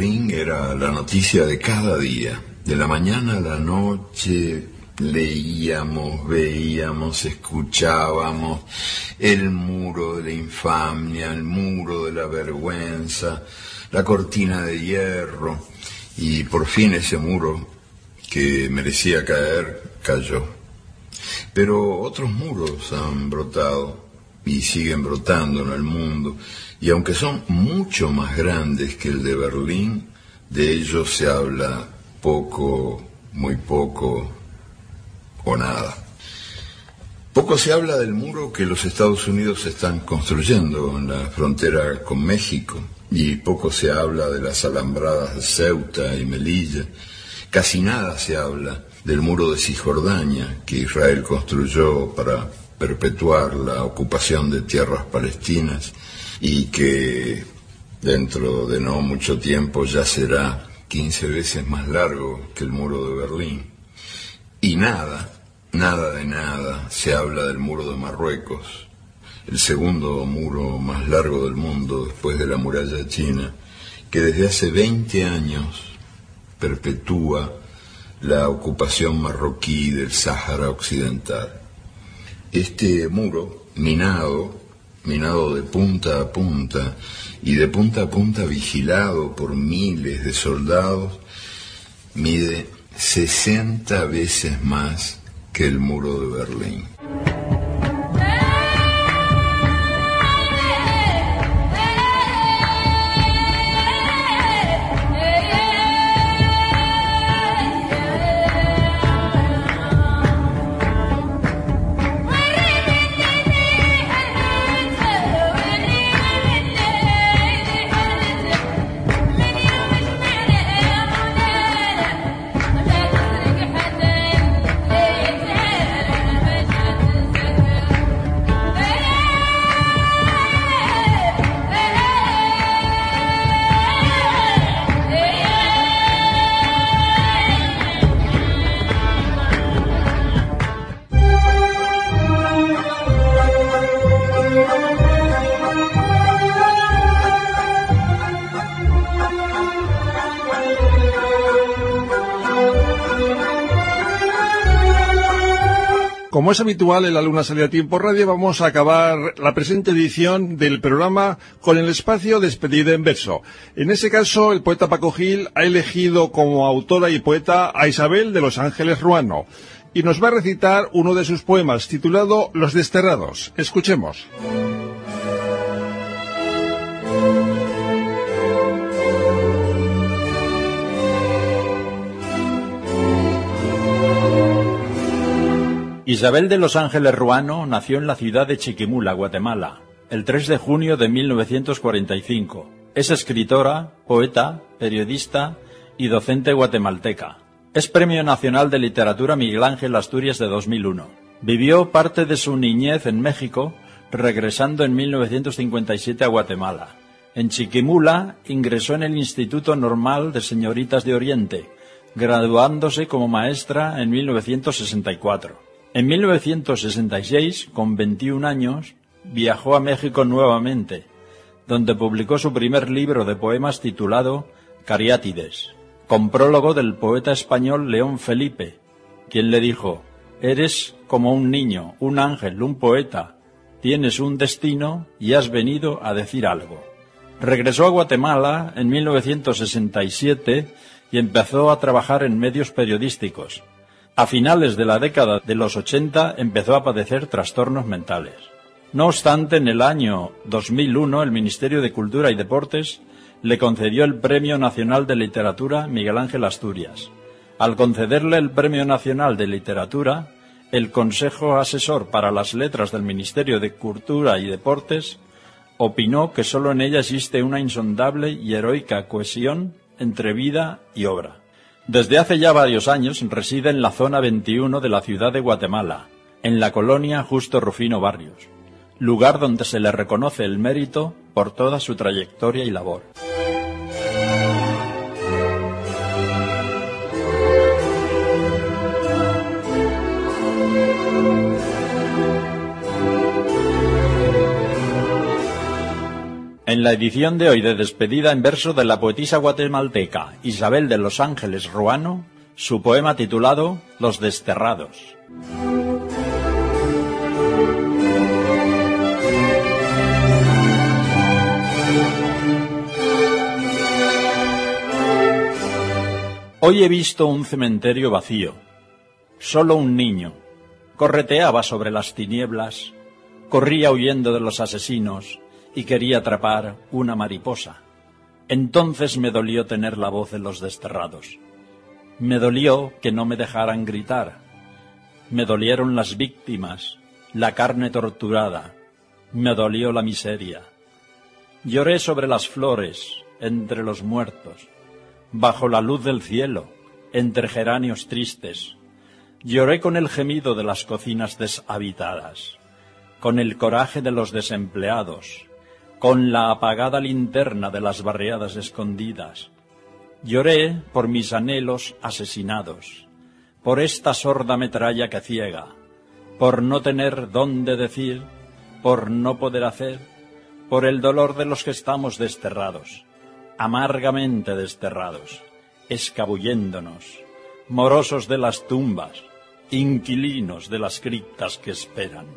Berlín era la noticia de cada día. De la mañana a la noche leíamos, veíamos, escuchábamos el muro de la infamia, el muro de la vergüenza, la cortina de hierro, y por fin ese muro que merecía caer, cayó. Pero otros muros han brotado y siguen brotando en el mundo, y aunque son mucho más grandes que el de Berlín, de ellos se habla poco, muy poco o nada. Poco se habla del muro que los Estados Unidos están construyendo en la frontera con México, y poco se habla de las alambradas de Ceuta y Melilla. Casi nada se habla del muro de Cisjordania que Israel construyó para perpetuar la ocupación de tierras palestinas y que dentro de no mucho tiempo ya será quince veces más largo que el muro de Berlín. Y nada, nada de nada se habla del muro de Marruecos, el segundo muro más largo del mundo después de la muralla china, que desde hace veinte años perpetúa la ocupación marroquí del Sáhara Occidental. Este muro, minado, minado de punta a punta, y de punta a punta vigilado por miles de soldados, mide sesenta veces más que el muro de Berlín.
Como es habitual en La Luna Sale a Tiempo Radio, vamos a acabar la presente edición del programa con el espacio Despedida en verso. En ese caso, el poeta Paco Gil ha elegido como autora y poeta a Isabel de Los Ángeles Ruano y nos va a recitar uno de sus poemas titulado Los Desterrados. Escuchemos.
Isabel de Los Ángeles Ruano nació en la ciudad de Chiquimula, Guatemala, el tres de junio de mil novecientos cuarenta y cinco. Es escritora, poeta, periodista y docente guatemalteca. Es Premio Nacional de Literatura Miguel Ángel Asturias de dos mil uno. Vivió parte de su niñez en México, regresando en mil novecientos cincuenta y siete a Guatemala. En Chiquimula ingresó en el Instituto Normal de Señoritas de Oriente, graduándose como maestra en mil novecientos sesenta y cuatro. En mil novecientos sesenta y seis, con veintiún años, viajó a México nuevamente, donde publicó su primer libro de poemas titulado Cariátides, con prólogo del poeta español León Felipe, quien le dijo: «Eres como un niño, un ángel, un poeta, tienes un destino y has venido a decir algo». Regresó a Guatemala en mil novecientos sesenta y siete y empezó a trabajar en medios periodísticos. A finales de la década de los ochenta empezó a padecer trastornos mentales. No obstante, en el año dos mil uno el Ministerio de Cultura y Deportes le concedió el Premio Nacional de Literatura Miguel Ángel Asturias. Al concederle el Premio Nacional de Literatura, el Consejo Asesor para las Letras del Ministerio de Cultura y Deportes opinó que solo en ella existe una insondable y heroica cohesión entre vida y obra. Desde hace ya varios años reside en la zona veintiuno de la ciudad de Guatemala, en la colonia Justo Rufino Barrios, lugar donde se le reconoce el mérito por toda su trayectoria y labor. En la edición de hoy de despedida en verso de la poetisa guatemalteca Isabel de Los Ángeles Ruano, su poema titulado Los Desterrados. Hoy he visto un cementerio vacío. Solo un niño. Correteaba sobre las tinieblas, corría huyendo de los asesinos y quería atrapar una mariposa. Entonces me dolió tener la voz de los desterrados. Me dolió que no me dejaran gritar. Me dolieron las víctimas, la carne torturada. Me dolió la miseria. Lloré sobre las flores, entre los muertos, bajo la luz del cielo, entre geranios tristes. Lloré con el gemido de las cocinas deshabitadas, con el coraje de los desempleados, con la apagada linterna de las barriadas escondidas. Lloré por mis anhelos asesinados, por esta sorda metralla que ciega, por no tener dónde decir, por no poder hacer, por el dolor de los que estamos desterrados, amargamente desterrados, escabulléndonos, morosos de las tumbas, inquilinos de las criptas que esperan.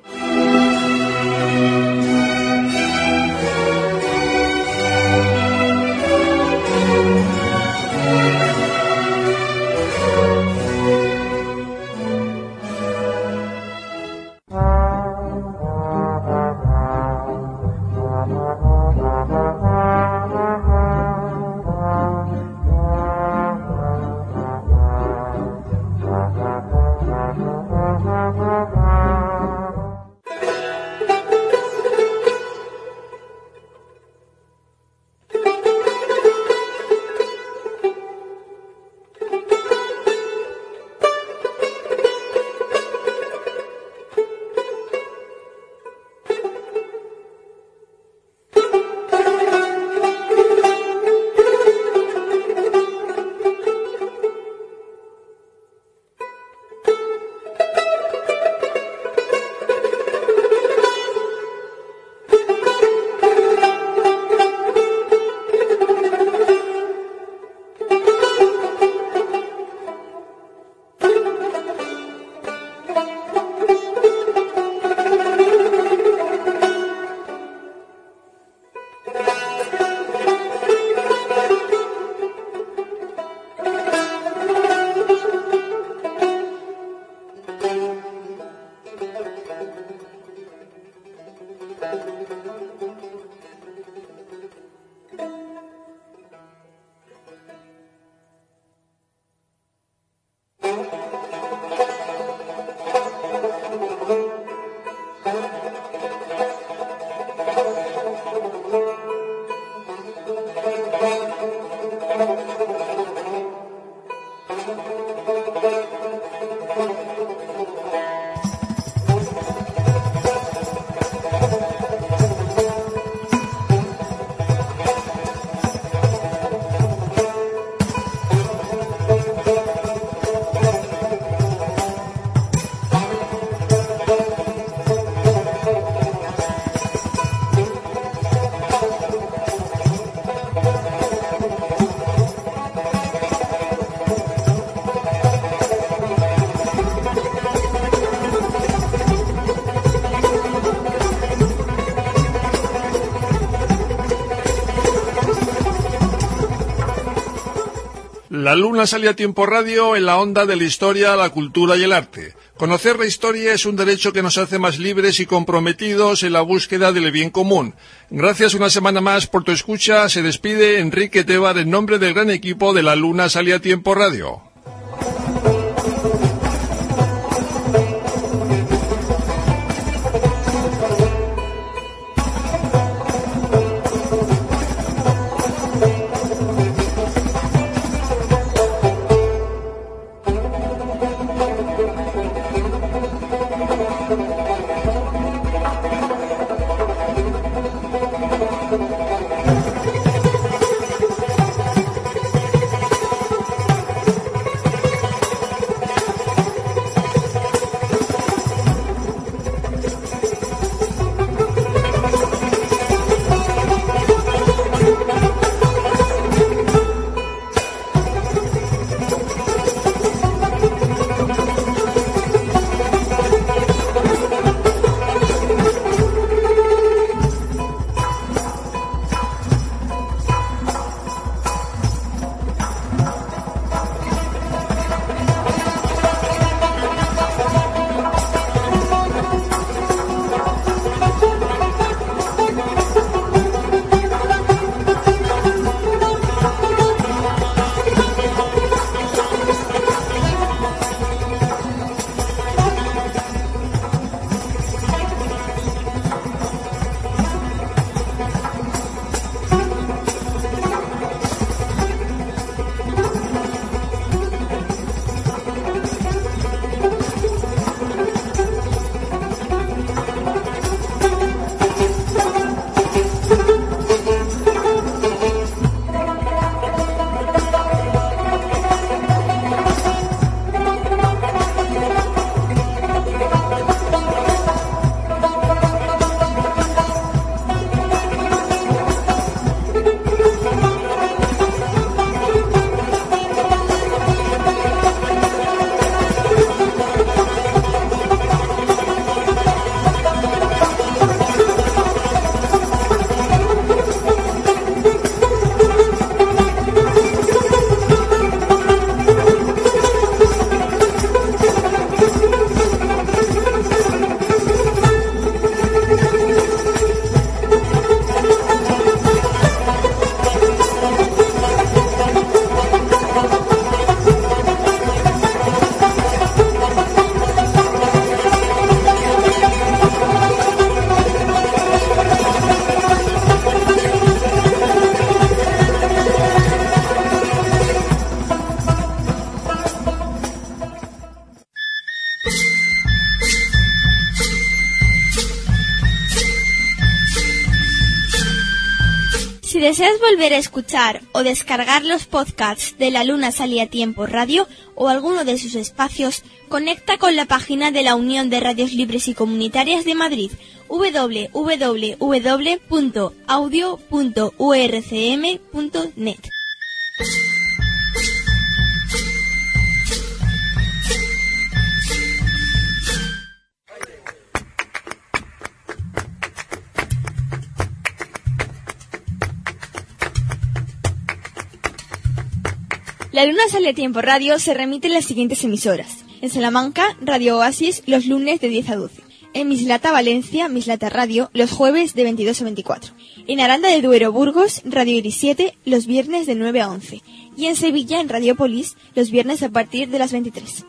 La luna sale a Tiempo Radio en la onda de la historia, la cultura y el arte. Conocer la historia es un derecho que nos hace más libres y comprometidos en la búsqueda del bien común. Gracias una semana más por tu escucha. Se despide Enrique Tebar en nombre del gran equipo de La Luna Sale a Tiempo Radio.
Si deseas volver a escuchar o descargar los podcasts de La Luna Sale a Tiempo Radio o alguno de sus espacios, conecta con la página de la Unión de Radios Libres y Comunitarias de Madrid, doble u doble u doble u punto audio punto u r c m punto net. La Luna Sale a Tiempo Radio se remite en las siguientes emisoras. En Salamanca, Radio Oasis, los lunes de diez a doce. En Mislata, Valencia, Mislata Radio, los jueves de veintidós a veinticuatro. En Aranda de Duero, Burgos, Radio Iris siete, los viernes de nueve a once. Y en Sevilla, en Radiopolis, los viernes a partir de las veintitrés.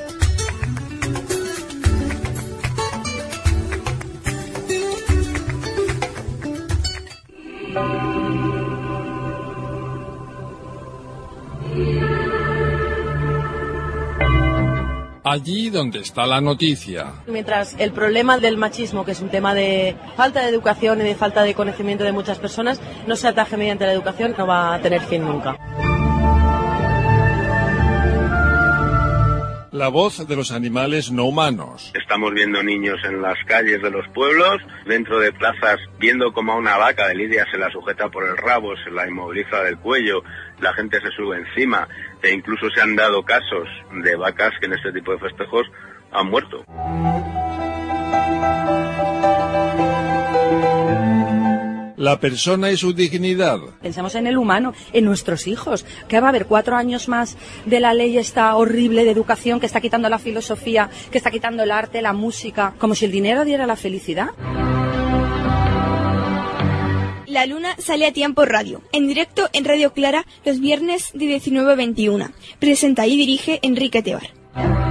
Allí donde está la noticia.
Mientras el problema del machismo, que es un tema de falta de educación y de falta de conocimiento de muchas personas, no se ataje mediante la educación, no va a tener fin nunca.
La voz de los animales no humanos.
Estamos viendo niños en las calles de los pueblos, dentro de plazas, viendo como a una vaca de lidia se la sujeta por el rabo, se la inmoviliza del cuello, la gente se sube encima, e incluso se han dado casos de vacas que en este tipo de festejos han muerto.
La persona y su dignidad.
Pensamos en el humano, en nuestros hijos. Que va a haber cuatro años más de la ley esta horrible de educación que está quitando la filosofía, que está quitando el arte, la música, como si el dinero diera la felicidad.
La Luna Sale a Tiempo Radio, en directo en Radio Clara los viernes de diecinueve a veintiuna. Presenta y dirige Enrique Tebar.